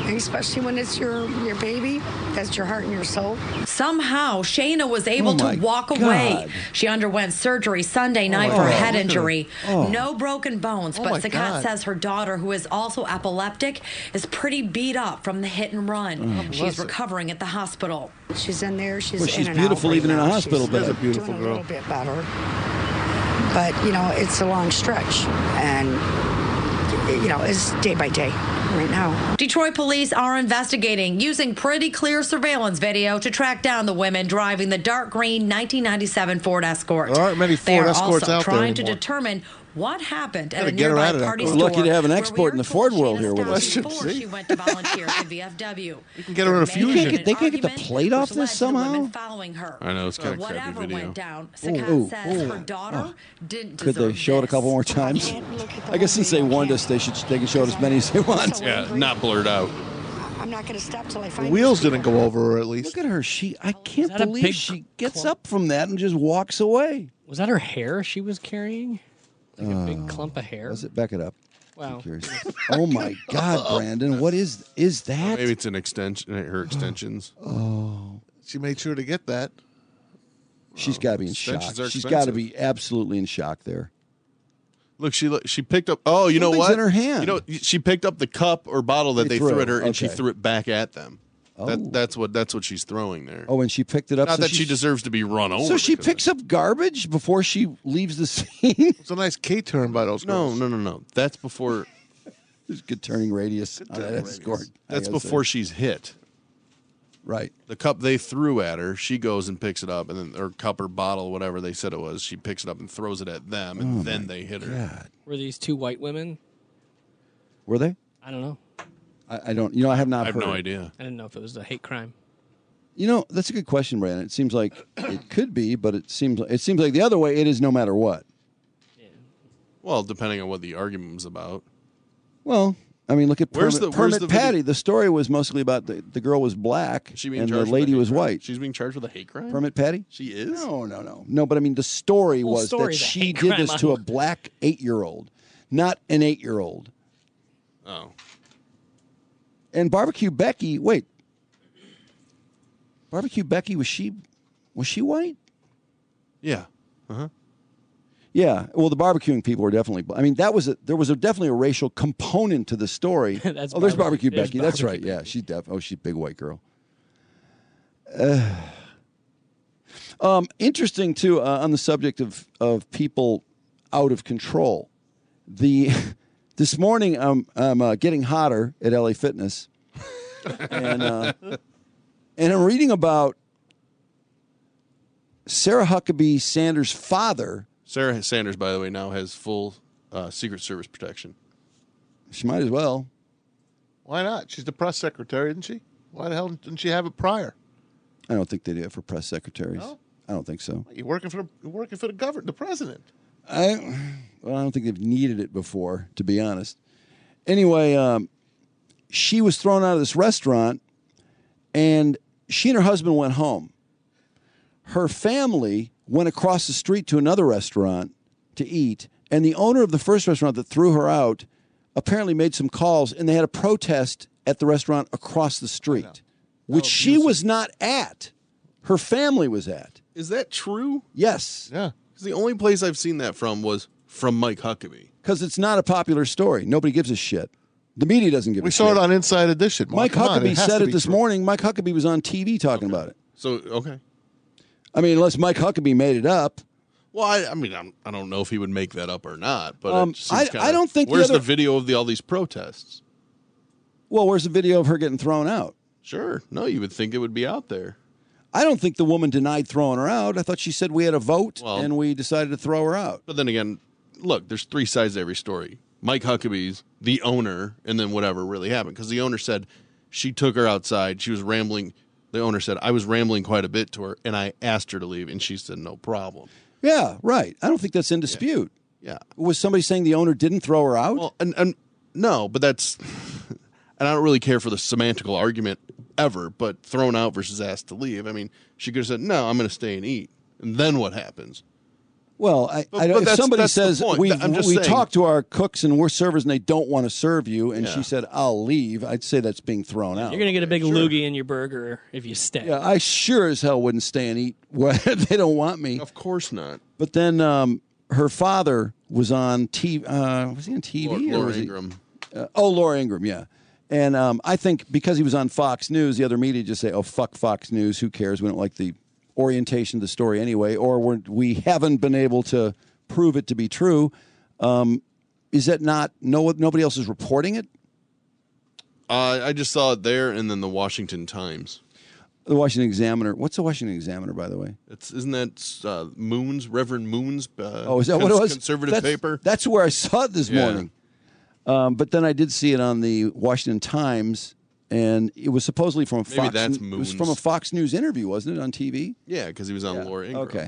And especially when it's your baby, that's your heart and your soul. Somehow, Shayna was able to walk away. She underwent surgery Sunday night for a head injury. No broken bones, but Sakat says her daughter, who is also epileptic, is pretty beat up from the hit and run. She's recovering at the hospital. She's in there. She's beautiful even in a hospital bed. She's a beautiful girl. A little bit better. But, it's a long stretch. And, it's day by day right now. Detroit police are investigating using pretty clear surveillance video to track down the women driving the dark green 1997 Ford Escort. There aren't many Ford Escorts out there trying to determine what happened at a get her nearby out of party there. store. We're lucky to have an export in the Ford world here with us. Before she went to volunteer at the VFW. You can get her in a Fusion. They can't get the plate off this somehow? Following her. I know, it's kind of crappy Whatever video. went down, Sakat says her daughter didn't deserve Could they show it a couple more times? I guess since they warned us, they can show it as many as they want. Yeah, not blurred out. I'm not going to stop till I find The wheels didn't go over her, at least. Look at her. I can't that a believe big she gets up from that and just walks away. Was that her hair she was carrying? Like a big clump of hair? Was it? Back it up. Wow. I'm curious. Oh, my God, Brandon. What is that? Maybe it's an extension. Her extensions. Oh. She made sure to get that. She's got to be in shock. Extensions are She's got to expensive. be absolutely in shock there. Look, she picked up. Oh, you know Something's what? in her hand. She picked up the cup or bottle that they threw at her, and she Okay. threw it back at them. Oh. That's what she's throwing there. Oh, and she picked it up. Not so that she deserves to be run over. So she because picks up garbage before she leaves the scene? It's a nice K-turn by those girls. No. That's before. There's a good turning radius on that Escort. That's before she's hit. Right. The cup they threw at her, she goes and picks it up, and then or cup or bottle, whatever they said it was, she picks it up and throws it at them, and then they hit her. God. Were these two white women? Were they? I don't know. I don't. I have not I have heard. no idea. I didn't know if it was a hate crime. That's a good question, Brandon. It seems like it could be, but it seems like the other way it is no matter what. Well, depending on what the argument was about. Well, I mean, look at Where's Permit the Patty. video? The story was mostly about the girl was black She being and the charged with lady a hate was crime? white. She's being charged with a hate crime? Permit Patty? She is? No, but I mean, the story whole was that story's a she hate did crime this to on- a black 8-year-old, not an 8-year-old. Oh. And Barbecue Becky, Barbecue Becky, was she white? Yeah. Uh-huh. Yeah. Well, the barbecuing people were definitely. I mean, there was definitely a racial component to the story. That's there's Barbecue there's Becky. That's right. Barbecue Yeah, she's she's a big white girl. Interesting too on the subject of people out of control. This morning I'm getting hotter at LA Fitness, and I'm reading about Sarah Huckabee Sanders' father. Sarah Sanders, by the way, now has full Secret Service protection. She might as well. Why not? She's the press secretary, isn't she? Why the hell didn't she have it prior? I don't think they do it for press secretaries. No? I don't think so. You're working for the government, the president. I don't think they've needed it before, to be honest. Anyway, she was thrown out of this restaurant, and she and her husband went home. Her family went across the street to another restaurant to eat, and the owner of the first restaurant that threw her out apparently made some calls, and they had a protest at the restaurant across the street, which she was not at. Her family was at. Is that true? Yes. Yeah. Because the only place I've seen that from was from Mike Huckabee. Because it's not a popular story. Nobody gives a shit. The media doesn't give a shit. We saw it on Inside Edition. Mike Huckabee said it this morning. Mike Huckabee was on TV talking about it. So, okay. I mean, unless Mike Huckabee made it up. Well, I don't know if he would make that up or not, but it just I seems kinda, don't think Where's the the other- video of all these protests? Well, where's the video of her getting thrown out? Sure. No, you would think it would be out there. I don't think the woman denied throwing her out. I thought she said we had a vote and we decided to throw her out. But then again, look, there's three sides to every story. Mike Huckabee's the owner, and then whatever really happened. Because the owner said she took her outside. She was rambling. The owner said, I was rambling quite a bit to her, and I asked her to leave, and she said, no problem. Yeah, right. I don't think that's in dispute. Yeah. Was somebody saying the owner didn't throw her out? Well, and no, but that's, and I don't really care for the semantical argument ever, but thrown out versus asked to leave. I mean, she could have said, no, I'm going to stay and eat. And then what happens? Well, somebody says we talk to our cooks and we're servers and they don't want to serve you, and she said, I'll leave. I'd say that's being thrown out. You're going to get a big loogie in your burger if you stay. Yeah, I sure as hell wouldn't stay and eat where they don't want me. Of course not. But then her father was on TV. Was he on TV? Laura Ingraham. Laura Ingraham, yeah. And I think because he was on Fox News, the other media just say, oh, fuck Fox News. Who cares? We don't like the orientation of the story anyway, or we haven't been able to prove it to be true. Is that not nobody else is reporting it? I just saw it there, and then the Washington Times, the Washington Examiner. What's the Washington Examiner, by the way? Isn't that Reverend Moon's? Is that what it was? Conservative paper. That's where I saw it this morning. But then I did see it on the Washington Times. And it was supposedly from a Fox. That's It was from a Fox News interview, wasn't it, on TV? Yeah, because he was on Laura Ingraham. Okay.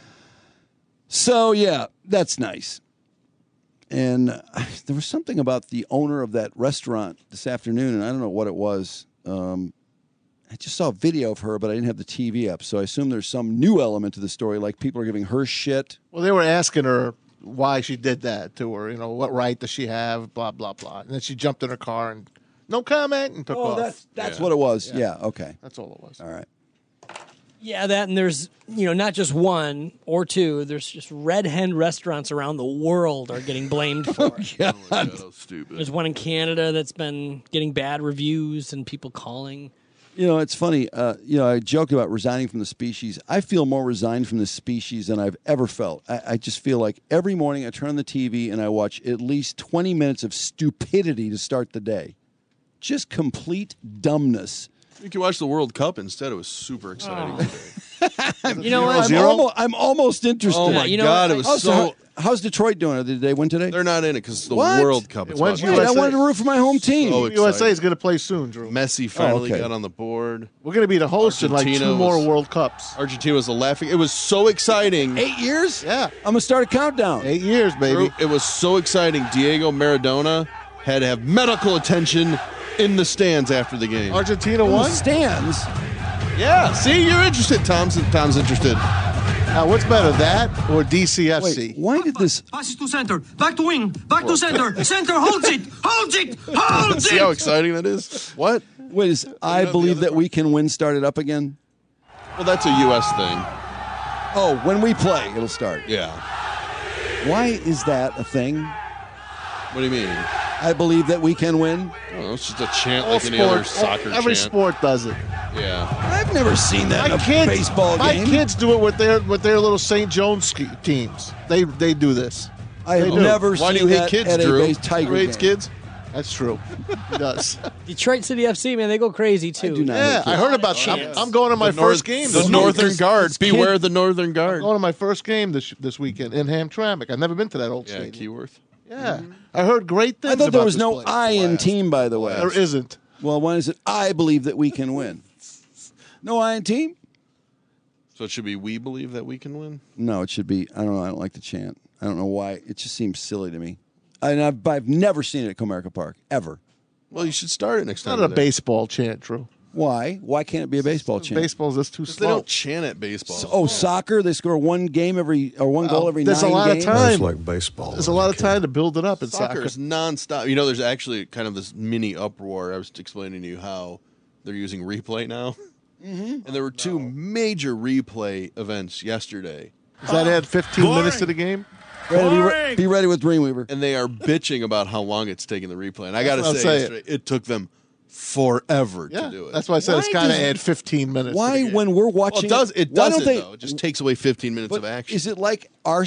So yeah, that's nice. And there was something about the owner of that restaurant this afternoon, and I don't know what it was. I just saw a video of her, but I didn't have the TV up, so I assume there's some new element to the story, like people are giving her shit. Well, they were asking her why she did that to her. You know, what right does she have? Blah blah blah. And then she jumped in her car and. No comment and took off. That's what it was. Yeah, okay. That's all it was. All right. Yeah, that, and there's, not just one or two. There's just Red Hen restaurants around the world are getting blamed for. Stupid. There's one in Canada that's been getting bad reviews and people calling. It's funny. I joked about resigning from the species. I feel more resigned from the species than I've ever felt. I just feel like every morning I turn on the TV and I watch at least 20 minutes of stupidity to start the day. Just complete dumbness. You can watch the World Cup instead. It was super exciting. I'm almost interested. Oh my God! It was so. How's Detroit doing? Did they win today? They're not in it because it's the World Cup. I wanted to root for my home team. USA is going to play soon, Drew. Messi finally got on the board. We're going to be the host in like 2 more World Cups. Argentina was laughing. It was so exciting. 8 years? Yeah. I'm going to start a countdown. 8 years, baby. It was so exciting. Diego Maradona had to have medical attention in the stands after the game. Argentina won? The stands? Yeah. See, you're interested. Tom's interested. Now, what's better, that or DCFC? Wait, why did this... Pass it to center. Back to wing. Back to center. Center holds it. Holds it. Holds it. See how exciting that is? What? Wait, is I Believe That We Can Win started up again? Well, that's a U.S. thing. Oh, when we play, it'll start. Yeah. Why is that a thing? What do you mean? I Believe That We Can Win? Oh, it's just a chant like any other soccer chant. Every sport does it. Yeah. I've never seen that in a baseball game. My kids do it with their little St. John's teams. They do this. I have never Why do seen you hate that kids, at Drew? a Tiger Who hates game. kids? That's true. He does. Detroit City FC, man, they go crazy too. I do not Yeah, I heard about that. I'm going to my first game. The Northern Guard. Beware the Northern Guard. I'm going to my first game this weekend in Hamtramck. I've never been to that old stadium. Keyworth. Yeah. I heard great things I thought there about was this no place. I in team, by the way. There isn't. Well, why is it I Believe That We Can Win? No I in team? So it should be we believe that we can win? No, it should be, I don't know, I don't like the chant. I don't know why. It just seems silly to me. And I've never seen it at Comerica Park, ever. Well, you should start it next time. It's not a baseball chant, Drew. Why? Why can't it be a baseball chant? Baseball's just too slow. They don't chant at baseball. Soccer, they score one goal every 9 games? There's a lot of time. It's like baseball. There's a lot of time to build it up in Soccer soccer. is nonstop. There's actually kind of this mini uproar. I was explaining to you how they're using replay now. And there were 2 major replay events yesterday. Does that add 15 minutes to the game? Be ready with Dreamweaver. And they are bitching about how long it's taking the replay. And I got to say, yesterday, it took them forever to do it. That's why I said it's got to add 15 minutes. Why, when we're watching, though. It just takes away 15 minutes of action. Is it like our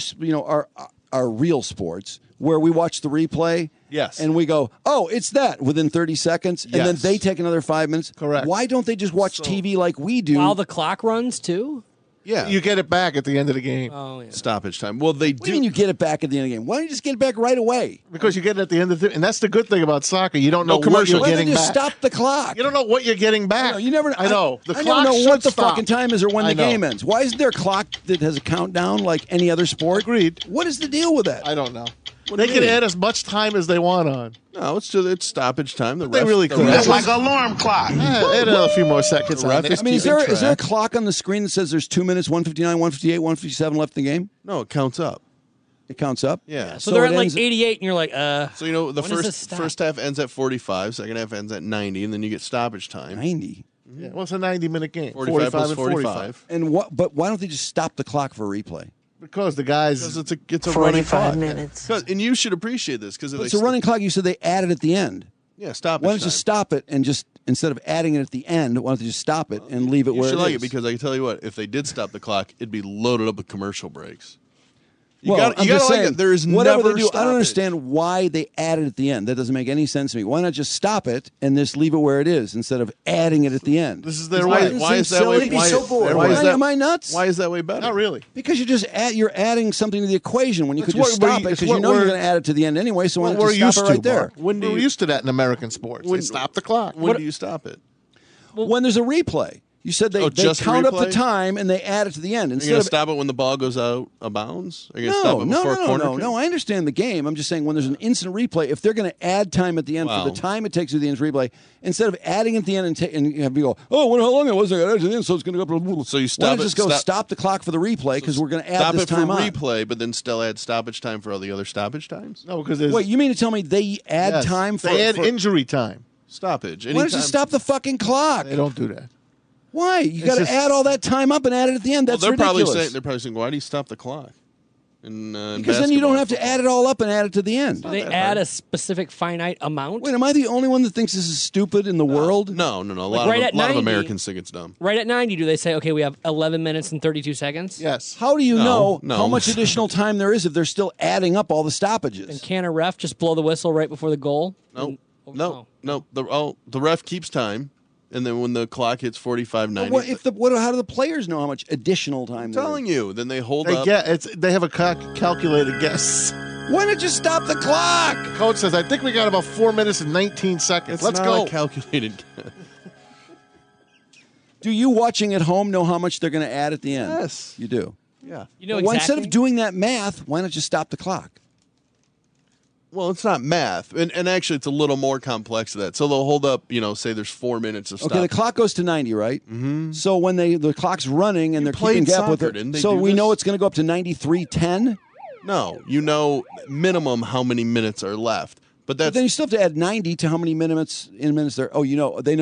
real sports where we watch the replay? Yes. And we go, oh, it's that within 30 seconds, and then they take another 5 minutes. Correct. Why don't they just watch TV like we do? While the clock runs too? Yeah. You get it back at the end of the game. Oh, yeah. Stoppage time. Well, they What do you mean you get it back at the end of the game? Why don't you just get it back right away? Because you get it at the end of the and that's the good thing about soccer. You don't know what commercial. you're Why don't getting they just back. stop the clock? You don't know what you're getting back. I know, you never. I know. The I clock never know should what the stop. fucking time is or when I the know. game ends. Why isn't there a clock that has a countdown like any other sport? Agreed. What is the deal with that? I don't know. They can add as much time as they want on. No, it's stoppage time. They really could. That's like an alarm clock. Add a few more seconds. I mean, is there a clock on the screen that says there's 2 minutes, 159, 158, 157 left in the game? No, it counts up. It counts up? Yeah. So they're at like 88, and you're like, So, you know, the when does this stop? first half ends at 45, second half ends at 90, and then you get stoppage time. 90? Yeah, well, it's a 90-minute game. 45 plus and 45. And what? But why don't they just stop the clock for replay? Because the guys... Because it's a running clock. 45 minutes. And you should appreciate this. Because It's a running clock. You said they added at the end. Yeah, stoppage Why don't you time. just stop it and just, instead of adding it at the end, why don't they just stop it and leave it You where should it like is? it because I can tell you what, if they did stop the clock, it'd be loaded up with commercial breaks. I'm gotta just like saying, it. There is whatever never they do, I don't stoppage. understand why they added at the end. That doesn't make any sense to me. Why not just stop it and just leave it where it is instead of adding it at the end? This is their way. Why is that way? Am I nuts? Why is that way better? Not really. Because you're adding something to the equation when you could just stop it because you know you're going to add it to the end anyway. So why not we're just used stop it to right there? Mark. We're used to that in American sports. They stop the clock. When do you stop it? When there's a replay. You said they just count up the replay? time and they add it to the end. Are you Instead going to of stop it when the ball goes out of bounds? Are you going to stop it before a corner kick? No. I understand the game. I'm just saying when there's an instant replay, if they're going to add time at the end for the time it takes to do the instant replay, instead of adding at the end and have you go, oh, well, how long it was I got to the end, so it's going to go up. So you stop Why not it. just go stop the clock for the replay because we're going to add this time Stop it on. for replay, but then still add stoppage time for all the other stoppage times? No, because there's... Wait, you mean to tell me they add time for... They add for, injury time. Stoppage. Why don't you stop the fucking clock? They don't do that. Why? You got to add all that time up and add it at the end. That's they're ridiculous. Probably saying, why do you stop the clock? Because then you don't have to add it all up and add it to the end. Do they add a specific finite amount? Wait, am I the only one that thinks this is stupid in the world? No. A Like lot, right of at Americans think it's dumb. Right at 90, do they say, okay, we have 11 minutes and 32 seconds? Yes. How do you know No. how much additional time there is if they're still adding up all the stoppages? And can a ref just blow the whistle right before the goal? No. The ref keeps time, and then when the clock hits 45:90, How do the players know how much additional time? I'm telling you, then they hold They up. they have a calculated guess. Why not just stop the clock? Coach says, I think we got about 4 minutes and 19 seconds. It's Let's not go. a calculated. Do you watching at home know how much they're going to add at the end? Yes. You do. Yeah. You know Well, exactly. instead of doing that math, why not just stop the clock? Well, it's not math, and actually, it's a little more complex than that. So they'll hold up, say there's 4 minutes of Okay, stop. the clock goes to 90, right? Mm-hmm. So when the clock's running and they're keeping played gap with soccer, it, didn't they so do we this? know it's going to go up to 93:10. No, you know minimum how many minutes are left, but But then you still have to add 90 to how many minutes there. Oh,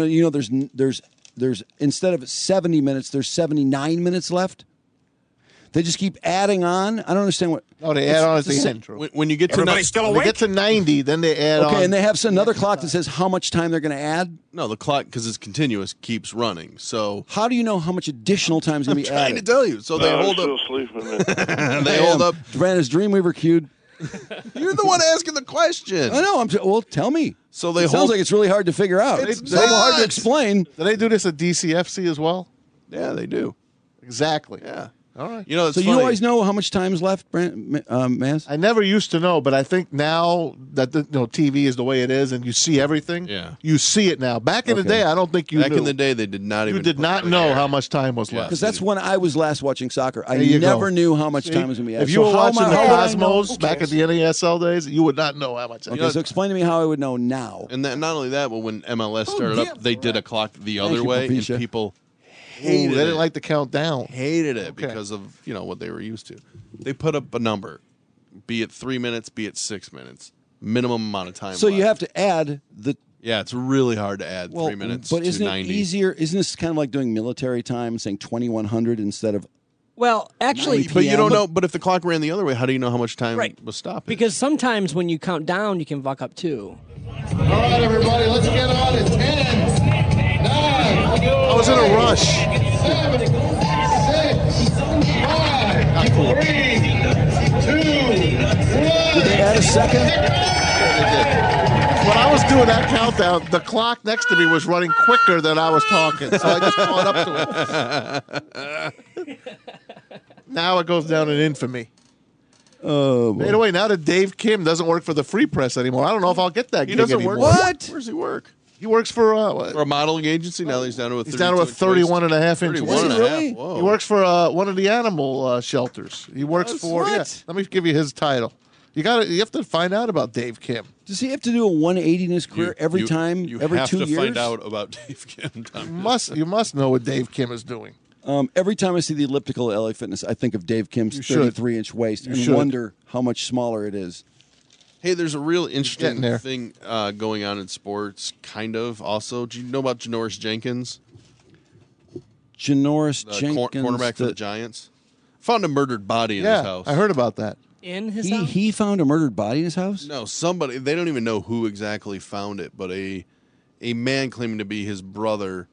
there's instead of 70 minutes, there's 79 minutes left. They just keep adding on. I don't understand what. No, they add on at the end. When you get to when they get to 90, then they add on. Okay, and they have another clock that says how much time they're going to add. No, the clock, because it's continuous, keeps running. So how do you know how much additional time is going to be added? I'm trying to tell you. So they hold up. They hold up. Brandon's Dreamweaver queued. You're the one asking the question. I know. Well, tell me. So they sounds like it's really hard to figure out. It's hard to explain. Do they do this at DCFC as well? Yeah, they do. Exactly. Yeah. All right. It's so funny. you always know how much time is left, Maz? I never used to know, but I think now that TV is the way it is, and you see everything. Yeah. You see it now. Back in the day, I don't think you Back knew. in the day, they did not even. You did not know how much time was left. Because that's when I was last watching soccer. I There you never go. knew how much See? time was going to be added. If you were how watching the how would I know? Cosmos back at the NASL days, you would not know how much. Okay, so explain to me how I would know now. And then, not only that, but when MLS started up, they did a clock the other you, way, and Papisha. people They hated didn't it. like to count down. Hated it because of what they were used to. They put up a number, be it 3 minutes, be it 6 minutes, minimum amount of time. So you left. have to add the. Yeah, it's really hard to add 3 minutes But to isn't 90. it easier? Isn't this kind of like doing military time, saying 2100 instead of? Well, actually, But you don't know. But if the clock ran the other way, how do you know how much time Right. was stopping? because sometimes when you count down, you can fuck up too. All right, everybody, let's get on at 10, 9. I was in a rush. 7, 6, 5, 3, 2, 1. Did they add a second? When I was doing that countdown, the clock next to me was running quicker than I was talking, so I just caught up to it. Now it goes down in infamy. Oh, By the way, now that Dave Kim doesn't work for the Free Press anymore, I don't know if I'll get that he gig doesn't anymore. work. What? Where does he work? He works for what? For a modeling agency. Now he's down to a. He's down to a 31 and a half inch. 31 and a half. Really? Whoa. He works for one of the animal shelters. He works for. What? Yeah, let me give you his title. You have to find out about Dave Kim. Does he have to do a 180 in his career every 2 years? You have to find out about Dave Kim. You must know what Dave Kim is doing. Every time I see the elliptical at LA Fitness, I think of Dave Kim's 33-inch waist and wonder how much smaller it is. Hey, there's a real interesting thing going on in sports, kind of. Also, do you know about Janoris Jenkins? Janoris Jenkins, cornerback for the Giants, found a murdered body in his house. I heard about that. In his house? He found a murdered body in his house? No, somebody. They don't even know who exactly found it, but a man claiming to be his brother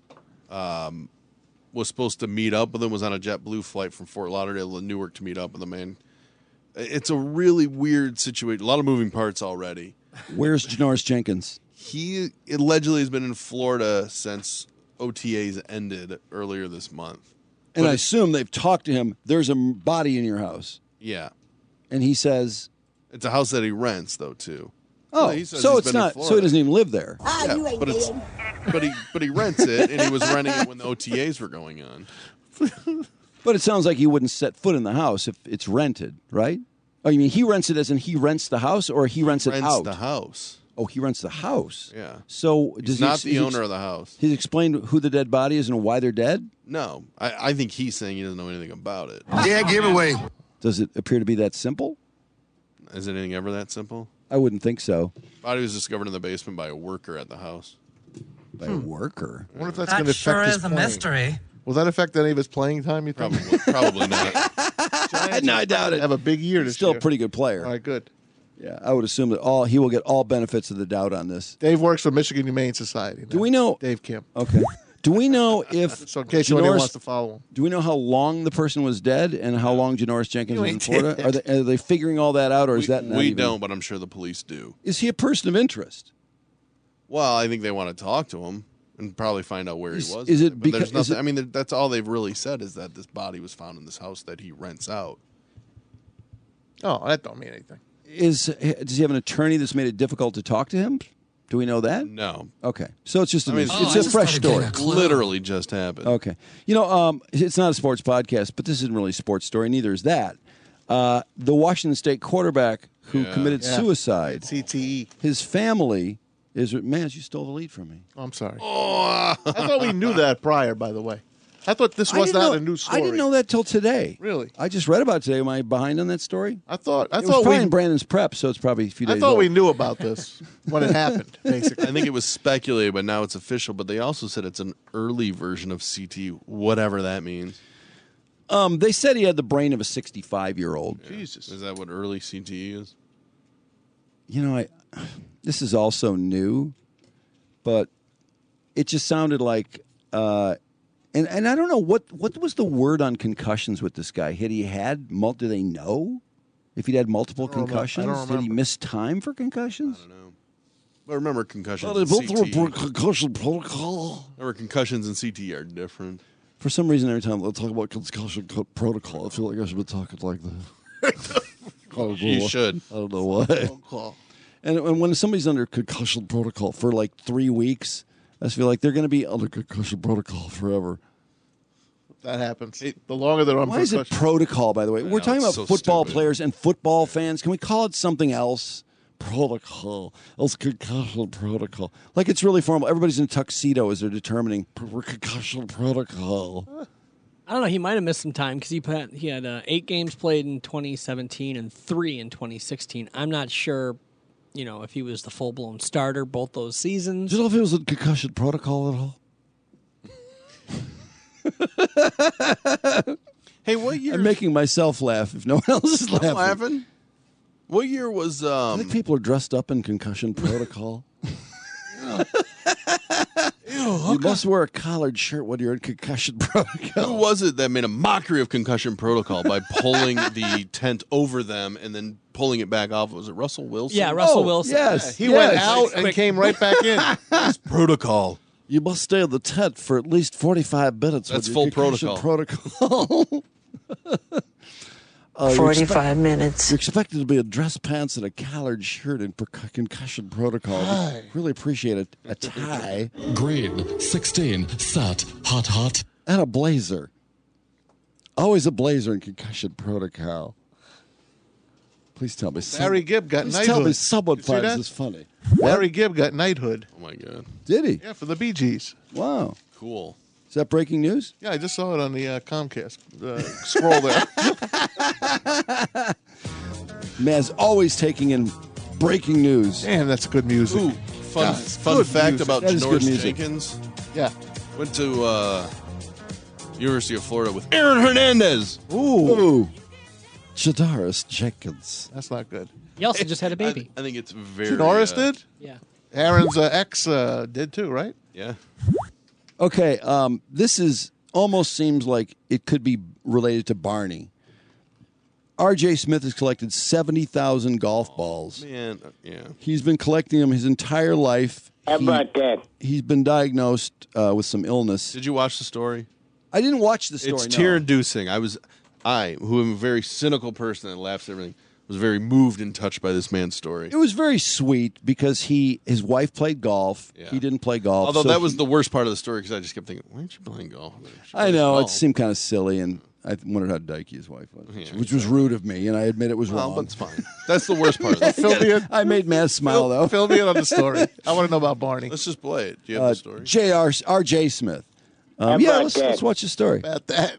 was supposed to meet up with him, was on a JetBlue flight from Fort Lauderdale to Newark to meet up with the man. It's a really weird situation. A lot of moving parts already. Where's Janoris Jenkins? He allegedly has been in Florida since OTAs ended earlier this month. And I assume they've talked to him. There's a body in your house. Yeah. And he says... It's a house that he rents, though, too. Oh, so it's not... So he doesn't even live there. Yeah, but he rents it, and he was renting it when the OTAs were going on. But it sounds like he wouldn't set foot in the house if it's rented, right? Oh, you mean he rents it as in he rents the house, or he rents it out? The house. Oh, he rents the house. Yeah. So he's not the owner of the house. He's explained who the dead body is and why they're dead? No. I think he's saying he doesn't know anything about it. Yeah, giveaway. Does it appear to be that simple? Is anything ever that simple? I wouldn't think so. Body was discovered in the basement by a worker at the house. By a worker? I wonder if that's going to affect his playing. Mystery. Will that affect any of his playing time, you think? Probably not. No, I doubt it. Have a big year this Still year. a pretty good player. All right, good. Yeah, I would assume that he will get all benefits of the doubt on this. Dave works for Michigan Humane Society. Do we know... Dave Kim. Okay. Do we know if... So in case anyone wants to follow him. Do we know how long the person was dead and how long Janoris Jenkins was in Florida? Are they figuring all that out, or is that not We even... don't, but I'm sure the police do. Is he a person of interest? Well, I think they want to talk to him and probably find out where he was. Is it But because... there's nothing, I mean, that's all they've really said is that this body was found in this house that he rents out. Oh, that don't mean anything. Does he have an attorney that's made it difficult to talk to him? Do we know that? No. Okay. So it's just it's a fresh story. Literally just happened. Okay. It's not a sports podcast, but this isn't really a sports story. Neither is that. The Washington State quarterback who committed suicide. CTE. His family is... Man, you stole the lead from me. I'm sorry. I thought we knew that prior, by the way. I thought this was not a new story. I didn't know that till today. Really? I just read about it today. Am I behind on that story? I thought it was probably in Brandon's prep, so it's probably a few days I thought old. we knew about this when it happened, basically. I think it was speculated, but now it's official. But they also said it's an early version of CT, whatever that means. They said he had the brain of a 65-year-old. Yeah. Jesus. Is that what early CTE is? This is also new, but it just sounded like... And I don't know, what was the word on concussions with this guy? Had he had, do they know if he'd had multiple concussions? Did he miss time for concussions? I don't know. But remember, concussions They and both CT. were concussion protocol. Remember, concussions and CT are different. For some reason, every time they talk about concussion protocol, I feel like I should be talking like that. You should. I don't know why. And when somebody's under concussion protocol for like 3 weeks... I just feel like they're going to be under concussion protocol forever. That happens. The longer they're on Why is it protocol, by the way? We're talking about so football stupid. players and football fans. Can we call it something else? Protocol. It's concussion protocol. Like it's really formal. Everybody's in tuxedo as they're determining concussion protocol. I don't know. He might have missed some time because he had 8 games played in 2017 and 3 in 2016. I'm not sure... if he was the full-blown starter both those seasons. Do you know if he was in concussion protocol at all? Hey, what year? I'm making myself laugh if no one else is laughing. I'm laughing. What year was... I think people are dressed up in concussion protocol. You must wear a collared shirt when you're in concussion protocol. Who was it that made a mockery of concussion protocol by pulling the tent over them and then pulling it back off? Was it Russell Wilson? Yeah, Russell Wilson. Yes. He went out and came right back in. It's protocol. You must stay in the tent for at least 45 minutes. That's with your full concussion protocol. 45 minutes. You're expected to be in dress pants and a collared shirt in concussion protocol. Hi. Really appreciate a tie. Green, 16, set, hot, hot. And a blazer. Always a blazer in concussion protocol. Please tell me. Barry Gibb got knighthood. Tell me someone You see finds that? this funny. Barry Gibb got knighthood. Oh, my God. Did he? Yeah, for the Bee Gees. Wow. Cool. Is that breaking news? Yeah, I just saw it on the Comcast. Scroll there. Maz always taking in breaking news. Damn, that's good music. Ooh, fun fact music. about That is good Janoris music. Jenkins. Yeah. Went to University of Florida with Aaron Hernandez. Ooh. Janoris Jenkins. That's not good. He also just had a baby. I think it's very... Janoris did? Yeah. Aaron's ex did too, right? Yeah. Okay, this is almost seems like it could be related to Barney. R.J. Smith has collected 70,000 golf balls. Man, yeah. He's been collecting them his entire life. How about that? He's been diagnosed with some illness. Did you watch the story? I didn't watch the story. It's no. tear-inducing. I, who am a very cynical person and laughs at everything, was very moved and touched by this man's story. It was very sweet because his wife played golf. Yeah. He didn't play golf. Although so that was the worst part of the story because I just kept thinking, why aren't you playing golf? I know, golf. it seemed kind of silly, and I wondered how dykey his wife was, Yeah, which was rude of me, and I admit it was Well, wrong. that's fine. That's the worst part of it. Fill me in. I made Maz smile, though. Fill me in on the story. I want to know about Barney. Let's just play it. Do you have the story? R.J. Smith. How Yeah, about let's that? watch the story. About that.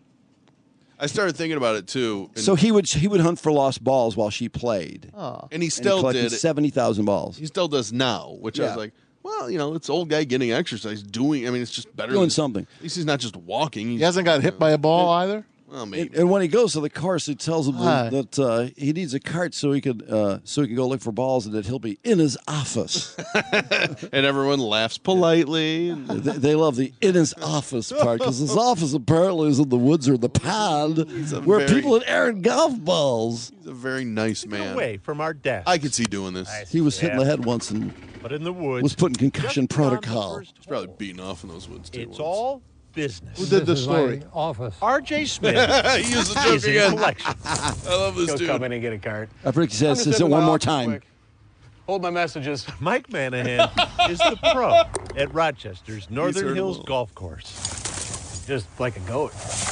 I started thinking about it, too. And, So he would hunt for lost balls while she played. Oh. and he And still he collected did. 70,000 balls. He still does now, which I Yeah. was like, well, it's old guy getting exercise, it's just better. Doing than, something. At least he's not just walking. He hasn't got hit by a ball either? Well, maybe. And when he goes to the course, he tells him Hi. that he needs a cart so he can go look for balls, and that he'll be in his office. And everyone laughs politely. And They love the in his office part because his office apparently is in the woods or the pond where very- people had errant golf balls. he's a very nice man. Away from our desk. I could see doing this. He was hit in the head once and But in the woods, was put in concussion just beyond the protocol. first He's probably hole, beaten off in those woods, too. It's once. all business. Who did the story? Office. R.J. Smith He used the joke is in again. collection. I love this He'll dude. come in and get a card. I think he says I'm just it in one my more office time. quick. Hold my messages. Mike Manahan is the pro at Rochester's Northern heard Hills them all. Golf Course. Just like a goat.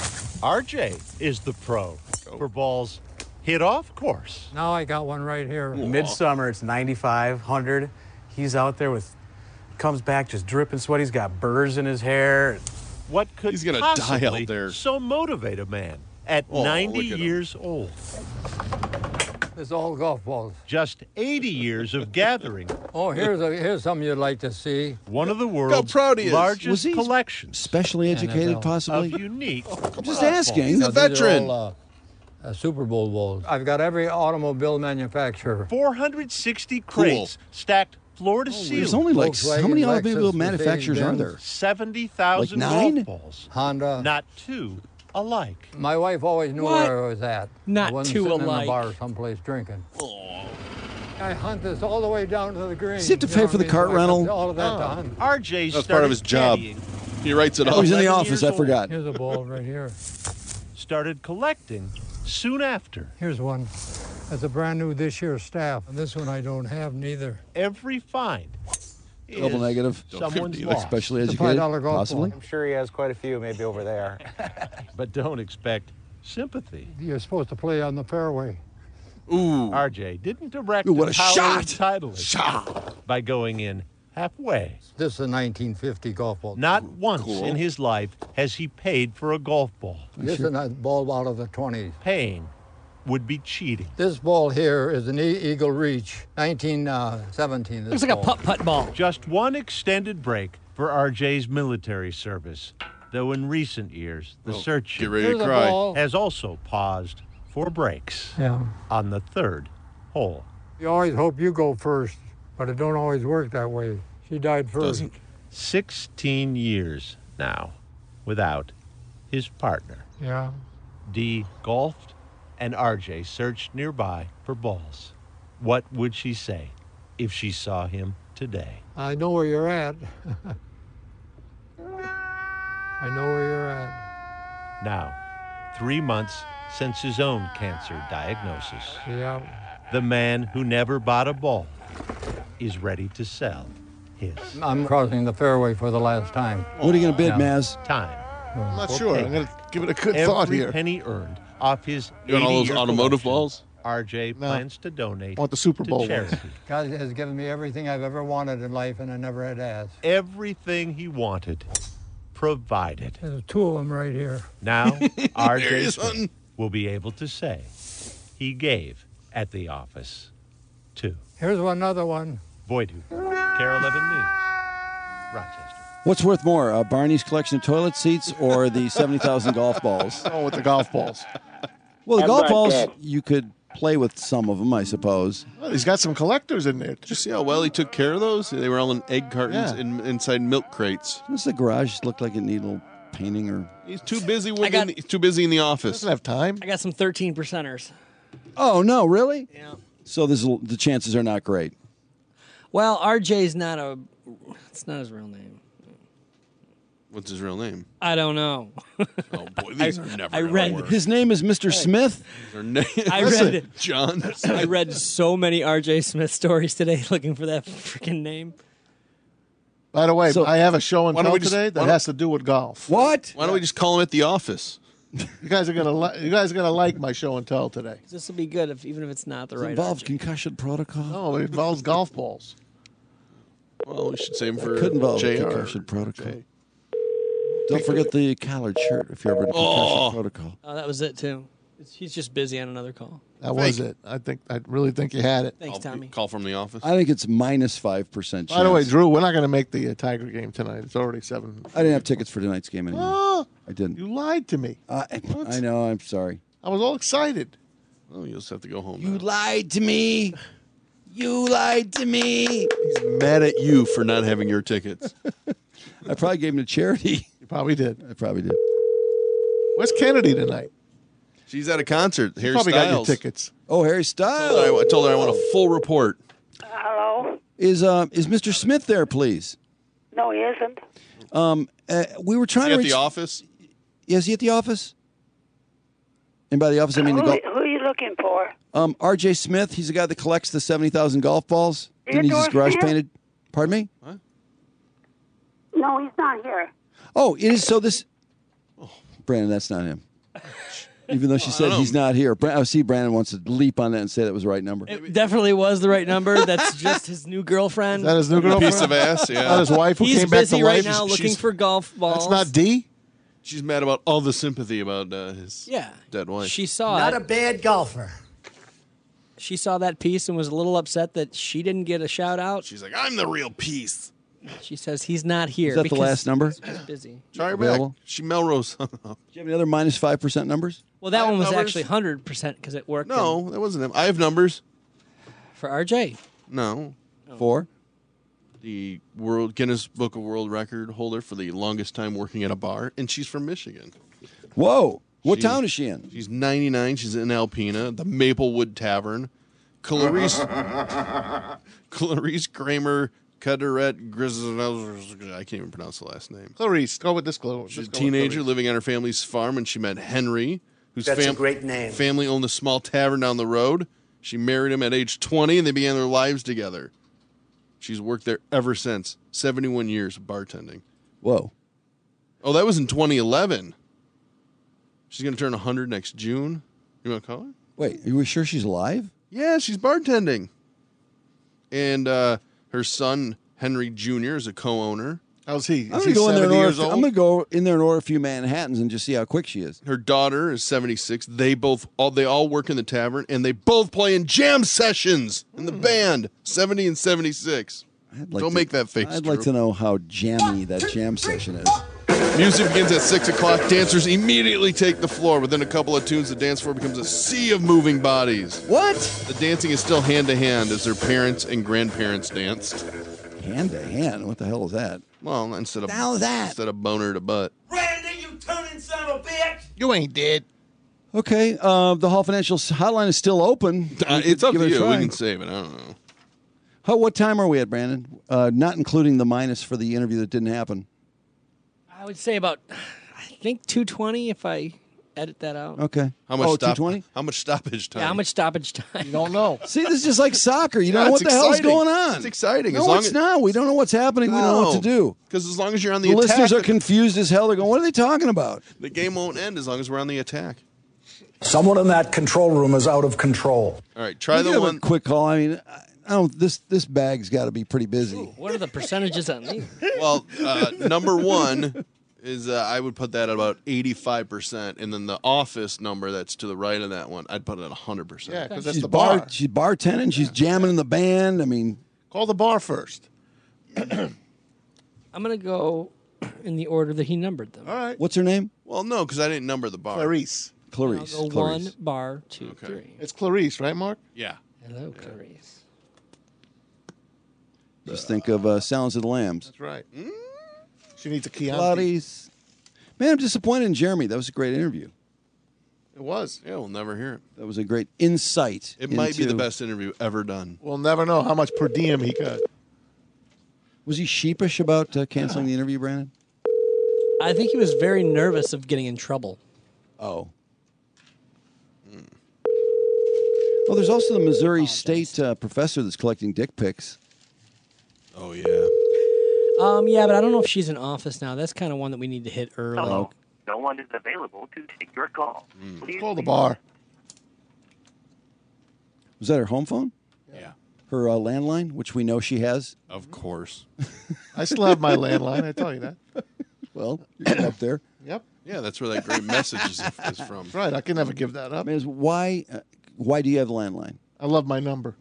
R.J. is the pro for balls hit off course. Now I got one right here. Midsummer, it's 95, 100. He's out there comes back just dripping sweat. He's got burrs in his hair. What could He's gonna die possibly out there. so motivate a man at 90 look at him. years old? It's all golf balls. Just 80 years of gathering Oh, here's something you'd like to see. one of the world's proud he is. Was largest he collections specially educated, NFL. possibly? of unique. I'm just golf asking. He's a These are veteran. all, Super Bowl balls. I've got every automobile manufacturer. 460 crates stacked floor to ceiling. There's only like Volkswagen, how many Lexus, automobile manufacturers are there? Mercedes-Benz. 70,000 Like 9? golf balls. Honda. Not two alike. My wife always knew What? where I was at. Not I wasn't two sitting in alike. a bar someplace drinking. I hunt this all the way down to the green. Does he have to pay for the cart So I got rental? All of that to hunt. RJ That's part of his job. caddying, He writes it Oh, off. he's in the 11 office. years I old. forgot. Here's a ball right here. started collecting soon after. Here's one. That's a brand new this year staff. And this one I don't have neither. Every find is Double negative. someone's loss. Specially It's a educated, $5 golf possibly. ball. I'm sure he has quite a few, maybe over there. But don't expect sympathy. You're supposed to play on the fairway. Ooh. RJ didn't direct Ooh, what the a power of shot. Titleist by going in halfway. This is a 1950 golf ball. Not once Cool. in his life has he paid for a golf ball. This is a ball out of the 20s. Paying would be cheating. This ball here is an Eagle Reach, 1917. Looks like a putt-putt ball. Just one extended break for RJ's military service, though in recent years the search get ready to Here's a cry. ball. has also paused for breaks Yeah. on the third hole. You always hope you go first, but it don't always work that way. She died first. Doesn't. 16 years now without his partner. Yeah. Dee golfed and RJ searched nearby for balls. What would she say if she saw him today? I know where you're at. I know where you're at. Now, 3 months since his own cancer diagnosis, Yeah. the man who never bought a ball is ready to sell his. I'm crossing the fairway for the last time. What are you going to bid, Yeah. Maz? Time. I'm not Okay. sure. I'm going to give it a good Every thought here. penny earned off his You want all those 80-year automotive collection balls? RJ plans to donate I want the Super Bowl to charity. God has given me everything I've ever wanted in life, and I never had to ask. Everything he wanted, provided. There's two of them right here. Now, RJ Smith will be able to say he gave at the office too. Here's another one. Voidu, Care 11 News, Rochester. What's worth more, Barney's collection of toilet seats or the 70,000 golf balls? Oh, with the golf balls. Well, the How golf about balls, that? you could play with some of them, I suppose. Well, he's got some collectors in there. Did you see how well he took care of those? They were all in egg cartons Yeah. inside milk crates. Does the garage look like it needed a little painting or? He's too busy he's too busy in the office. Doesn't have time. I got some 13%ers. Oh no, really? Yeah. So the chances are not great. Well, RJ's not it's not his real name. What's his real name? I don't know. Oh boy, these are never. I gonna read work. His name is Mr. Smith. Their name. I read John. I read so many RJ Smith stories today looking for that freaking name. By the way, So- I have a show and Why don't tell we just- today why that don't- has to do with golf. What? Why don't we just call him at the office? You guys are gonna like my show and tell today. This will be good even if it's not the Does it right. involve RJ. concussion protocol? No, it involves golf balls. Well, we should save him for Could involve a JR. concussion protocol. Don't forget the collared shirt if you're ever in a concussion protocol. Oh, that was it too. He's just busy on another call. That was it. I really think you had it. Thanks, Tommy. Call from the office. I think it's minus 5% chance. By the way, Drew, we're not going to make the Tiger game tonight. It's already 7. I didn't have tickets for tonight's game anymore. Oh, I didn't. you lied to me. I know. I'm sorry. I was all excited. Oh, you'll just have to go home. You lied to me. You lied to me. He's mad at you for not having your tickets. I probably gave him to charity. You probably did. I probably did. Where's Kennedy tonight? She's at a concert. Harry Probably got your Styles. tickets. Oh, Harry Styles. I told her I want a full report. Hello? Is Mr. Smith there, please? No, he isn't. We were trying Is he to at reach. the office? Is he at the office? And by the office, I mean the Who golf. are you looking for? R.J. Smith. He's the guy that collects the 70,000 golf balls. He needs his Theodore garage Smith? painted. Pardon me? No, he's not here. Oh, it is. So this. Brandon, that's not him. Even though she said he's not here. I see Brandon wants to leap on that and say that was the right number. It definitely was the right number. That's just his new girlfriend. Is that his new girlfriend? Piece of ass, yeah. Not his wife who He's came back busy to right life? now looking She's- for golf balls. That's not D? She's mad about all the sympathy about his Yeah. dead wife. She saw Not it. a bad golfer. She saw that piece and was a little upset that she didn't get a shout out. She's like, I'm the real piece. She says he's not here. Is that the because last number? He's busy. Try her Available? back. She Melrose. Do you have any other minus 5% numbers? Well, that one was numbers? actually 100% because it worked. No, that wasn't him. I have numbers. For RJ. No. For? The World Guinness Book of World Record holder for the longest time working at a bar, and she's from Michigan. Whoa. What town is she in? She's 99. She's in Alpena, the Maplewood Tavern. Clarice Kramer Caderet Grizzle. I can't even pronounce the last name. Clarice. Go with this. She's a teenager living on her family's farm, and she met Henry, whose That's a great name. family owned a small tavern down the road. She married him at age 20, and they began their lives together. She's worked there ever since. 71 years of bartending. Whoa. Oh, that was in 2011. She's going to turn 100 next June. You want to call her? Wait, are you sure she's alive? Yeah, she's bartending. And her son, Henry Jr., is a co-owner. How's he? I'm Is gonna he go in there 70 and years order. old? I'm gonna go in there and order a few Manhattans and just see how quick she is. Her daughter is 76. They all work in the tavern, and they both play in jam sessions in the band, 70 and 76. Don't make that face, I'd like Drew. to know how jammy that jam session is. Music begins at 6 o'clock. Dancers immediately take the floor. Within a couple of tunes, the dance floor becomes a sea of moving bodies. What? The dancing is still hand-to-hand as their parents and grandparents danced. Hand to hand? What the hell is that? Well, instead of boner to butt. Randy, you tuning son of a bitch! You ain't dead. Okay, the Hall Financial Hotline is still open. It's up Give to it a you. try. We can save it. I don't know. What time are we at, Brandon? Not including the minus for the interview that didn't happen. I would say about, I think 220 if I edit that out. Okay. How much 220? How much stoppage time? Yeah, how much stoppage time? You don't know. See, this is just like soccer. You don't Yeah, know what it's the hell's exciting. going on. It's exciting. No, As long it's as- not. We don't know what's happening. We don't know what to do. Because as long as you're on The the attack, listeners are confused as hell. They're going, what are they talking about? the game won't end as long as we're on the attack. Someone in that control room is out of control. All right, try We the could have one. a quick call. I mean, I don't. This bag's got to be pretty busy. What are the percentages on these? Well, number one is I would put that at about 85%, and then the office number that's to the right of that one, I'd put it at 100%. Yeah, because that's She's the bar. She's bartending. She's jamming in the band. I mean, Call the bar first. I'm going to go in the order that he numbered them. All right. what's her name? Well, no, because I didn't number the bar. Clarice. Clarice. I'll go Clarice. 1, bar, 2, 3. It's Clarice, right, Mark? Yeah. Hello, Clarice. Just think of Silence of the Lambs. That's right. She needs a Chianti. Clarice. Man, I'm disappointed in Jeremy. That was a great interview. It was. Yeah, we'll never hear it. That was a great insight. It might be the into- best interview ever done. We'll never know how much per diem he got. Was he sheepish about canceling the interview, Brandon? I think he was very nervous of getting in trouble. Oh. Well, there's also the Missouri State professor that's collecting dick pics. Oh, yeah. Yeah, but I don't know if she's in office now. That's kind of one that we need to hit early. Hello. No one is available to take your call. Please Call the bar. Was that her home phone? Yeah. Her landline, which we know she has? Of course. I still have my landline. I tell you that. Well, you're up there. Yep. Yeah, that's where that great message is from. That's right. I can never give that up. Man, why do you have the landline? I love my number.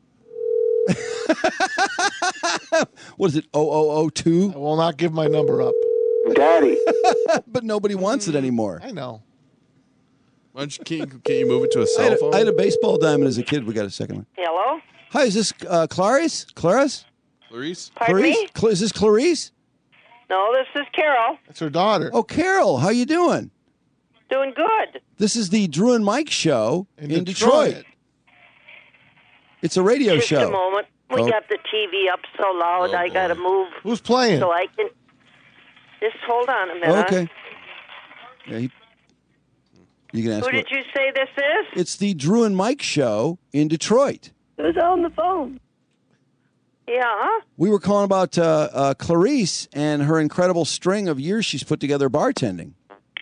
What is it, 0002? I will not give my number up. Daddy. But nobody wants it anymore. I know. Why don't you, can't you move it to a cell phone? I had a baseball diamond as a kid. We got a second one. Hello? Hi, is this Clarice? Clarice? Clarice? Pardon me? Is this Clarice? No, this is Carol. That's her daughter. Oh, Carol, how you doing? Doing good. This is the Drew and Mike show in Detroit. It's a radio Just show. a moment. We Oh. got the TV up so loud I got to move. Who's playing? So I can... Just hold on a minute. Okay. Yeah, you can ask. Who did you say this is? It's the Drew and Mike show in Detroit. Who's on the phone? Yeah? We were calling about Clarice and her incredible string of years she's put together bartending.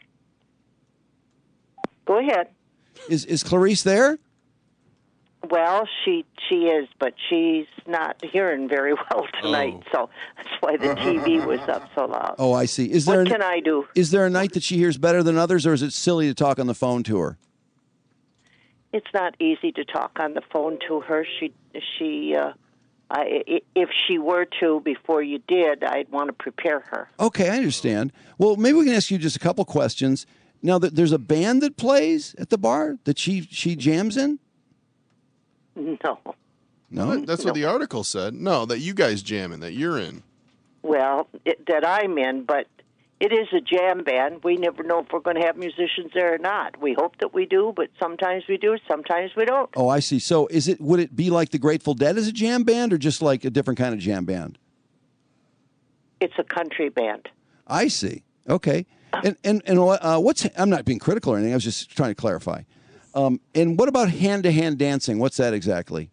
Go ahead. Is Clarice there? Well, she is, but she's not hearing very well tonight, so that's why the TV was up so loud. Oh, I see. What can I do? Is there a night that she hears better than others, or is it silly to talk on the phone to her? It's not easy to talk on the phone to her. If she were to before you did, I'd want to prepare her. Okay, I understand. Well, maybe we can ask you just a couple questions. Now, there's a band that plays at the bar that she jams in? No. No? That's what the article said. No, that you guys jam in, that you're in. Well, that I'm in, but it is a jam band. We never know if we're going to have musicians there or not. We hope that we do, but sometimes we do, sometimes we don't. Oh, I see. So would it be like the Grateful Dead as a jam band, or just like a different kind of jam band? It's a country band. I see. Okay. And what's, I'm not being critical or anything, I was just trying to clarify. And what about hand-to-hand dancing? What's that exactly?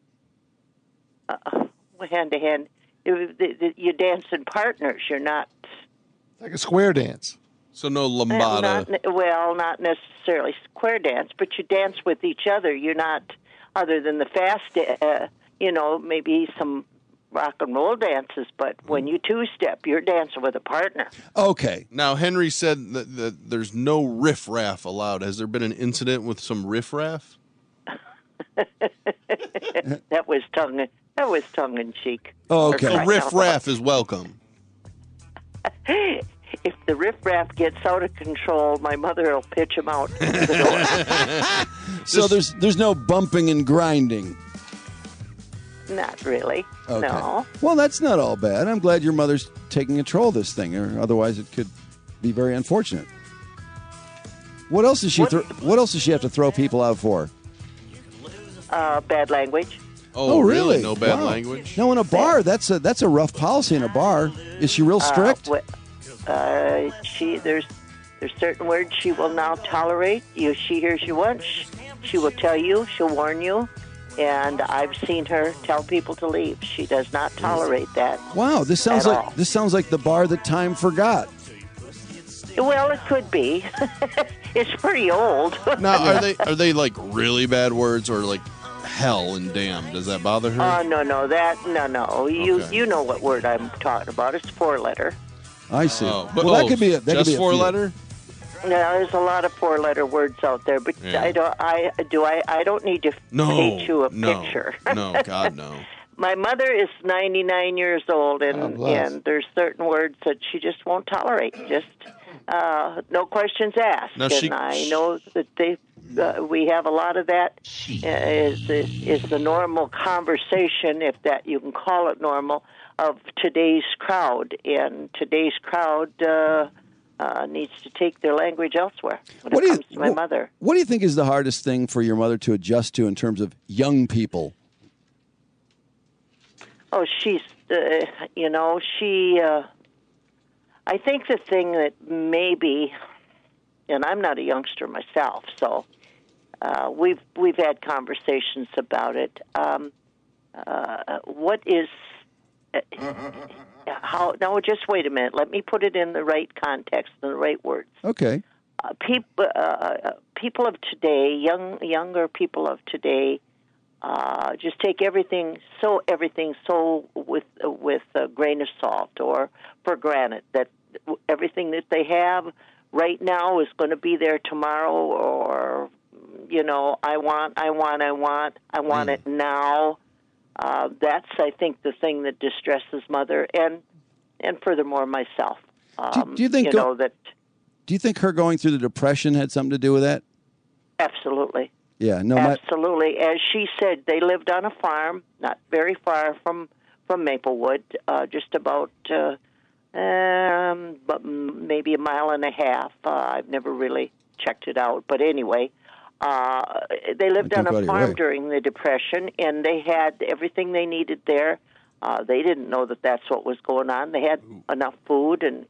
Hand-to-hand. You dance in partners. You're not... Like a square dance. So no lambada. Not necessarily square dance, but you dance with each other. You're not, other than the fast, maybe some rock and roll dances, but when you two-step, you're dancing with a partner. Okay. Now, Henry said that there's no riff-raff allowed. Has there been an incident with some riff-raff? That was tongue-in-cheek. Oh, okay. So riff-raff is welcome. If the riff-raff gets out of control, my mother will pitch him out the door. So there's no bumping and grinding? Not really. Okay. No. Well, that's not all bad. I'm glad your mother's taking control of this thing, or otherwise it could be very unfortunate. What else does she have to throw people out for? Bad language. Oh, really? No bad language? No, in a bar, that's a rough policy in a bar. Is she real strict? There's certain words she will now tolerate. She hears you once, she will tell you, she'll warn you. And I've seen her tell people to leave. She does not tolerate that. Wow, this sounds like the bar that time forgot. Well, it could be. It's pretty old. Now, are they like really bad words or like hell and damn? Does that bother her? No. You know what word I'm talking about. It's 4-letter. I see. But that could be just 4-letter. Yeah, there's a lot of 4-letter words out there, but Yeah. I don't need to paint you a picture. No, God, no. My mother is 99 years old, and there's certain words that she just won't tolerate. Just no questions asked. Now and I know that we have a lot of that. Is the normal conversation, if that you can call it normal, of today's crowd, and today's crowd needs to take their language elsewhere when it comes to my mother. What do you think is the hardest thing for your mother to adjust to in terms of young people? Oh, she's, I think the thing that maybe, and I'm not a youngster myself, so we've had conversations about it. What is, how? No, just wait a minute. Let me put it in the right context and the right words. Okay. People of today, younger people of today, just take everything with a grain of salt or for granted, that everything that they have right now is going to be there tomorrow, or I want it now. That's, I think, the thing that distresses Mother and furthermore myself. Do you think that? Do you think her going through the Depression had something to do with that? Absolutely. Yeah, no, absolutely. As she said, they lived on a farm, not very far from Maplewood, just about but maybe a mile and a half. I've never really checked it out, but anyway, they lived on a farm during the Depression, and they had everything they needed there. They didn't know that that's what was going on. They had enough food, and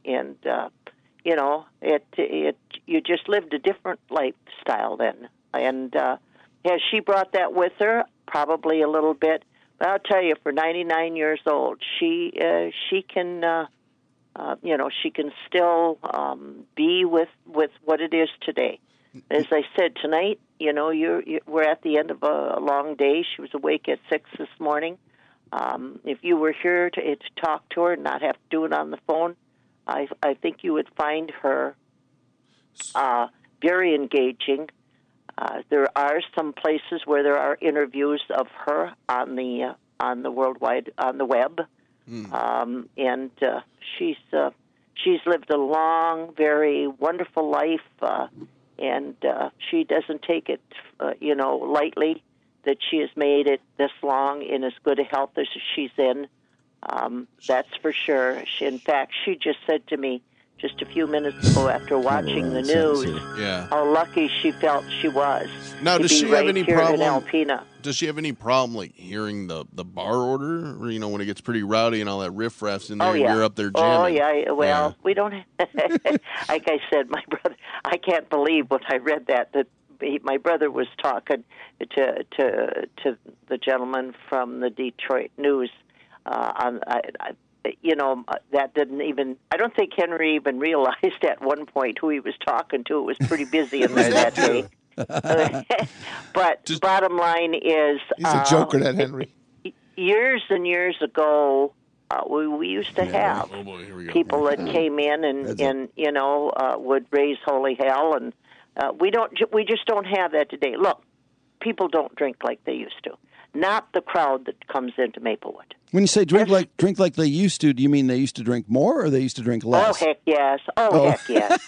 you just lived a different lifestyle then. And has she brought that with her? Probably a little bit. But I'll tell you, for 99 years old, she can, she can still be with what it is today. As I said tonight, we're at the end of a long day. She was awake at 6 this morning. If you were here to talk to her and not have to do it on the phone, I think you would find her very engaging. There are some places where there are interviews of her on the web, and she's lived a long, very wonderful life, and she doesn't take it, lightly that she has made it this long in as good a health as she's in. That's for sure. In fact, she just said to me just a few minutes ago after watching the news how lucky she felt she was. Now, does she have any problem in Alpena. Does she have any problem hearing the bar order? Or, when it gets pretty rowdy and all that riffraff's in there, and you're up there jamming. Oh yeah. Well, we don't. Like I said, my brother. I can't believe when I read that my brother was talking to the gentleman from the Detroit News. That didn't even. I don't think Henry even realized at one point who he was talking to. It was pretty busy in there that day. But bottom line is, he's a joker, that Henry. Years and years ago, we used to have people that came in and would raise holy hell, and we just don't have that today. Look, people don't drink like they used to. Not the crowd that comes into Maplewood. When you say drink like they used to, do you mean they used to drink more or they used to drink less? Oh heck yes! Heck yes!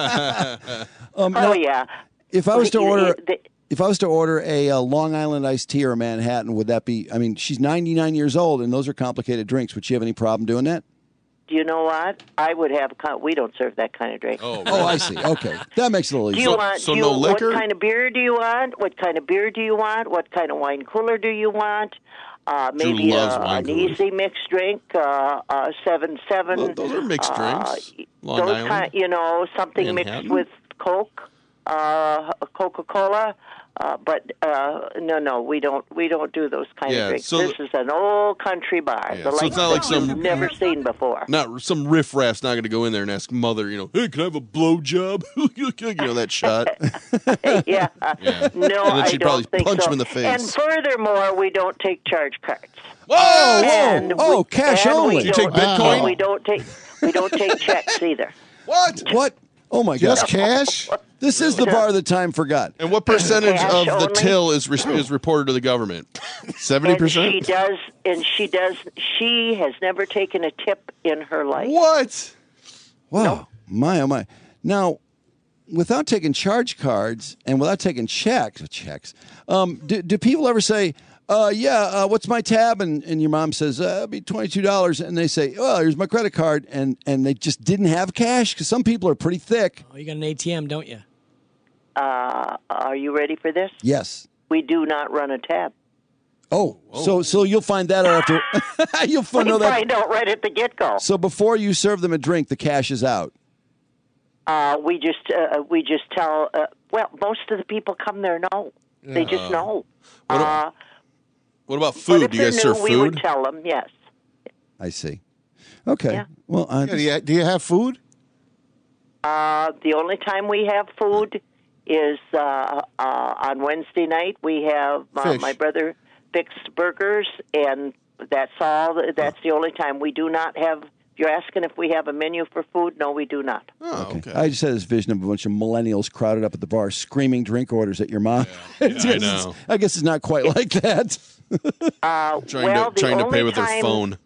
Yeah. If I was to order a Long Island iced tea or a Manhattan, would that be? I mean, she's 99 years old, and those are complicated drinks. Would she have any problem doing that? Do you know what? I would have. We don't serve that kind of drink. Oh, I see. Okay, that makes it a little easier. No liquor? What kind of beer do you want? What kind of beer do you want? What kind of wine cooler do you want? Maybe an easy mixed drink, 7-7. Well, those are mixed drinks. Long Island, something Manhattan? mixed with Coke. Coca-Cola. But no, we don't do those kind of drinks. So this is an old country bar, the so it's not like some you've never seen before. Not some riffraff's not going to go in there and ask mother, hey, can I have a blowjob? That shot. Yeah. No, and then she'd probably think punch so. him in the face. And furthermore, we don't take charge cards. Whoa! Cash only. Do you take Bitcoin? We don't take checks either. What? Oh my God! Just cash? This is the bar that time forgot. And what percentage Cash of the only? till is reported to the government? 70%. She has never taken a tip in her life. What? Wow! No. My oh my! Now, without taking charge cards and without taking checks, do people ever say, what's my tab? And your mom says, it'll be $22. And they say, oh, here's my credit card. And they just didn't have cash? Because some people are pretty thick. Oh, you got an ATM, don't you? Are you ready for this? Yes. We do not run a tab. Oh, so you'll find that out after. You'll find We that. find out right at the get-go. So before you serve them a drink, the cash is out. We just tell. Most of the people come there know. They just know. What about food? Do you guys serve food? We would tell them, yes. I see. Okay. Yeah. Well, do you have food? The only time we have food is on Wednesday night. We have my brother fixed burgers, and that's all. That's the only time. We do not have. You're asking if we have a menu for food? No, we do not. Oh, okay. I just had this vision of a bunch of millennials crowded up at the bar screaming drink orders at your mom. I know. I guess it's not quite like that. Trying to pay with their phone.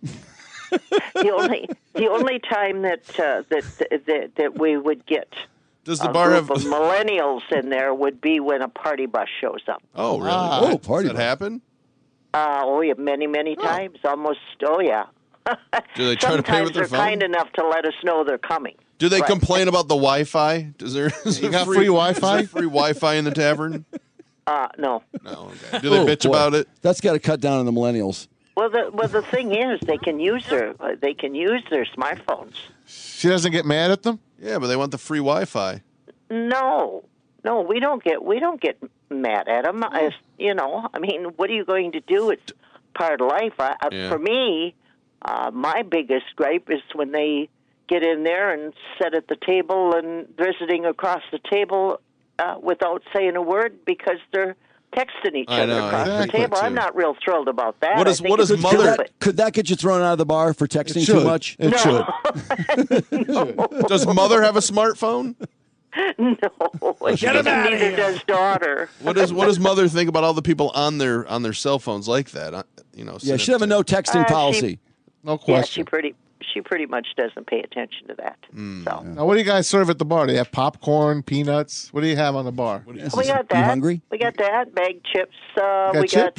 The only time that we would get does the bar have millennials in there would be when a party bus shows up. Oh, really? Party Does that happen? Yeah, many times. Almost. Oh, yeah. Do they try to pay with their phone? Sometimes they're kind enough to let us know they're coming. Do they complain about the Wi-Fi? Is there free Wi-Fi? Is there free Wi-Fi in the tavern? No. No. Okay. Do they bitch about it? That's got to cut down on the millennials. Well, the thing is, they can use their smartphones. She doesn't get mad at them? Yeah, but they want the free Wi-Fi. No, we don't get mad at them. I mean, what are you going to do? It's part of life. For me, my biggest gripe is when they get in there and sit at the table and visiting across the table without saying a word because they're texting each other across the table. I'm not real thrilled about that. What does mother? Could that get you thrown out of the bar for texting too much? It should. Does mother have a smartphone? No, neither does daughter. What does mother think about all the people on their cell phones like that? Yeah, she have a no texting policy. No question. Yeah, she pretty much doesn't pay attention to that. So. Now, what do you guys serve at the bar? Do you have popcorn, peanuts? What do you have on the bar? We got that. You hungry? We got that. Bagged chips. We got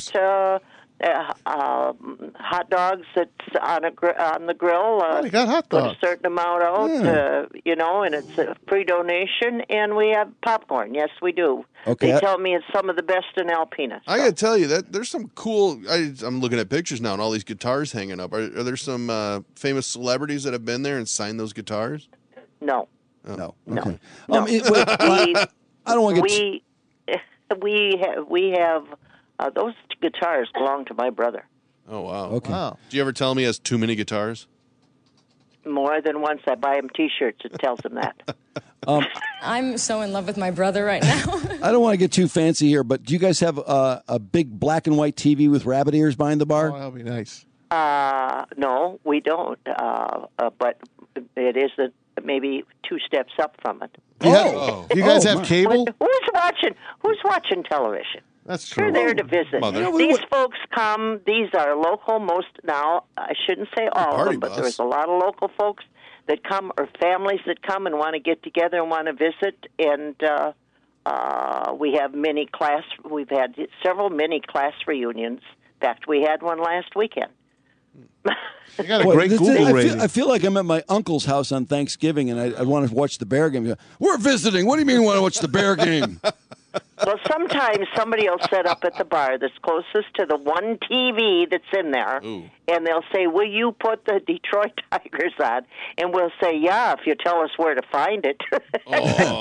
hot dogs that's on the grill. We got hot dogs. Put a certain amount out, and it's a free donation. And we have popcorn. Yes, we do. Okay. They tell me it's some of the best in Alpena. I got to tell you that there's some cool. I'm looking at pictures now, and all these guitars hanging up. Are there some famous celebrities that have been there and signed those guitars? No. Oh. No. No. Okay. No. I don't want to get. We have those guitars belong to my brother. Oh wow. Okay. Wow. Do you ever tell him he has too many guitars? More than once, I buy him T-shirts that tells him that. I'm so in love with my brother right now. I don't want to get too fancy here, but do you guys have a big black and white TV with rabbit ears behind the bar? Oh, that'll be nice. No, we don't. But it is maybe 2 steps up from it. Do you guys have cable? Who's watching television? That's true. They're there to visit. These folks come. These are local. Now, I shouldn't say all of them, but there's a lot of local folks that come, or families that come and want to get together and want to visit. And we have We've had several mini class reunions. In fact, we had one last weekend. You got a great Google rating. I feel like I'm at my uncle's house on Thanksgiving, and I want to watch the Bear game. We're visiting. What do you mean you want to watch the Bear game? Well, sometimes somebody will set up at the bar that's closest to the one TV that's in there, and they'll say, will you put the Detroit Tigers on? And we'll say, yeah, if you tell us where to find it.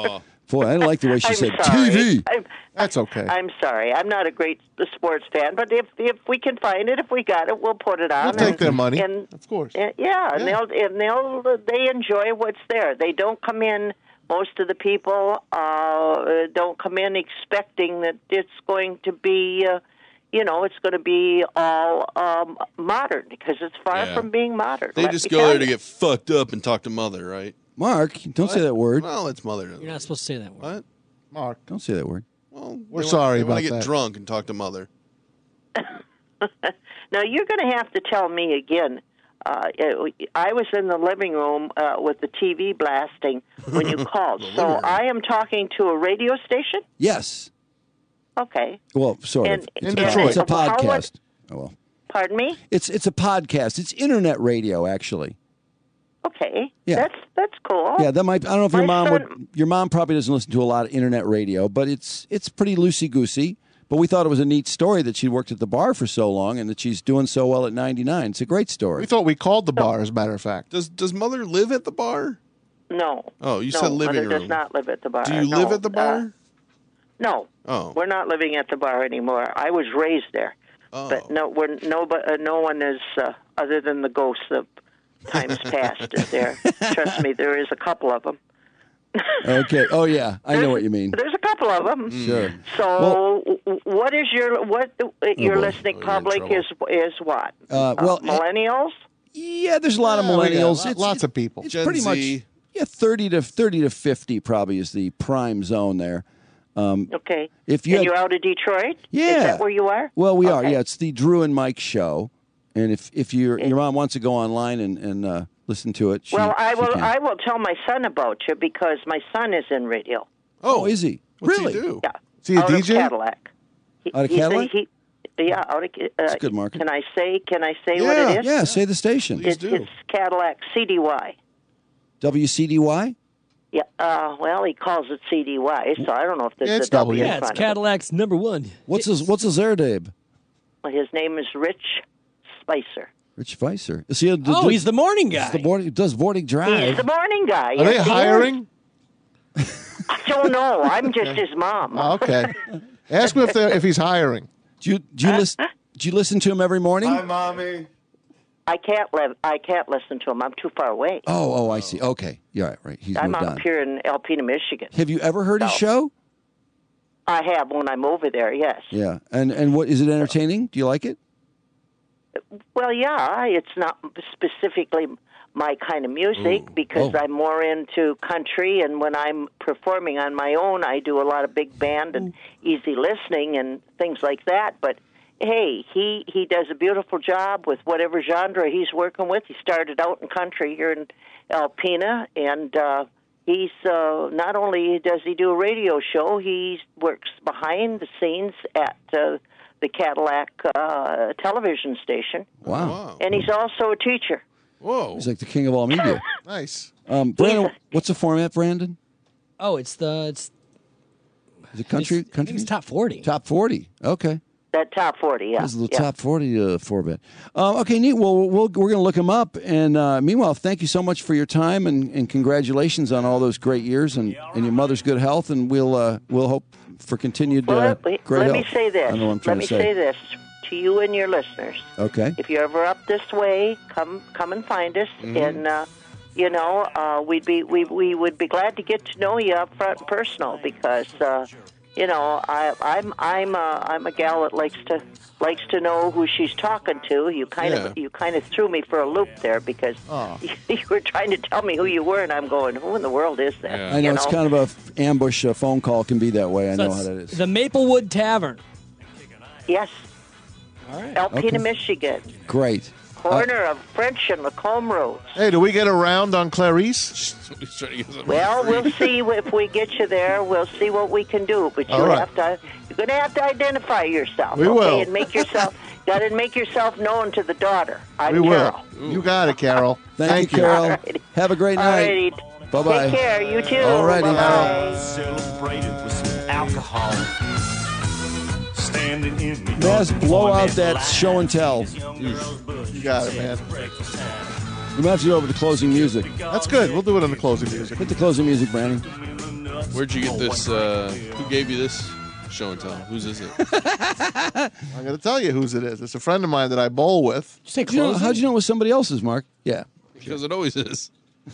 Boy, I didn't like the way she I'm said sorry. TV. That's okay. I'm sorry. I'm not a great sports fan, but if we can find it, if we got it, we'll put it on. We'll take their money, of course. And they enjoy what's there. They don't come in. Most of the people don't come in expecting that it's going to be, it's going to be all modern, because it's far from being modern. They just go there to get fucked up and talk to Mother, right? Mark, don't say that word. Well, it's Mother. You're not supposed to say that word. What? Mark, don't say that word. Well, we're sorry they about want to get that. drunk and talk to Mother. Now, you're going to have to tell me again. I was in the living room with the TV blasting when you called. So I am talking to a radio station? Yes. Okay. Well, sort of. In It's a Detroit. podcast. Well, pardon me? it's a podcast. It's internet radio, actually. Okay. Yeah. That's cool. Yeah, that might. I don't know if your My mom son- would. Your mom probably doesn't listen to a lot of internet radio, but it's pretty loosey goosey. But we thought it was a neat story that she worked at the bar for so long and that she's doing so well at 99. It's a great story. We thought we called the bar, as a matter of fact. Does Mother live at the bar? No. Oh, you no, said living Mother room. does not live at the bar. Do you live at the bar? No. Oh. We're not living at the bar anymore. I was raised there. Oh. But no one is, other than the ghosts of times past, is there. Trust me, there is a couple of them. Okay. Oh yeah, I know what you mean. There's a couple of them. Sure. So, what is your listening public is what? Millennials? Yeah, there's a lot of millennials. Lots of people. It's Gen pretty Z. much 30 to 50 probably is the prime zone there. Okay. If you and had- you're out of Detroit? Yeah. Is that where you are? Well, we are. Okay. Yeah, it's the Drew and Mike show. And if your mom wants to go online and listen to it, Well, I she will. can. I will tell my son about you because my son is in radio. Oh, is he? What's Really? he do? Yeah. Is he a out DJ? Of Cadillac. Out of Cadillac? Out of. That's good marketing. Can I say what it is? Yeah, say the station. It's Cadillac CDY. WCDY? Yeah. Well, he calls it CDY, so I don't know if there's it's a W. W. in Yeah, it's front of it. Cadillac's number one. What's his Airdabe? Well, his name is Rich Spicer. Rich Weiser. Is he He's the morning guy. Does Vortic Drive. He's the morning guy. Are they Yes, he is. hiring? I don't know. I'm just his mom. Oh, okay. Ask him if he's hiring. Do you listen to him every morning? Hi, Mommy. I can't listen to him. I'm too far away. Oh, I see. Okay. Yeah, right. He's I'm moved up on. here in Alpena, Michigan. Have you ever heard his show? I have when I'm over there. Yes. Yeah. And what is it entertaining? Do you like it? Well, yeah. It's not specifically my kind of music because I'm more into country, and when I'm performing on my own, I do a lot of big band and easy listening and things like that. But hey, he does a beautiful job with whatever genre he's working with. He started out in country here in Alpena, and he's not only does he do a radio show, he works behind the scenes at the Cadillac television station. Wow. And he's also a teacher. Whoa. He's like the king of all media. Nice. Brandon, what's the format, Brandon? Oh, it's Is it country? I think it's top 40. Top 40. Okay. That top 40, yeah. This is the yeah. top 40 format. Okay, neat. Well, we're going to look him up. And meanwhile, thank you so much for your time and congratulations on all those great years and your mother's good health. And we'll hope for continued great Let health. me say this. I don't know what I'm trying Let me to say. say this to you and your listeners. Okay. If you're ever up this way, come and find us, and we would be glad to get to know you up front and personal because I'm a gal that likes to know who she's talking to. You kind of threw me for a loop there because you were trying to tell me who you were, and I'm going, who in the world is that? I know, it's kind of a ambush phone call can be that way. I know how that is. The Maplewood Tavern. Yes. All right. Alpena, Okay. Michigan. Great. Corner of French and Macomb Roads. Hey, do we get around on Clarice? Well, we'll see if we get you there. We'll see what we can do. But All right. you're going to have to identify yourself. We will. And make yourself known to the daughter. I'm We will. Carol. You got it, Carol. Thank you, Carol. Alrighty. Have a great night. Alrighty. Bye-bye. Take care. You too. All righty. Bye-bye. Celebrated with some alcohol. Standing in the Maz, blow out that show and tell. You got it, man. We might have to go over the closing music. That's good. We'll do it on the closing music. Hit the closing music, Brandon. Where'd you get this? Who gave you this show and tell? Whose is it? I'm going to tell you whose it is. It's a friend of mine that I bowl with. How'd you know it was somebody else's, Mark? Yeah. Because it always is.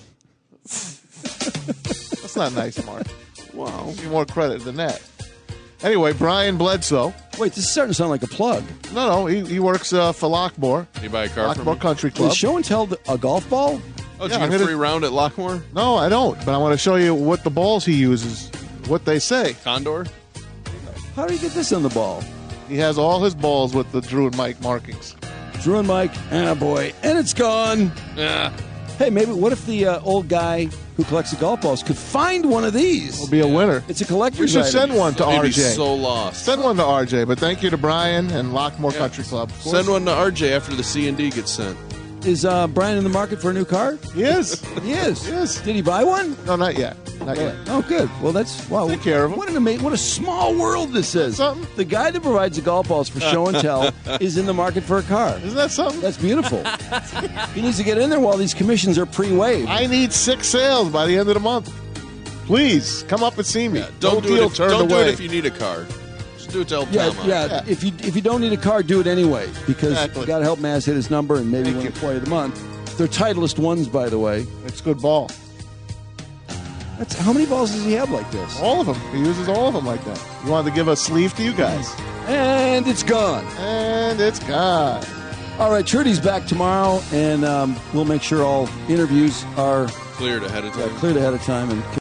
That's not nice, Mark. Wow. Give you more credit than that. Anyway, Brian Bledsoe. Wait, this is starting to sound like a plug. No, he works for Lockmore. Did you buy a car from Lockmore him? Country Club. Is show and tell a golf ball? Oh, did you get a free round at Lockmore? No, I don't. But I want to show you what the balls he uses, what they say. Condor? How do you get this on the ball? He has all his balls with the Drew and Mike markings. Drew and Mike, boy, and it's gone. Yeah. Hey, maybe what if the old guy who collects the golf balls could find one of these? Will be a winner. It's a We collector's should item. send one to They'd be RJ. so lost. Send one to RJ. But thank you to Brian and Lockmore Country Club. Send one to RJ after the C&D gets sent. Is Brian in the market for a new car? He is. He is. Yes. Did he buy one? No, not yet. Not yet. Oh, good. Well, that's wow. Take care of him. What a small world this is. Something? The guy that provides the golf balls for show and tell is in the market for a car. Isn't that something? That's beautiful. He needs to get in there while these commissions are pre-waived. I need 6 sales by the end of the month. Please come up and see me. Don't do deal it. turned Don't do away. it if you need a car. Just do it to help Yeah, Tom out. yeah. If you don't need a car, do it anyway because Exactly. you got to help Maz hit his number and maybe Thank win you. Employee of the Month. They're Titleist ones, by the way. It's good ball. That's how many balls does he have like this? All of them. He uses all of them like that. You wanted to give a sleeve to you guys. And it's gone. And it's gone. All right, Trudy's back tomorrow, and we'll make sure all interviews are Cleared ahead of time. cleared ahead of time and